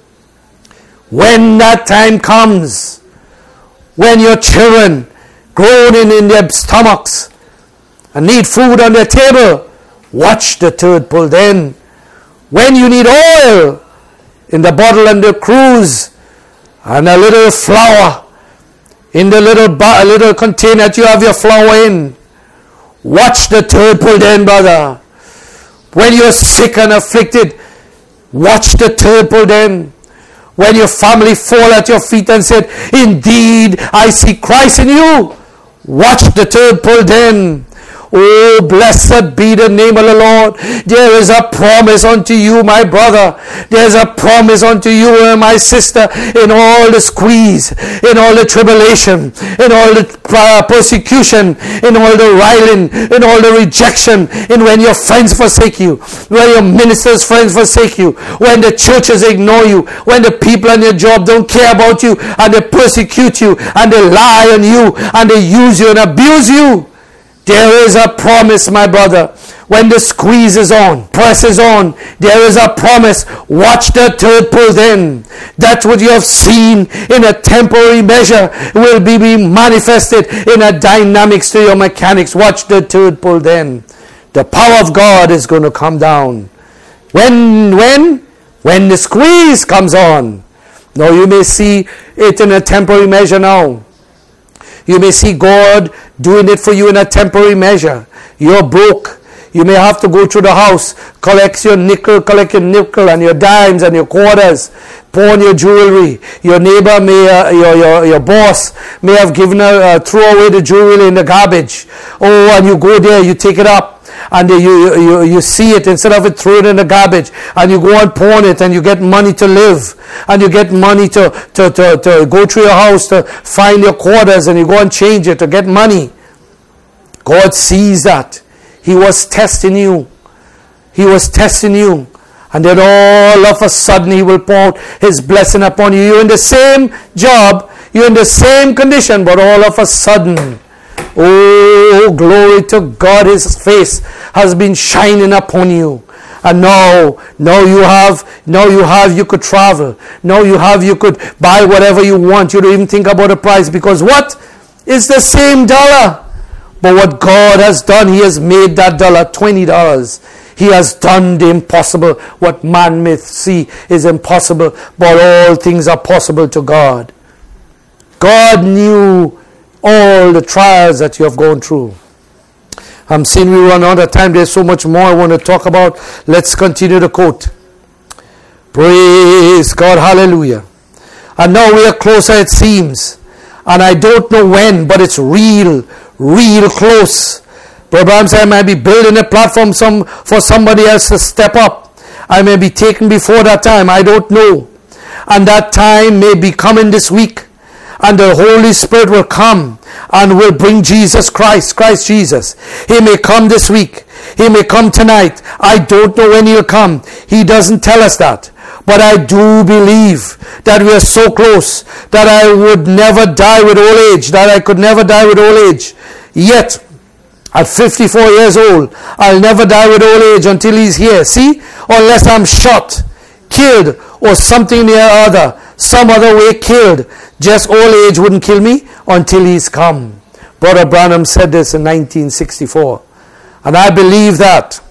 When that time comes, when your children groaning in their stomachs and need food on their table, watch the third pull then. When you need oil in the bottle and the cruise and a little flour in the little ba- little container that you have your flour in. Watch the third pull then, brother. When you're sick and afflicted, watch the third pull then. When your family fall at your feet and said, indeed, I see Christ in you. Watch the third pull then. Oh, blessed be the name of the Lord. There is a promise unto you, my brother. There is a promise unto you, my sister, in all the squeeze, in all the tribulation, in all the uh, persecution, in all the riling, in all the rejection, in when your friends forsake you, when your ministers' friends forsake you, when the churches ignore you, when the people on your job don't care about you, and they persecute you, and they lie on you, and they use you and abuse you. There is a promise, my brother. When the squeeze is on, press is on, there is a promise. Watch the third pull then. That what you have seen in a temporary measure will be, be manifested in a dynamics to your mechanics. Watch the third pull then. The power of God is going to come down. When, when? When the squeeze comes on. Now you may see it in a temporary measure now. You may see God doing it for you in a temporary measure. You're broke. You may have to go through the house, collect your nickel, collect your nickel and your dimes and your quarters, pawn your jewelry. Your neighbor may, uh, your, your your boss may have given a, uh, throw away the jewelry in the garbage. Oh, and you go there, you take it up, and you, you, you see it, instead of it, throw it in the garbage, and you go and pawn it, and you get money to live, and you get money to, to, to, to go through your house to find your quarters, and you go and change it to get money. God sees that. He was testing you. He was testing you. And then all of a sudden He will pour out His blessing upon you. You're in the same job. You're in the same condition. But all of a sudden, oh, glory to God, His face has been shining upon you. And now, now you have, now you have, you could travel. Now you have, you could buy whatever you want. You don't even think about the price. Because what? It's the same dollar. But what God has done, He has made that dollar twenty dollars. He has done the impossible. What man may see is impossible, but all things are possible to God. God knew all the trials that you have gone through. I'm seeing we run out of time. There's so much more I want to talk about. Let's continue the quote. Praise God. Hallelujah. And now we are closer, it seems. And I don't know when, but it's real. Real close. Perhaps I might be building a platform some, for somebody else to step up. I may be taken before that time. I don't know. And that time may be coming this week. And the Holy Spirit will come and will bring Jesus Christ, Christ Jesus. He may come this week. He may come tonight. I don't know when He'll come. He doesn't tell us that. But I do believe that we are so close that I would never die with old age, that I could never die with old age. Yet, at fifty-four years old, I'll never die with old age until He's here. See? Unless I'm shot, killed, or something or other, some other way killed. Just old age wouldn't kill me until He's come. Brother Branham said this in nineteen sixty-four. And I believe that.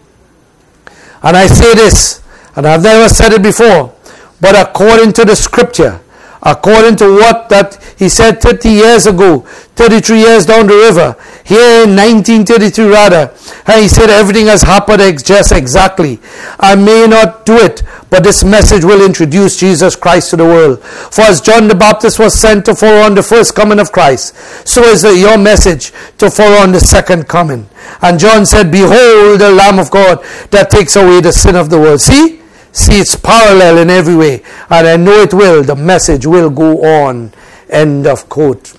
And I say this, and I've never said it before, but according to the scripture, according to what that He said thirty years ago, thirty-three years down the river, here in nineteen thirty-three rather, and He said everything has happened just exactly. I may not do it, but this message will introduce Jesus Christ to the world. For as John the Baptist was sent to forerun the first coming of Christ, so is your message to forerun the second coming. And John said, behold the Lamb of God that takes away the sin of the world. See? See, it's parallel in every way. And I know it will. The message will go on. End of quote.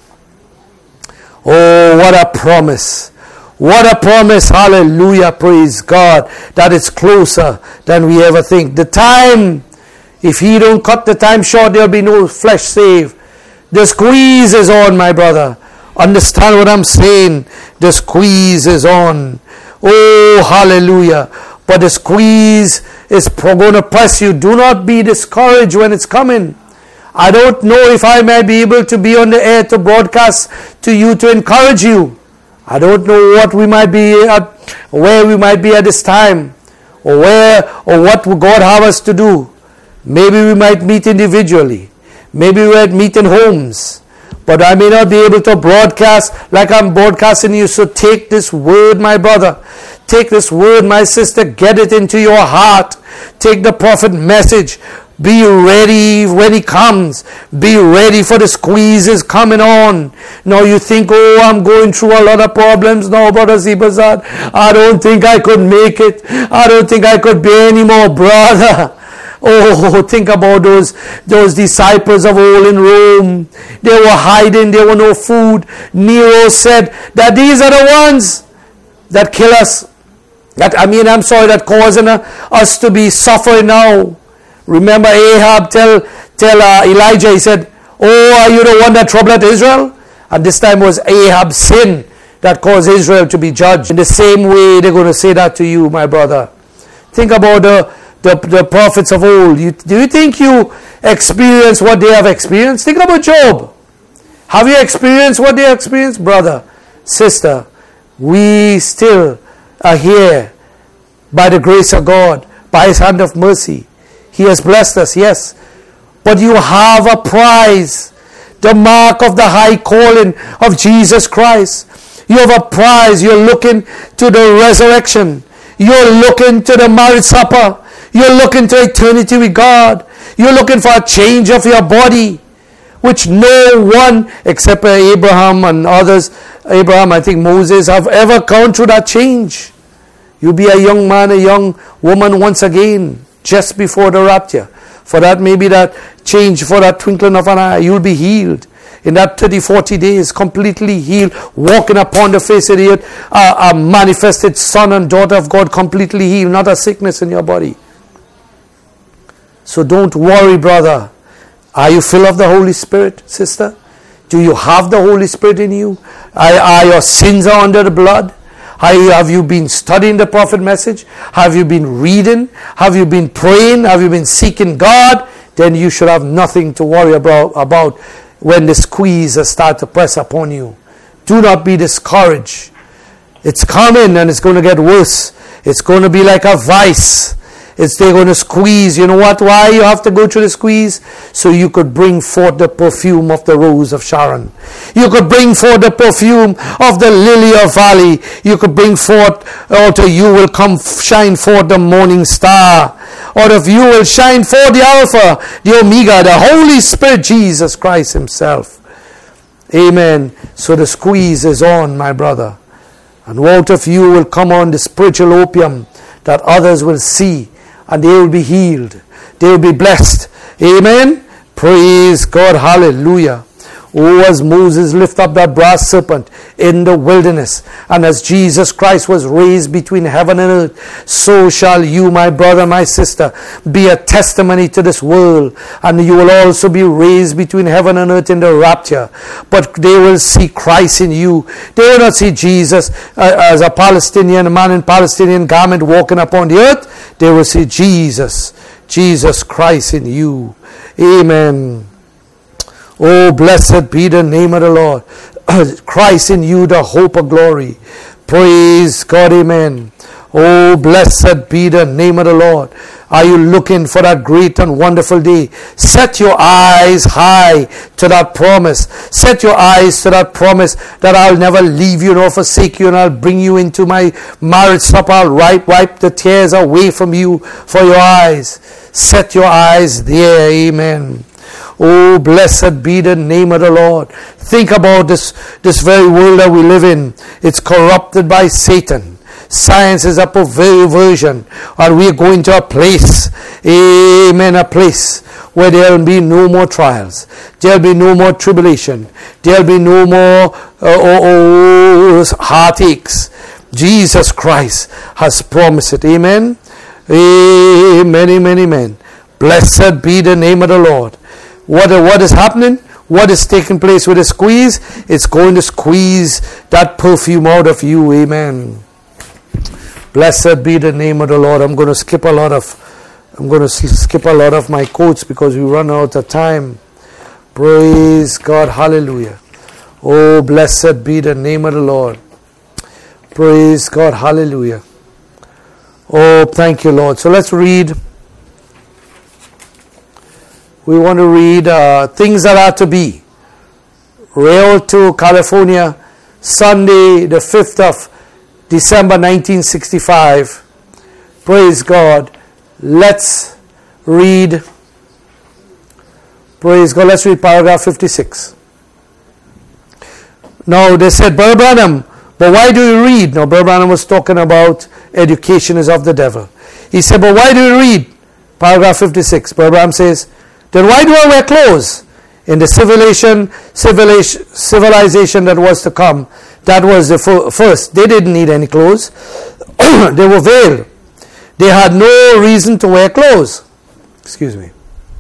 Oh, what a promise. What a promise. Hallelujah. Praise God. That it's closer than we ever think. The time, if He don't cut the time short, there'll be no flesh saved. The squeeze is on, my brother. Understand what I'm saying? The squeeze is on. Oh, hallelujah. But the squeeze is going to press you. Do not be discouraged when it's coming. I don't know if I may be able to be on the air to broadcast to you to encourage you. I don't know what we might be at, where we might be at this time, or where or what God have us to do. Maybe we might meet individually. Maybe we might meet in homes. But I may not be able to broadcast like I'm broadcasting you. So take this word, my brother. Take this word, my sister. Get it into your heart. Take the prophet message. Be ready when he comes. Be ready for the squeezes coming on. Now you think, oh, I'm going through a lot of problems now, Brother Zibazad. I don't think I could make it. I don't think I could bear anymore, brother. Oh, think about those those disciples of old in Rome. They were hiding. There were no food. Nero said that these are the ones that kill us. That I mean, I'm sorry, that causing us to be suffering now. Remember Ahab tell tell uh, Elijah, he said, oh, are you the one that troubled Israel? And this time was Ahab's sin that caused Israel to be judged. In the same way, they're going to say that to you, my brother. Think about the The, the prophets of old. You, do you think you experience what they have experienced? Think about Job. Have you experienced what they experienced? Brother, sister, we still are here by the grace of God, by His hand of mercy. He has blessed us, yes. but you have a prize. The mark of the high calling of Jesus Christ. You have a prize. You're looking to the resurrection. You're looking to the marriage supper. You're looking to eternity with God. You're looking for a change of your body, which no one except Abraham and others, Abraham, I think Moses, have ever gone through that change. You'll be a young man, a young woman once again, just before the rapture. For that, maybe that change, for that twinkling of an eye, you'll be healed. In that thirty, forty days, completely healed, walking upon the face of the earth, a, a manifested son and daughter of God, completely healed, not a sickness in your body. So don't worry, brother. Are you full of the Holy Spirit, sister? Do you have the Holy Spirit in you? Are, are your sins are under the blood? Are you, have you been studying the prophet message? Have you been reading? Have you been praying? Have you been seeking God? Then you should have nothing to worry about, about when the squeeze start to press upon you. Do not be discouraged. It's coming and it's going to get worse. It's going to be like a vice. It's they're going to squeeze. You know what? Why you have to go through the squeeze? So you could bring forth the perfume of the rose of Sharon. You could bring forth the perfume of the lily of valley. You could bring forth, out of you will come shine forth the morning star. Out of you will shine forth the Alpha, the Omega, the Holy Spirit, Jesus Christ himself. Amen. So the squeeze is on, my brother. And out of you will come on the spiritual opium that others will see. And they will be healed. They will be blessed. Amen. Praise God. Hallelujah. Oh, as Moses lifted up that brass serpent in the wilderness, and as Jesus Christ was raised between heaven and earth, so shall you, my brother, my sister, be a testimony to this world, and you will also be raised between heaven and earth in the rapture. But they will see Christ in you. They will not see Jesus uh, as a Palestinian, a man in Palestinian garment walking upon the earth. They will see Jesus, Jesus Christ in you. Amen. Oh, blessed be the name of the Lord. Christ in you, the hope of glory. Praise God, amen. Oh, blessed be the name of the Lord. Are you looking for that great and wonderful day? Set your eyes high to that promise. Set your eyes to that promise that I'll never leave you nor forsake you, and I'll bring you into my marriage supper. I'll wipe, wipe the tears away from you for your eyes. Set your eyes there, amen. Oh, blessed be the name of the Lord. Think about this, this very world that we live in. It's corrupted by Satan. Science is a perversion. And we're going to a place, amen, a place where there will be no more trials. There will be no more tribulation. There will be no more uh, oh, oh, heartaches. Jesus Christ has promised it. Amen. Amen, amen, amen. Blessed be the name of the Lord. What, what is happening? What is taking place with the squeeze? It's going to squeeze that perfume out of you. Amen. Blessed be the name of the Lord. I'm going to skip a lot of I'm going to skip a lot of my quotes because we run out of time. Praise God. Hallelujah. Oh, blessed be the name of the Lord. Praise God. Hallelujah. Oh, thank you, Lord. So let's read. We want to read uh, Things That Are to Be. Rialto, California, Sunday, the fifth of December, nineteen sixty-five. Praise God. Let's read. Praise God. Let's read paragraph fifty-six. Now, they said, Brother Branham, but why do you read? Now, Brother Branham was talking about education is of the devil. He said, but why do you read? Paragraph fifty-six. Brother Branham says, then why do I wear clothes? In the civilization, civilization, civilization that was to come, that was the first. They didn't need any clothes. They were veiled. They had no reason to wear clothes. Excuse me.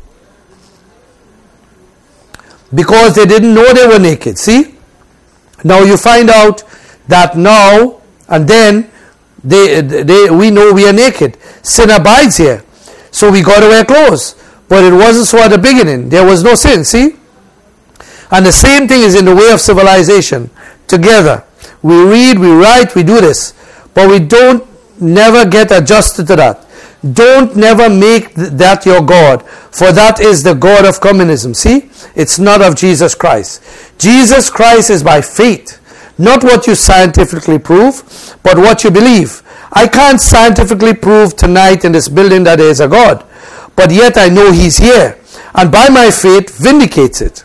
Because they didn't know they were naked. See? Now you find out that now and then they, they, we know we are naked. Sin abides here. So we got to wear clothes. But it wasn't so at the beginning. There was no sin, see? And the same thing is in the way of civilization. Together. We read, we write, we do this. But we don't never get adjusted to that. Don't never make that your God, for that is the God of communism. See, it's not of Jesus Christ. Jesus Christ is by faith, not what you scientifically prove, but what you believe. I can't scientifically prove tonight in this building that there is a God, but yet I know he's here, and by my faith vindicates it.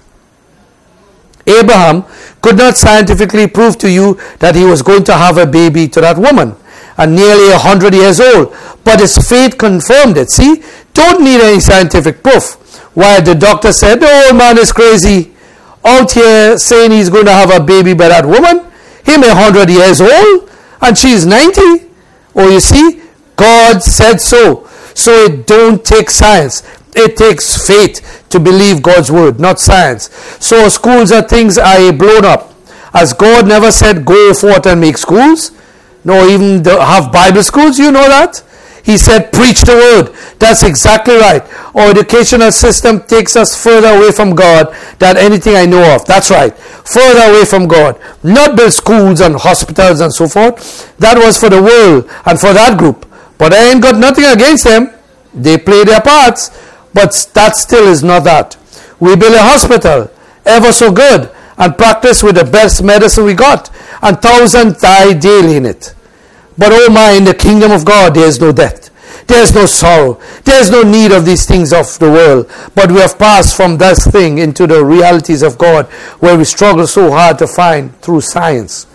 Abraham could not scientifically prove to you that he was going to have a baby to that woman, and nearly a hundred years old, but his faith confirmed it. See, don't need any scientific proof. While the doctor said, the old man is crazy, out here saying he's going to have a baby by that woman, him a hundred years old, and she's ninety. Oh, you see, God said so. So it don't take science. It takes faith to believe God's word, not science. So schools are things are blown up. As God never said, go forth and make schools. No, even the, have Bible schools, you know that? He said, preach the word. That's exactly right. Our educational system takes us further away from God than anything I know of. That's right. Further away from God. Not build schools and hospitals and so forth. That was for the world and for that group. But I ain't got nothing against them. They play their parts. But that still is not that. We build a hospital, ever so good, and practice with the best medicine we got. And thousands die daily in it. But oh my, in the kingdom of God, there is no death. There is no sorrow. There is no need of these things of the world. But we have passed from this thing into the realities of God, where we struggle so hard to find through science.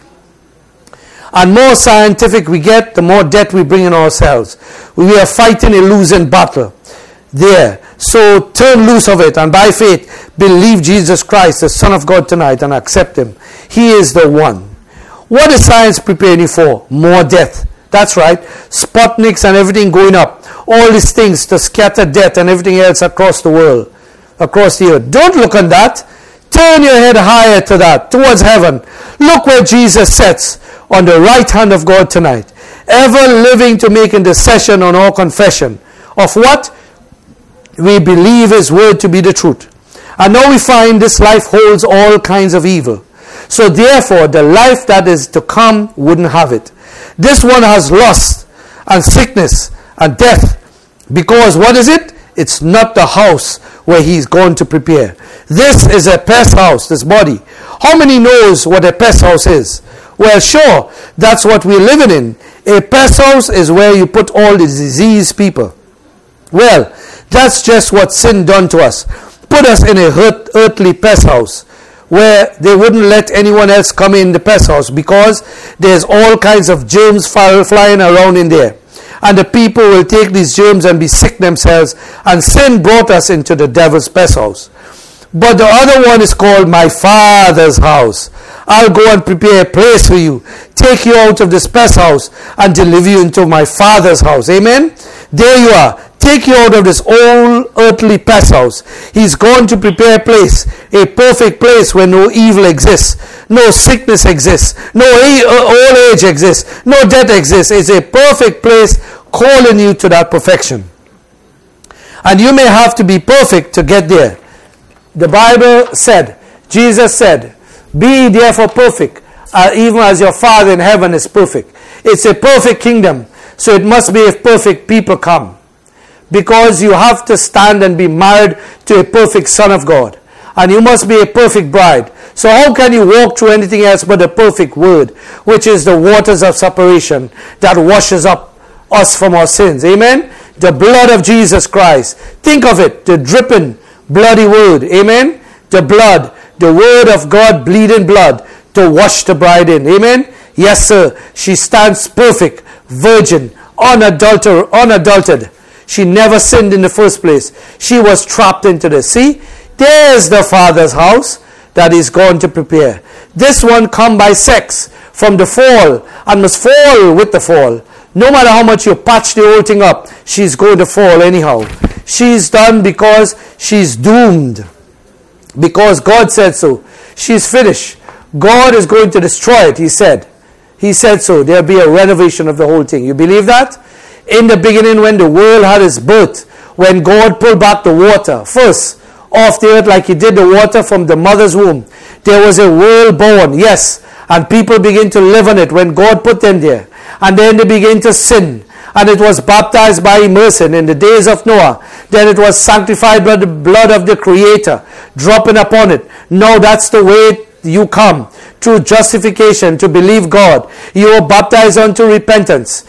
And more scientific we get, the more death we bring in ourselves. We are fighting a losing battle there. So turn loose of it, and by faith, believe Jesus Christ, the Son of God, tonight, and accept him. He is the one. What is science preparing you for? More death. That's right. Sputniks and everything going up. All these things to scatter death and everything else across the world, across the earth. Don't look on that. Turn your head higher to that, towards heaven. Look where Jesus sits on the right hand of God tonight. Ever living to make intercession on our confession of what? We believe his word to be the truth. And now we find this life holds all kinds of evil. So therefore, the life that is to come wouldn't have it. This one has lust and sickness and death. Because what is it? It's not the house where he's going to prepare. This is a pest house, this body. How many knows what a pest house is? Well, sure, that's what we're living in. A pest house is where you put all the diseased people. Well, that's just what sin done to us. Put us in a earth, earthly pest house, where they wouldn't let anyone else come in the pest house because there's all kinds of germs flying around in there. And the people will take these germs and be sick themselves, and sin brought us into the devil's pest house. But the other one is called my Father's house. I'll go and prepare a place for you, take you out of this pest house and deliver you into my Father's house. Amen? There you are. Take you out of this old earthly pest house. He's going to prepare a place, a perfect place where no evil exists, no sickness exists, no old age exists, no death exists. It's a perfect place calling you to that perfection. And you may have to be perfect to get there. The Bible said, Jesus said, be therefore perfect, uh, even as your Father in heaven is perfect. It's a perfect kingdom, so it must be if perfect people come. Because you have to stand and be married to a perfect Son of God. And you must be a perfect bride. So how can you walk through anything else but the perfect word, which is the waters of separation that washes up us from our sins? Amen? The blood of Jesus Christ. Think of it, the dripping, bloody word. Amen? The blood, the word of God, bleeding blood to wash the bride in. Amen? Yes, sir. She stands perfect, virgin, unadulterated, unadulterated. She never sinned in the first place. She was trapped into this. See, there's the Father's house that he's going to prepare. This one come by sex from the fall and must fall with the fall. No matter how much you patch the whole thing up, she's going to fall anyhow. She's done because she's doomed. Because God said so. She's finished. God is going to destroy it, he said. He said so. There'll be a renovation of the whole thing. You believe that? In the beginning, when the world had its birth, when God pulled back the water first off the earth like he did the water from the mother's womb, there was a world born, yes, and people begin to live on it when God put them there. And then they begin to sin. And it was baptized by immersion in the days of Noah. Then it was sanctified by the blood of the Creator, dropping upon it. Now that's the way you come, through justification, to believe God. You are baptized unto repentance.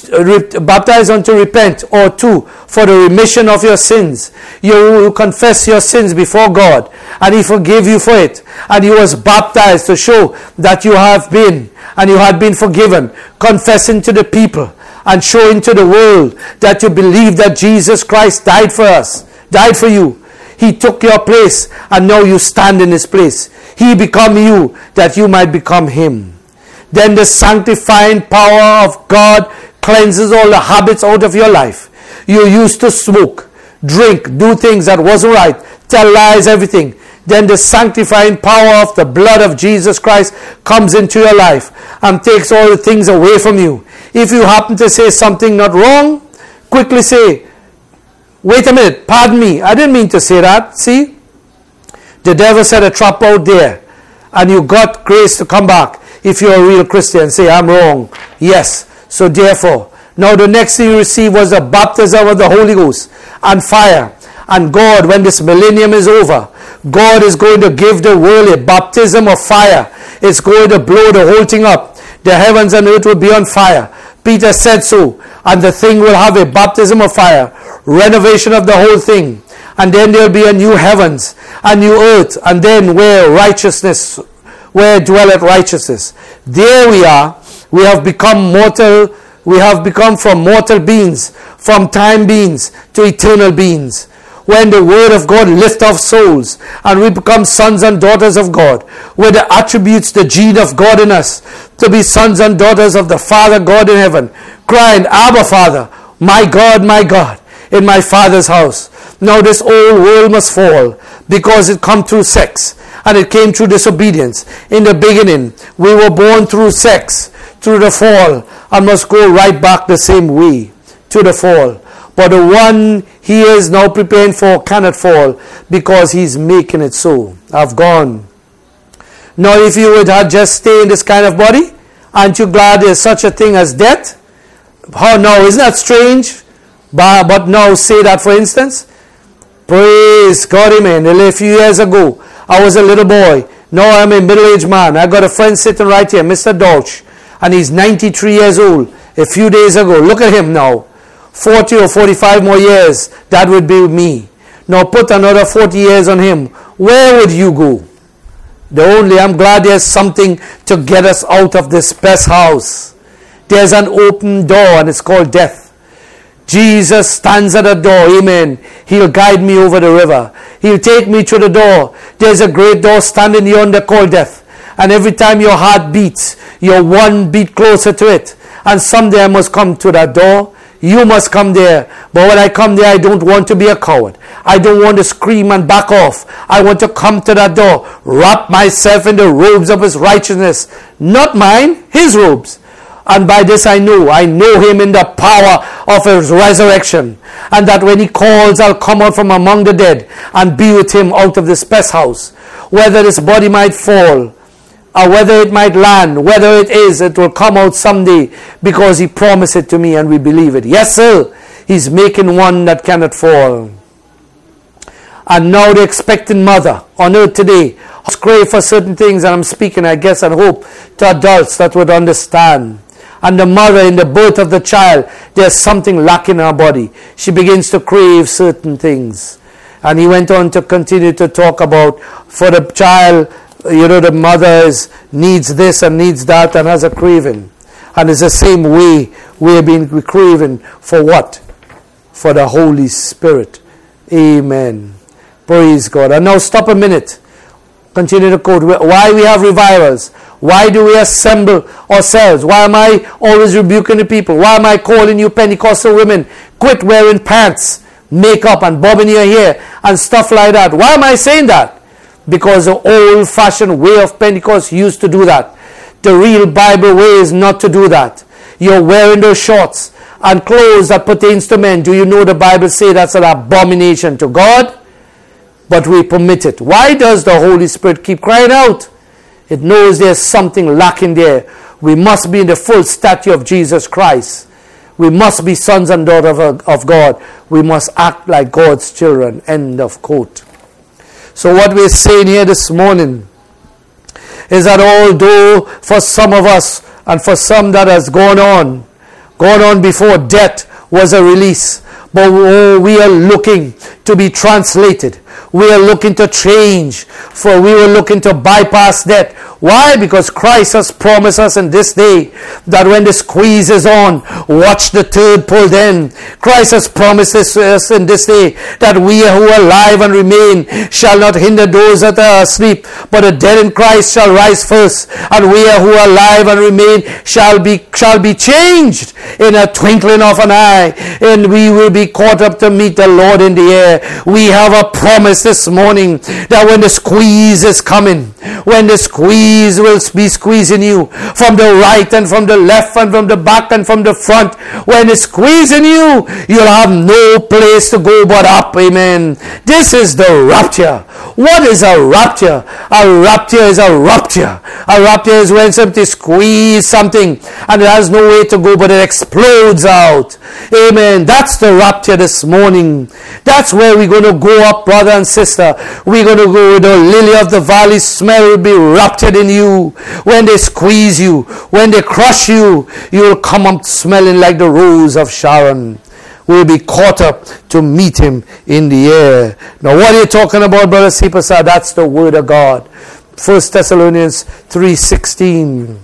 Baptized unto repent, or two, for the remission of your sins. You confess your sins before God, and He forgave you for it. And you was baptized to show that you have been, and you had been forgiven, confessing to the people and showing to the world that you believe that Jesus Christ died for us, died for you. He took your place, and now you stand in His place. He become you, that you might become Him. Then the sanctifying power of God cleanses all the habits out of your life. You used to smoke, drink, do things that wasn't right, tell lies, everything. Then the sanctifying power of the blood of Jesus Christ comes into your life and takes all the things away from you. If you happen to say something not wrong, quickly say, wait a minute, pardon me, I didn't mean to say that. See? The devil set a trap out there, and you got grace to come back. If you're a real Christian, say, I'm wrong. Yes. So therefore, now the next thing you received was the baptism of the Holy Ghost and fire. And God, when this millennium is over, God is going to give the world a baptism of fire. It's going to blow the whole thing up. The heavens and earth will be on fire. Peter said so. And the thing will have a baptism of fire. Renovation of the whole thing. And then there will be a new heavens, a new earth. And then where righteousness, where dwelleth righteousness. There we are. We have become mortal. We have become from mortal beings, from time beings to eternal beings. When the word of God lifts our souls and we become sons and daughters of God, with the attributes, the gene of God in us, to be sons and daughters of the Father God in heaven, crying, Abba Father, my God, my God, in my Father's house. Now this old world must fall, because it come through sex, and it came through disobedience. In the beginning, we were born through sex, through the fall, and must go right back the same way to the fall. But the one He is now preparing for cannot fall, because He's making it so. I've gone. Now if you would have just stay in this kind of body, aren't you glad there's such a thing as death? How now, isn't that strange? But, but now say that, for instance. Praise God, amen. A few years ago, I was a little boy. Now I'm a middle-aged man. I got a friend sitting right here, Mister Dolch, and he's ninety-three years old. A few days ago, look at him now. forty or forty-five more years, that would be me. Now put another forty years on him. Where would you go? The only, I'm glad there's something to get us out of this best house. There's an open door, and it's called death. Jesus stands at the door, amen. He'll guide me over the river. He'll take me through the door. There's a great door standing yonder called death. And every time your heart beats, you're one beat closer to it. And someday I must come to that door. You must come there. But when I come there, I don't want to be a coward. I don't want to scream and back off. I want to come to that door, wrap myself in the robes of His righteousness. Not mine, His robes. And by this I know, I know Him in the power of His resurrection. And that when He calls, I'll come out from among the dead and be with Him out of this pest house. Whether this body might fall, or whether it might land, whether it is, it will come out someday, because He promised it to me and we believe it. Yes, sir. He's making one that cannot fall. And now the expectant mother on earth today crave for certain things, and I'm speaking, I guess, and hope to adults that would understand. And the mother, in the birth of the child, there's something lacking in her body. She begins to crave certain things. And he went on to continue to talk about, for the child, you know, the mother is, needs this and needs that and has a craving. And it's the same way we've been craving for what? For the Holy Spirit. Amen. Praise God. And now stop a minute. Continue to quote. Why we have revivals? Why do we assemble ourselves? Why am I always rebuking the people? Why am I calling you Pentecostal women? Quit wearing pants, makeup, and bobbing your hair and stuff like that. Why am I saying that? Because the old-fashioned way of Pentecost used to do that. The real Bible way is not to do that. You're wearing those shorts and clothes that pertains to men. Do you know the Bible say that's an abomination to God? But we permit it. Why does the Holy Spirit keep crying out? It knows there's something lacking there. We must be in the full stature of Jesus Christ. We must be sons and daughters of, of God. We must act like God's children. End of quote. So what we're saying here this morning is that although for some of us and for some that has gone on, gone on before death was a release, but oh, we are looking to be translated. We are looking to change, for we were looking to bypass death. Why? Because Christ has promised us in this day that when the squeeze is on, watch the third pull then. Christ has promised us in this day that we who are alive and remain shall not hinder those that are asleep, but the dead in Christ shall rise first, and we who are alive and remain shall be shall be changed in a twinkling of an eye, and we will be caught up to meet the Lord in the air. We have a promise this morning that when the squeeze is coming, when the squeeze will be squeezing you from the right and from the left and from the back and from the front, when it's squeezing you, you'll have no place to go but up. Amen. This is the rapture. What is a rapture? A rapture is a rupture. A rupture is when something squeezes something and it has no way to go but it explodes out. Amen. That's the rapture this morning. That's where we're going to go up, brother and sister. We're going to go with the lily of the valley smell will be ruptured in you. When they squeeze you, when they crush you, you'll come up smelling like the rose of Sharon. We'll be caught up to meet him in the air. Now what are you talking about, brother Sipasa? That's the word of God. First Thessalonians three sixteen.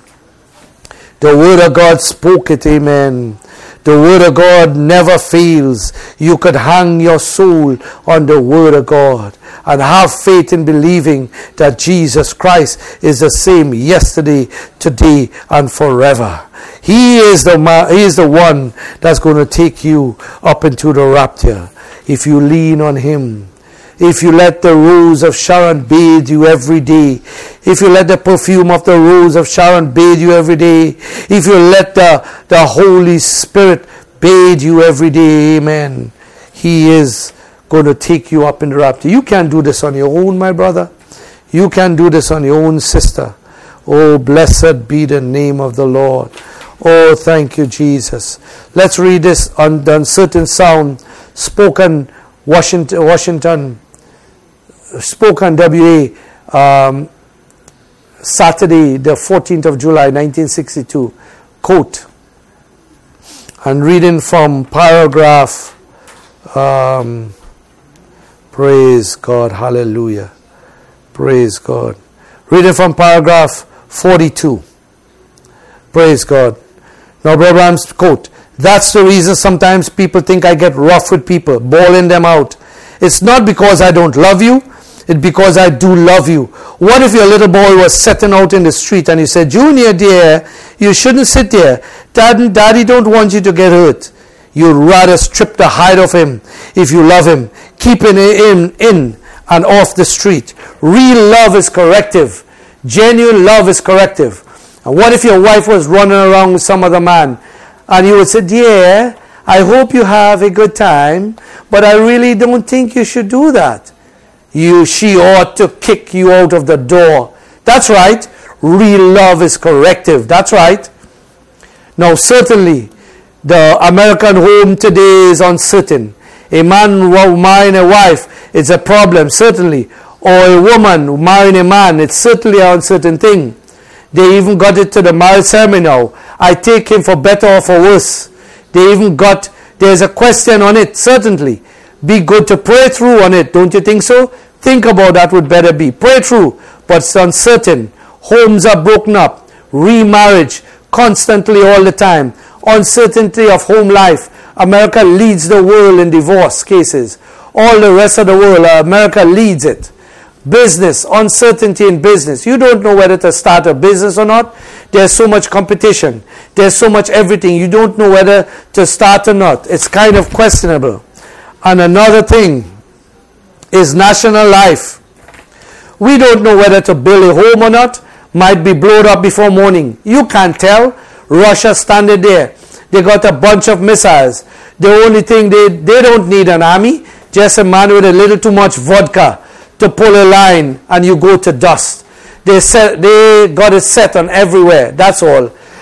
The word of God spoke it, amen. The word of God never fails. You could hang your soul on the word of God and have faith in believing that Jesus Christ is the same yesterday, today, and forever. He is the man, he is the one that's going to take you up into the rapture if you lean on him. If you let the rose of Sharon bathe you every day, if you let the perfume of the rose of Sharon bathe you every day, if you let the, the Holy Spirit bathe you every day, amen, he is going to take you up in the rapture. You can't do this on your own, my brother. You can't do this on your own, sister. Oh, blessed be the name of the Lord. Oh, thank you, Jesus. Let's read this on the uncertain sound spoken Washington, Washington, spoken W A, um, Saturday, the fourteenth of July, nineteen sixty-two. Quote, and reading from paragraph, um, praise God, hallelujah, praise God. Reading from paragraph forty-two. Praise God. Now, Brother Branham's quote, that's the reason sometimes people think I get rough with people, bawling them out. It's not because I don't love you, it's because I do love you. What if your little boy was sitting out in the street and you said, Junior dear, you shouldn't sit there. Dad, Daddy don't want you to get hurt. You'd rather strip the hide off him if you love him, keeping him in and off the street. Real love is corrective. Genuine love is corrective. And what if your wife was running around with some other man and you would say, dear, I hope you have a good time, but I really don't think you should do that. You, she ought to kick you out of the door. That's right. Real love is corrective. That's right. Now, certainly, the American home today is uncertain. A man marrying a wife, it's a problem, certainly. Or a woman marrying a man, it's certainly an uncertain thing. They even got it to the marriage ceremony now. I take him for better or for worse. They even got, there's a question on it, certainly. Be good to pray through on it, don't you think so? Think about that would better be. Pray through, but it's uncertain. Homes are broken up. Remarriage, constantly all the time. Uncertainty of home life. America leads the world in divorce cases. All the rest of the world, America leads it. Business, uncertainty in business. You don't know whether to start a business or not. There's so much competition. There's so much everything. You don't know whether to start or not. It's kind of questionable. And another thing is national life. We don't know whether to build a home or not. Might be blown up before morning. You can't tell. Russia standing there. They got a bunch of missiles. The only thing, they, they don't need an army. Just a man with a little too much vodka to pull a line and you go to dust. They set, they got it set on everywhere. That's all.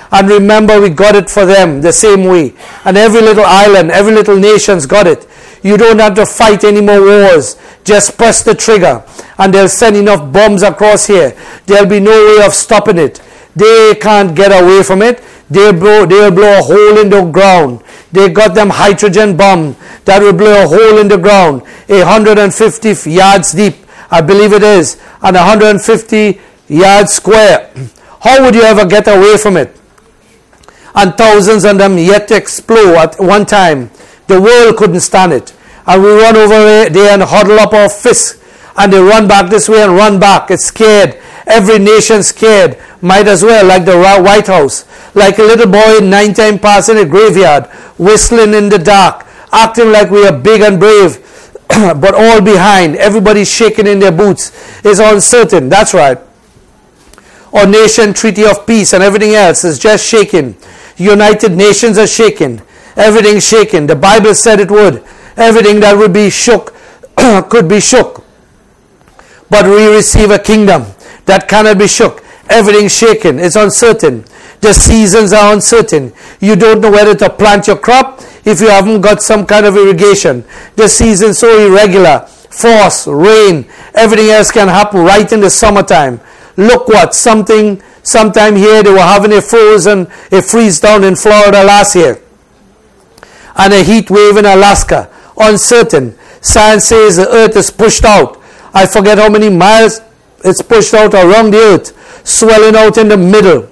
And remember, we got it for them the same way. And every little island, every little nation's got it. You don't have to fight any more wars. Just press the trigger. And they'll send enough bombs across here. There'll be no way of stopping it. They can't get away from it. They'll blow, they'll blow a hole in the ground. They got them hydrogen bomb that will blow a hole in the ground. one hundred fifty yards deep, I believe it is. And one hundred fifty yards square. How would you ever get away from it? And thousands of them yet to explode at one time. The world couldn't stand it. And we run over there and huddle up our fists. And they run back this way and run back. It's scared. Every nation scared. Might as well, like the White House. Like a little boy nine times passing a graveyard. Whistling in the dark. Acting like we are big and brave. But all behind. Everybody shaking in their boots. It's uncertain. That's right. Our nation treaty of peace and everything else is just shaking. United Nations are shaking. Everything's shaking. The Bible said it would. Everything that would be shook could be shook. But we receive a kingdom that cannot be shook. Everything's shaken. It's uncertain. The seasons are uncertain. You don't know whether to plant your crop if you haven't got some kind of irrigation. The season's so irregular. Frost, rain, everything else can happen right in the summertime. Look what, something, sometime here they were having a frozen, a freeze down in Florida last year. And a heat wave in Alaska. Uncertain. Science says the earth is pushed out. I forget how many miles it's pushed out around the earth. Swelling out in the middle.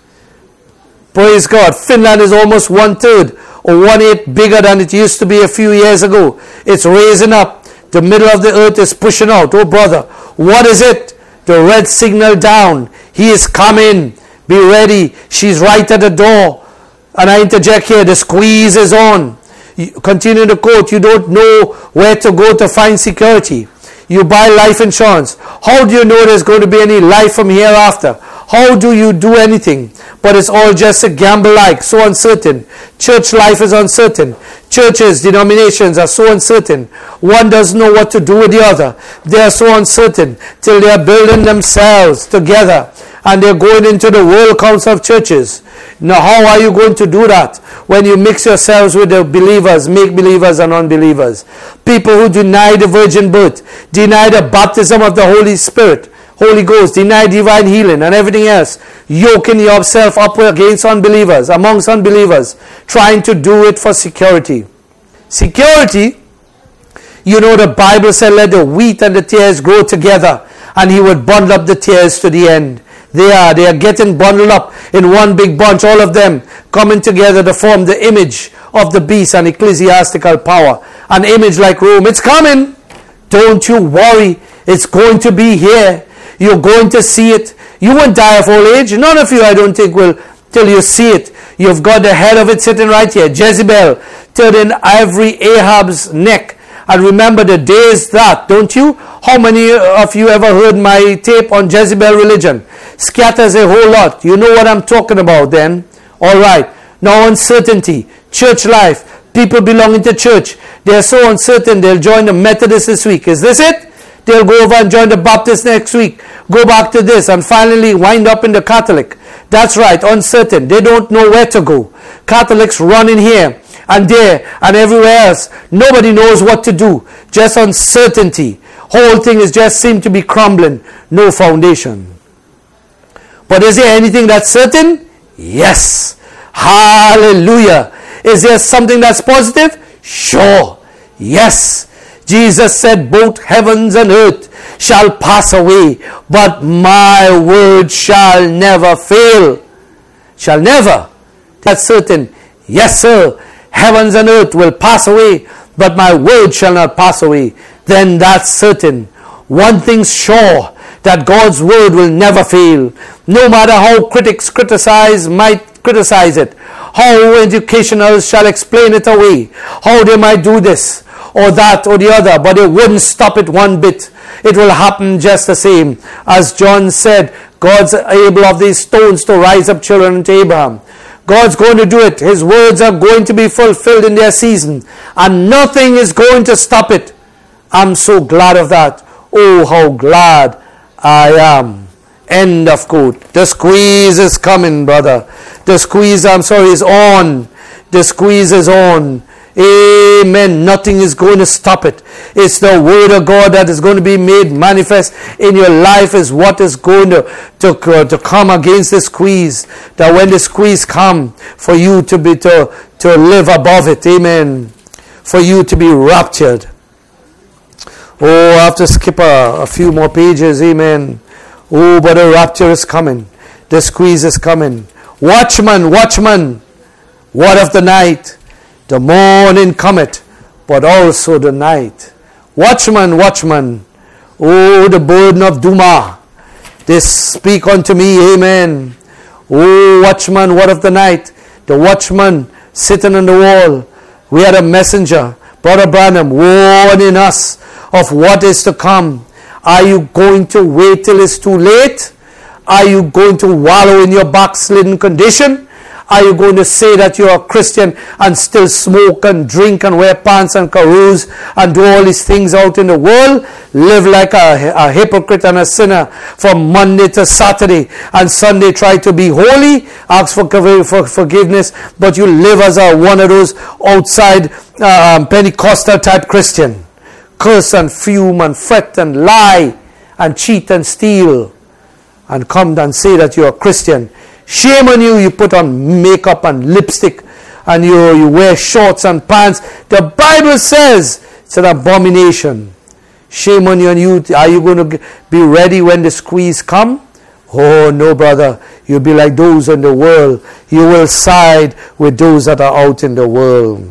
Praise God. Finland is almost one third or one eighth bigger than it used to be a few years ago. It's raising up. The middle of the earth is pushing out. Oh brother, what is it? The red signal down. He is coming. Be ready. She's right at the door. And I interject here. The squeeze is on. You continue the quote. You don't know where to go to find security. You buy life insurance. How do you know there's going to be any life from hereafter? How do you do anything? But it's all just a gamble like, so uncertain. Church life is uncertain. Churches, denominations are so uncertain. One doesn't know what to do with the other. They are so uncertain till they are building themselves together and they're going into the World Council of Churches. Now, how are you going to do that when you mix yourselves with the believers, make believers and unbelievers? People who deny the virgin birth, deny the baptism of the Holy Spirit, Holy Ghost, deny divine healing and everything else, yoking yourself up against unbelievers, amongst unbelievers, trying to do it for security. Security, you know the Bible said, let the wheat and the tares grow together, and he would bundle up the tares to the end. They are, they are getting bundled up in one big bunch, all of them coming together to form the image of the beast and ecclesiastical power. An image like Rome. It's coming. Don't you worry. It's going to be here. You're going to see it. You won't die of old age. None of you, I don't think, will till you see it. You've got the head of it sitting right here. Jezebel turning every Ahab's neck. And remember the days that, don't you? How many of you ever heard my tape on Jezebel religion? Scatters a whole lot. You know what I'm talking about then. All right. Now uncertainty. Church life. People belonging to church. They're so uncertain they'll join the Methodist this week. Is this it? They'll go over and join the Baptist next week. Go back to this and finally wind up in the Catholic. That's right. Uncertain. They don't know where to go. Catholics running here and there and everywhere else. Nobody knows what to do. Just uncertainty. Whole thing is just seem to be crumbling. No foundation. But is there anything that's certain? Yes. Hallelujah. Is there something that's positive? Sure. Yes. Jesus said both heavens and earth shall pass away, but my word shall never fail. Shall never. That's certain. Yes, sir. Heavens and earth will pass away, but my word shall not pass away. Then that's certain. One thing's sure, that God's word will never fail. No matter how critics criticize, might criticize it, how educationals shall explain it away, how they might do this or that or the other, but it wouldn't stop it one bit. It will happen just the same. As John said, God's able of these stones to rise up children to Abraham. God's going to do it. His words are going to be fulfilled in their season, and nothing is going to stop it. I'm so glad of that. Oh, how glad I am. End of quote. The squeeze is coming, brother. The squeeze, I'm sorry, is on. The squeeze is on. Amen. Nothing is going to stop it. It's the word of God that is going to be made manifest in your life is what is going to, to, to come against the squeeze. That when the squeeze come, for you to be to, to live above it. Amen. For you to be raptured. Oh, I have to skip a, a few more pages. Amen. Oh, but the rapture is coming. The squeeze is coming. Watchman, watchman, what of the night? The morning cometh, but also the night. Watchman, watchman, oh, the burden of Duma, they speak unto me, amen. Oh, watchman, what of the night? The watchman sitting on the wall. We had a messenger, Brother Branham, warning us of what is to come. Are you going to wait till it's too late? Are you going to wallow in your backslidden condition? Are you going to say that you're a Christian and still smoke and drink and wear pants and carouse and do all these things out in the world? Live like a, a hypocrite and a sinner from Monday to Saturday, and Sunday try to be holy, ask for, for forgiveness, but you live as a, one of those outside um, Pentecostal type Christian. Curse and fume and fret and lie and cheat and steal and come and say that you're a Christian. Shame on you, you put on makeup and lipstick and you, you wear shorts and pants. The Bible says it's an abomination. Shame on you, and you. Are you going to be ready when the squeeze come? Oh no, brother. You'll be like those in the world. You will side with those that are out in the world.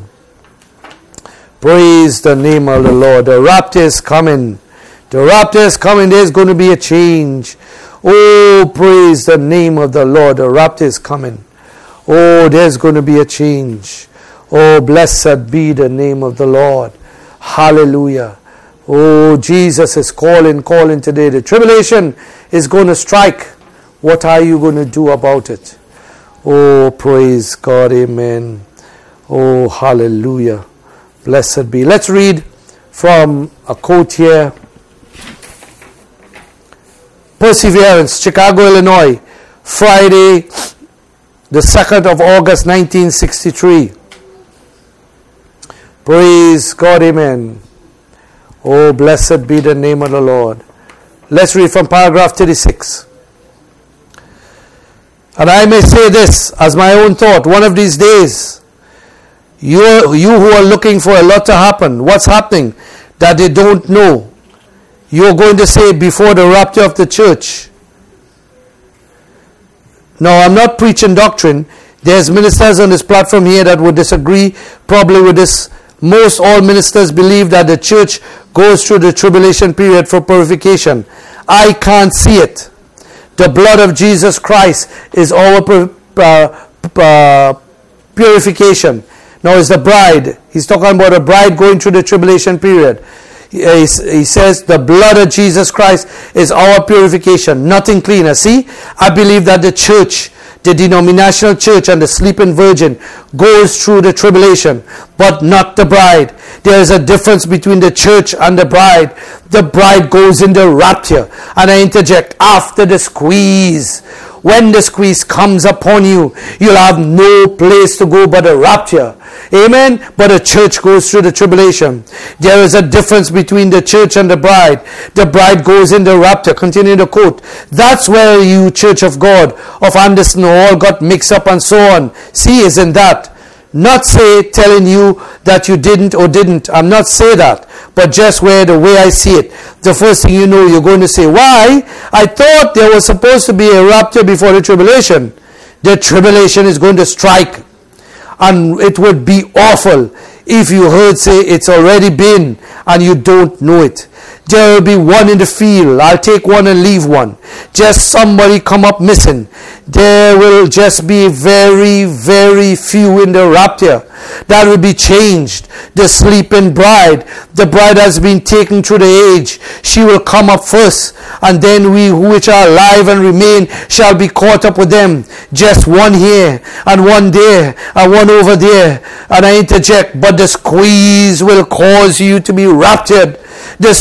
Praise the name of the Lord. The rapture is coming. The rapture is coming. There's going to be a change. Oh, praise the name of the Lord. The rapture is coming. Oh, there's going to be a change. Oh, blessed be the name of the Lord. Hallelujah. Oh, Jesus is calling, calling today. The tribulation is going to strike. What are you going to do about it? Oh, praise God. Amen. Oh, hallelujah. Blessed be. Let's read from a quote here. Perseverance, Chicago, Illinois, Friday, the second of August, nineteen sixty-three. Praise God, amen. Oh, blessed be the name of the Lord. Let's read from paragraph thirty-six. And I may say this as my own thought, one of these days, you, you who are looking for a lot to happen, what's happening that they don't know, you're going to say before the rapture of the church. Now, I'm not preaching doctrine. There's ministers on this platform here that would disagree probably with this. Most all ministers believe that the church goes through the tribulation period for purification. I can't see it. The blood of Jesus Christ is our uh, uh, purification. Now, it's the bride. He's talking about a bride going through the tribulation period. He, he says the blood of Jesus Christ is our purification, nothing cleaner. See, I believe that the church, the denominational church and the sleeping virgin goes through the tribulation, but not the bride. There is a difference between the church and the bride. The bride goes in the rapture. And I interject, after the squeeze. When the squeeze comes upon you, you'll have no place to go but the rapture. Amen. But the church goes through the tribulation. There is a difference between the church and the bride. The bride goes in the rapture. Continue the quote. That's where you, Church of God of Anderson, all got mixed up and so on. See, isn't that? Not say telling you that you didn't or didn't. I'm not say that. But just where the way I see it. The first thing you know, you're going to say, why? I thought there was supposed to be a rapture before the tribulation. The tribulation is going to strike. And it would be awful if you heard say it's already been and you don't know it. There will be one in the field. I'll take one and leave one. Just somebody come up missing. There will just be very, very few in the rapture. That will be changed. The sleeping bride. The bride has been taken through the age. She will come up first. And then we which are alive and remain shall be caught up with them. Just one here and one there and one over there. And I interject, but the squeeze will cause you to be raptured. The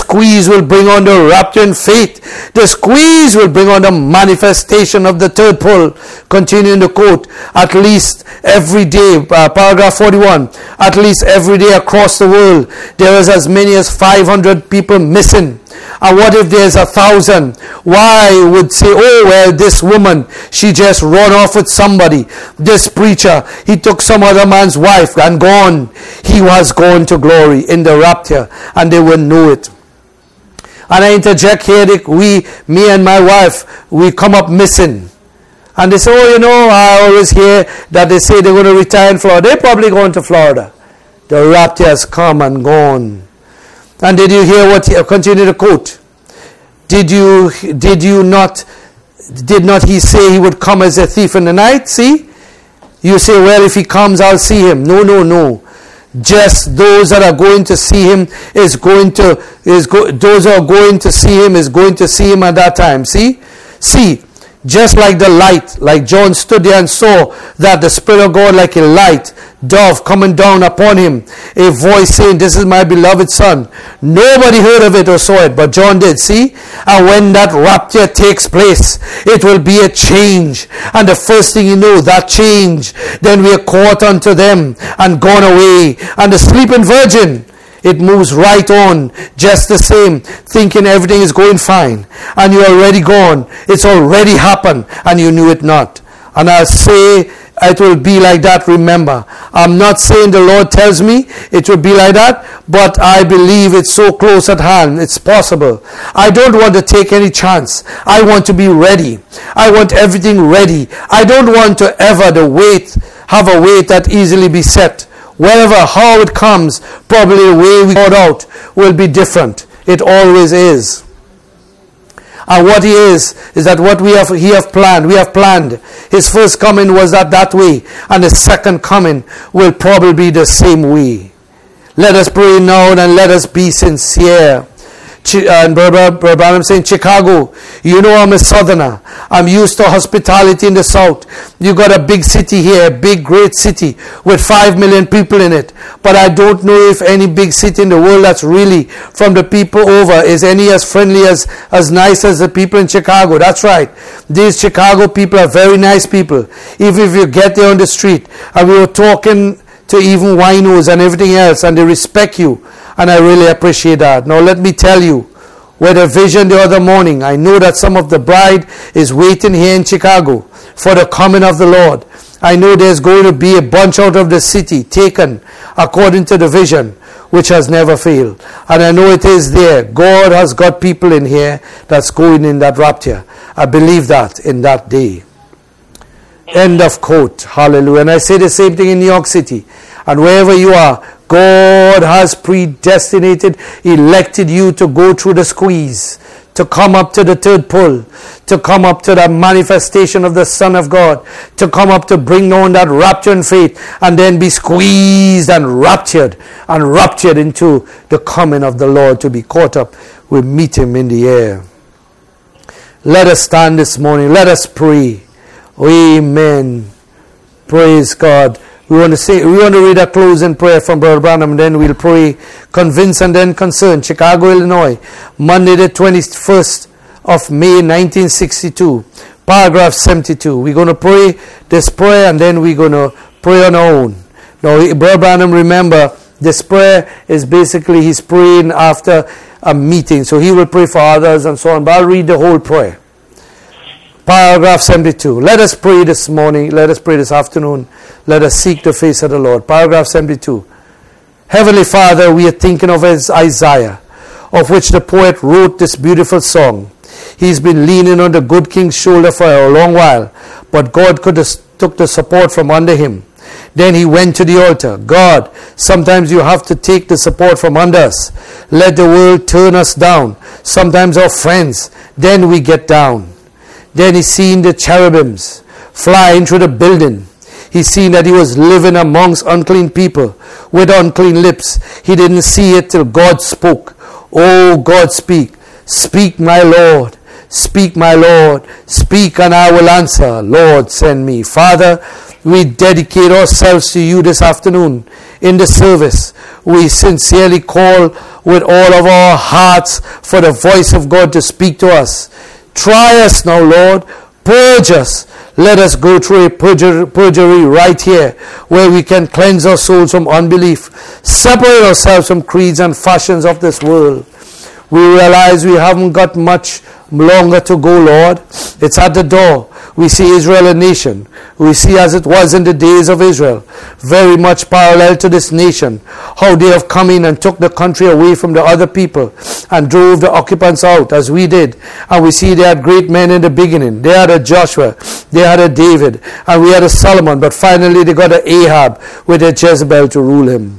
squeeze will bring on the rapture in faith. The squeeze will bring on the manifestation of the third pull. Continuing the quote, at least every day, uh, paragraph forty-one, at least every day across the world, there is as many as five hundred people missing. And what if there's a thousand? Why would say, oh, well, this woman, she just run off with somebody. This preacher, he took some other man's wife and gone. He was gone to glory in the rapture, and they wouldn't know it. And I interject here, that we, me and my wife, we come up missing. And they say, oh, you know, I always hear that they say they're going to retire in Florida. They're probably going to Florida. The rapture has come and gone. And did you hear what he, continue to quote? Did you, did you not, did not he say he would come as a thief in the night? See? You say, well, if he comes, I'll see him. No, no, no. Just those that are going to see him is going to, is go, those that are going to see him is going to see him at that time. See? See? Just like the light, like John stood there and saw that the Spirit of God like a light, dove coming down upon him, a voice saying, this is my beloved Son. Nobody heard of it or saw it, but John did, see? And when that rapture takes place, it will be a change. And the first thing you know, that change, then we are caught unto them and gone away. And the sleeping virgin, it moves right on, just the same, thinking everything is going fine. And you're already gone. It's already happened, and you knew it not. And I say, it will be like that, remember. I'm not saying the Lord tells me it will be like that, but I believe it's so close at hand. It's possible. I don't want to take any chance. I want to be ready. I want everything ready. I don't want to ever the wait, have a wait that easily be set. Wherever, how it comes, probably the way we got out will be different. It always is. And what he is, is that what we have, he have planned, we have planned. His first coming was that that way, and the second coming will probably be the same way. Let us pray now and let us be sincere. And Brother Branham saying, Chicago, you know I'm a southerner. I'm used to hospitality in the south. You got a big city here, big great city with five million people in it. But I don't know if any big city in the world that's really from the people over is any as friendly as, as nice as the people in Chicago. That's right. These Chicago people are very nice people. Even if you get there on the street, and we were talking to even winos and everything else, and they respect you. And I really appreciate that. Now let me tell you, with a vision the other morning, I know that some of the bride is waiting here in Chicago for the coming of the Lord. I know there's going to be a bunch out of the city taken according to the vision, which has never failed. And I know it is there. God has got people in here that's going in that rapture. I believe that in that day. End of quote. Hallelujah. And I say the same thing in New York City. And wherever you are, God has predestinated, elected you to go through the squeeze, to come up to the third pull, to come up to the manifestation of the Son of God, to come up to bring on that rapture in faith, and then be squeezed and raptured, and raptured into the coming of the Lord, to be caught up. We meet him in the air. Let us stand this morning. Let us pray. Amen. Praise God. We want to say, we want to read a closing prayer from Brother Branham, and then we'll pray, convince and then concern. Chicago, Illinois, Monday the twenty-first of May, nineteen sixty-two, paragraph seventy-two. We're going to pray this prayer, and then we're going to pray on our own. Now, Brother Branham, remember, this prayer is basically he's praying after a meeting, so he will pray for others and so on. But I'll read the whole prayer. Paragraph seventy-two. Let us pray this morning. Let us pray this afternoon. Let us seek the face of the Lord. Paragraph seventy-two. Heavenly Father, we are thinking of Isaiah, of which the poet wrote this beautiful song. He's been leaning on the good king's shoulder for a long while, but God could have took the support from under him. Then he went to the altar. God, sometimes you have to take the support from under us. Let the world turn us down. Sometimes our friends. Then we get down. Then he seen the cherubims flying through the building. He seen that he was living amongst unclean people with unclean lips. He didn't see it till God spoke. Oh, God, speak. Speak, my Lord. Speak, my Lord. Speak, and I will answer. Lord, send me. Father, we dedicate ourselves to you this afternoon in the service. We sincerely call with all of our hearts for the voice of God to speak to us. Try us now, Lord. Purge us. Let us go through a purgery, purgery right here where we can cleanse our souls from unbelief, separate ourselves from creeds and fashions of this world. We realize we haven't got much longer to go, Lord. It's at the door. We see Israel a nation. We see as it was in the days of Israel, very much parallel to this nation, how they have come in and took the country away from the other people and drove the occupants out as we did. And we see they had great men in the beginning. They had a Joshua, they had a David, and we had a Solomon, but finally they got an Ahab with a Jezebel to rule him.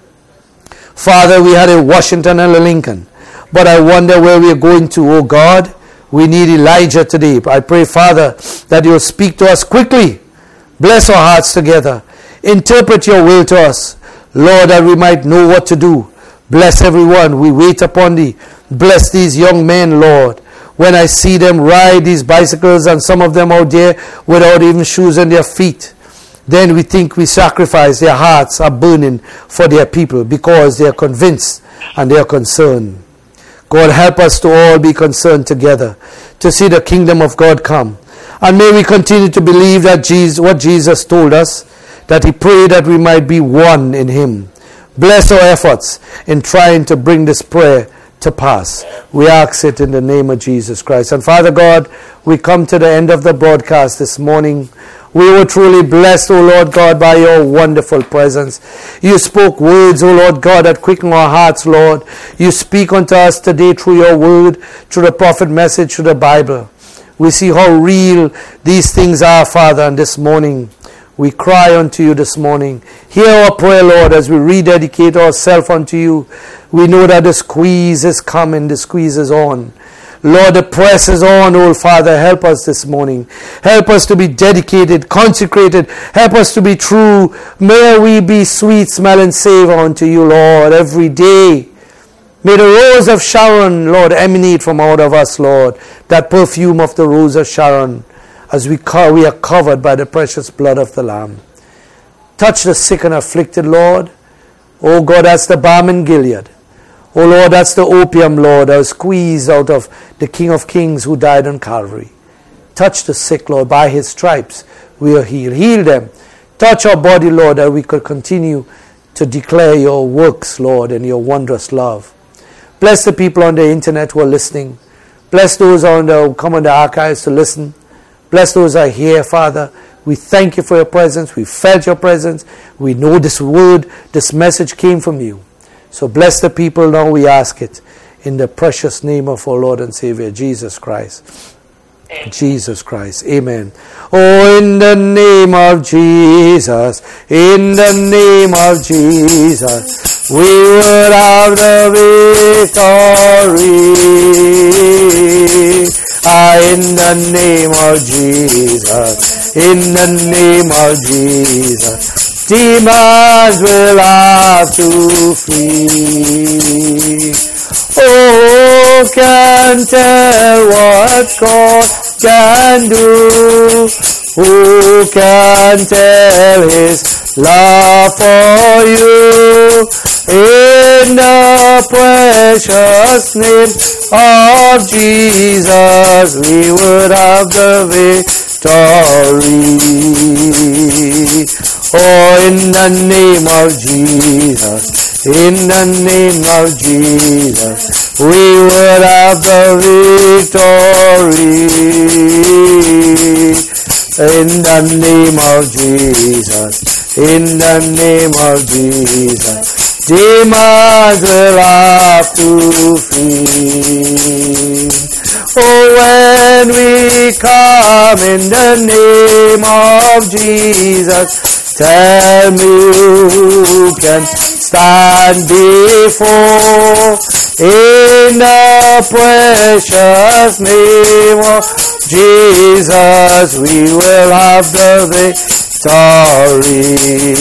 Father, we had a Washington and a Lincoln, but I wonder where we are going to, oh God. We need Elijah today. I pray, Father, that you will speak to us quickly. Bless our hearts together. Interpret your will to us, Lord, that we might know what to do. Bless everyone. We wait upon thee. Bless these young men, Lord. When I see them ride these bicycles and some of them out there without even shoes on their feet, then we think we sacrifice. Their hearts are burning for their people because they are convinced and they are concerned. God, help us to all be concerned together to see the kingdom of God come. And may we continue to believe that Jesus, what Jesus told us, that he prayed that we might be one in him. Bless our efforts in trying to bring this prayer to pass. We ask it in the name of Jesus Christ. And Father God, we come to the end of the broadcast this morning. We were truly blessed, O Lord God, by your wonderful presence. You spoke words, O Lord God, that quicken our hearts, Lord. You speak unto us today through your word, through the prophet message, through the Bible. We see how real these things are, Father, and this morning we cry unto you this morning. Hear our prayer, Lord, as we rededicate ourselves unto you. We know that the squeeze is coming, the squeeze is on. Lord, the press is on, oh Father. Help us this morning. Help us to be dedicated, consecrated. Help us to be true. May we be sweet smelling savor unto you, Lord, every day. May the rose of Sharon, Lord, emanate from out of us, Lord. That perfume of the rose of Sharon, as we, co- we are covered by the precious blood of the Lamb. Touch the sick and afflicted, Lord. Oh God, that's the balm in Gilead. Oh Lord, that's the opium, Lord, that was squeezed out of the King of Kings who died on Calvary. Touch the sick, Lord. By his stripes we are healed. Heal them. Touch our body, Lord, that we could continue to declare your works, Lord, and your wondrous love. Bless the people on the internet who are listening. Bless those on the, who come on the archives to listen. Bless those who are here, Father. We thank you for your presence. We felt your presence. We know this word, this message came from you. So bless the people now, we ask it, in the precious name of our Lord and Savior, Jesus Christ. Amen. Jesus Christ. Amen. Oh, in the name of Jesus, in the name of Jesus, we will have the victory. Ah, in the name of Jesus, in the name of Jesus, demons will have to flee. Oh, can tell what God can do. Who can tell his love for you? In the precious name of Jesus, we would have the victory. Oh, in the name of Jesus, in the name of Jesus, we will have the victory. In the name of Jesus, in the name of Jesus, demons will have to flee. Oh, when we come in the name of Jesus, tell me who can stand before. In the precious name of Jesus, we will have the victory. victory.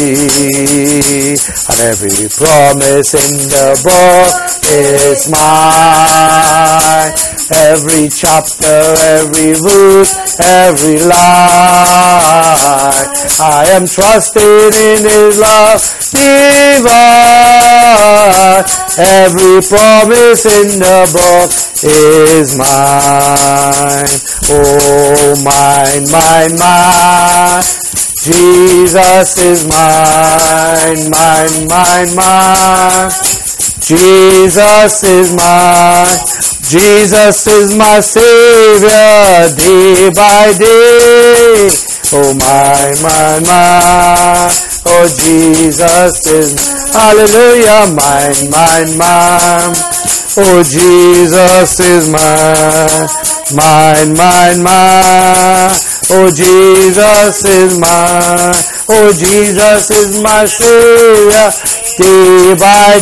Every promise in the book is mine. Every chapter, every verse, every line. I am trusted in His love divine. Every promise in the book is mine. Oh, mine, mine, mine. Jesus is mine, mine, mine, mine. Jesus is mine. Jesus is my Savior day by day. Oh, my, my, my. Oh, Jesus is hallelujah, mine, mine, mine. Oh, Jesus is mine, mine, mine, mine. Oh, Jesus is mine. Oh, Jesus is my Savior day by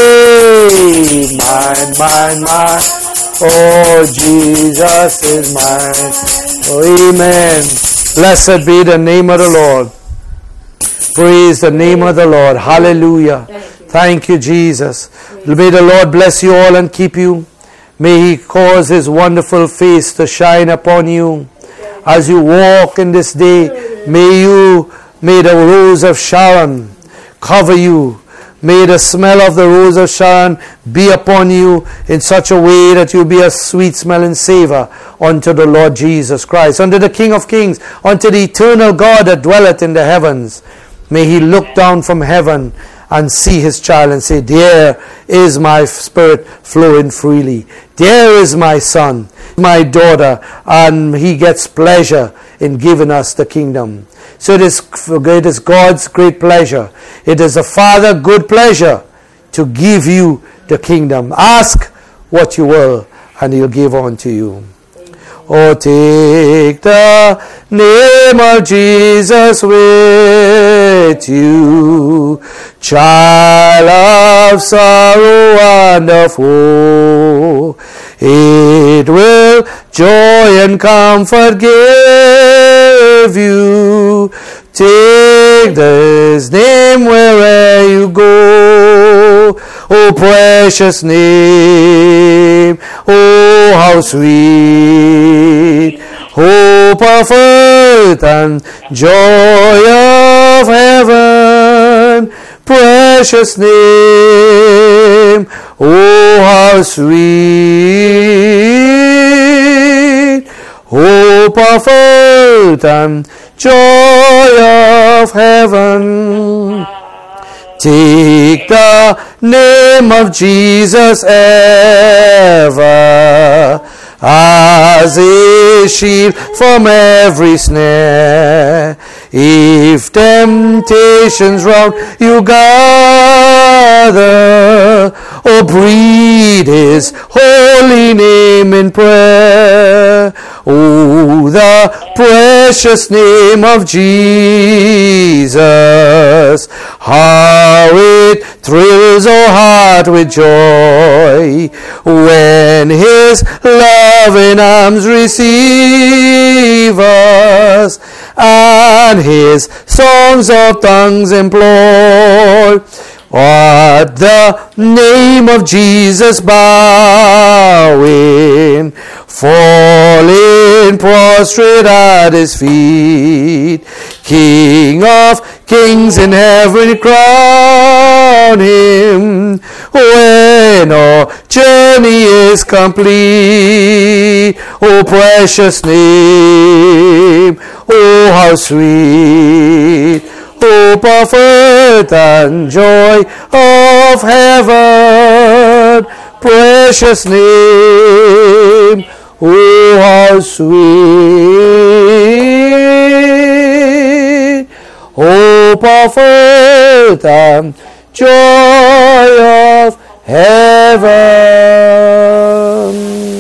day. Mine, mine, mine. Oh, Jesus is mine. Oh, amen. Blessed be the name of the Lord. Praise the name of the Lord. Hallelujah. Thank you, Jesus. May the Lord bless you all and keep you. May He cause His wonderful face to shine upon you. As you walk in this day, may you, may the rose of Sharon cover you. May the smell of the rose of Sharon be upon you in such a way that you be a sweet smelling savor unto the Lord Jesus Christ, unto the King of Kings, unto the eternal God that dwelleth in the heavens. May He look down from heaven and see His child and say, there is my spirit flowing freely. There is my son, my daughter, and He gets pleasure in giving us the kingdom. So it is, it is God's great pleasure. It is the Father good pleasure to give you the kingdom. Ask what you will, and He'll give unto you. Oh, take the name of Jesus with you, child of sorrow and of woe. It will joy and comfort give you. Take His name wherever you go. Oh, precious name, oh, how sweet, hope of earth and joy of heaven. Precious name, oh, how sweet, hope of earth and joy of heaven. Take the name of Jesus ever as a shield from every snare. If temptations round you gather, oh, breathe His holy name in prayer. Oh, the precious name of Jesus, how it thrills our heart with joy when His loving arms receive us and His songs of tongues employ. At the name of Jesus bowing, falling prostrate at His feet, King of kings in heaven crown Him when our journey is complete. Oh, precious name, oh, how sweet, hope of earth and joy of heaven. Precious name, oh, how sweet, hope of earth and joy of heaven.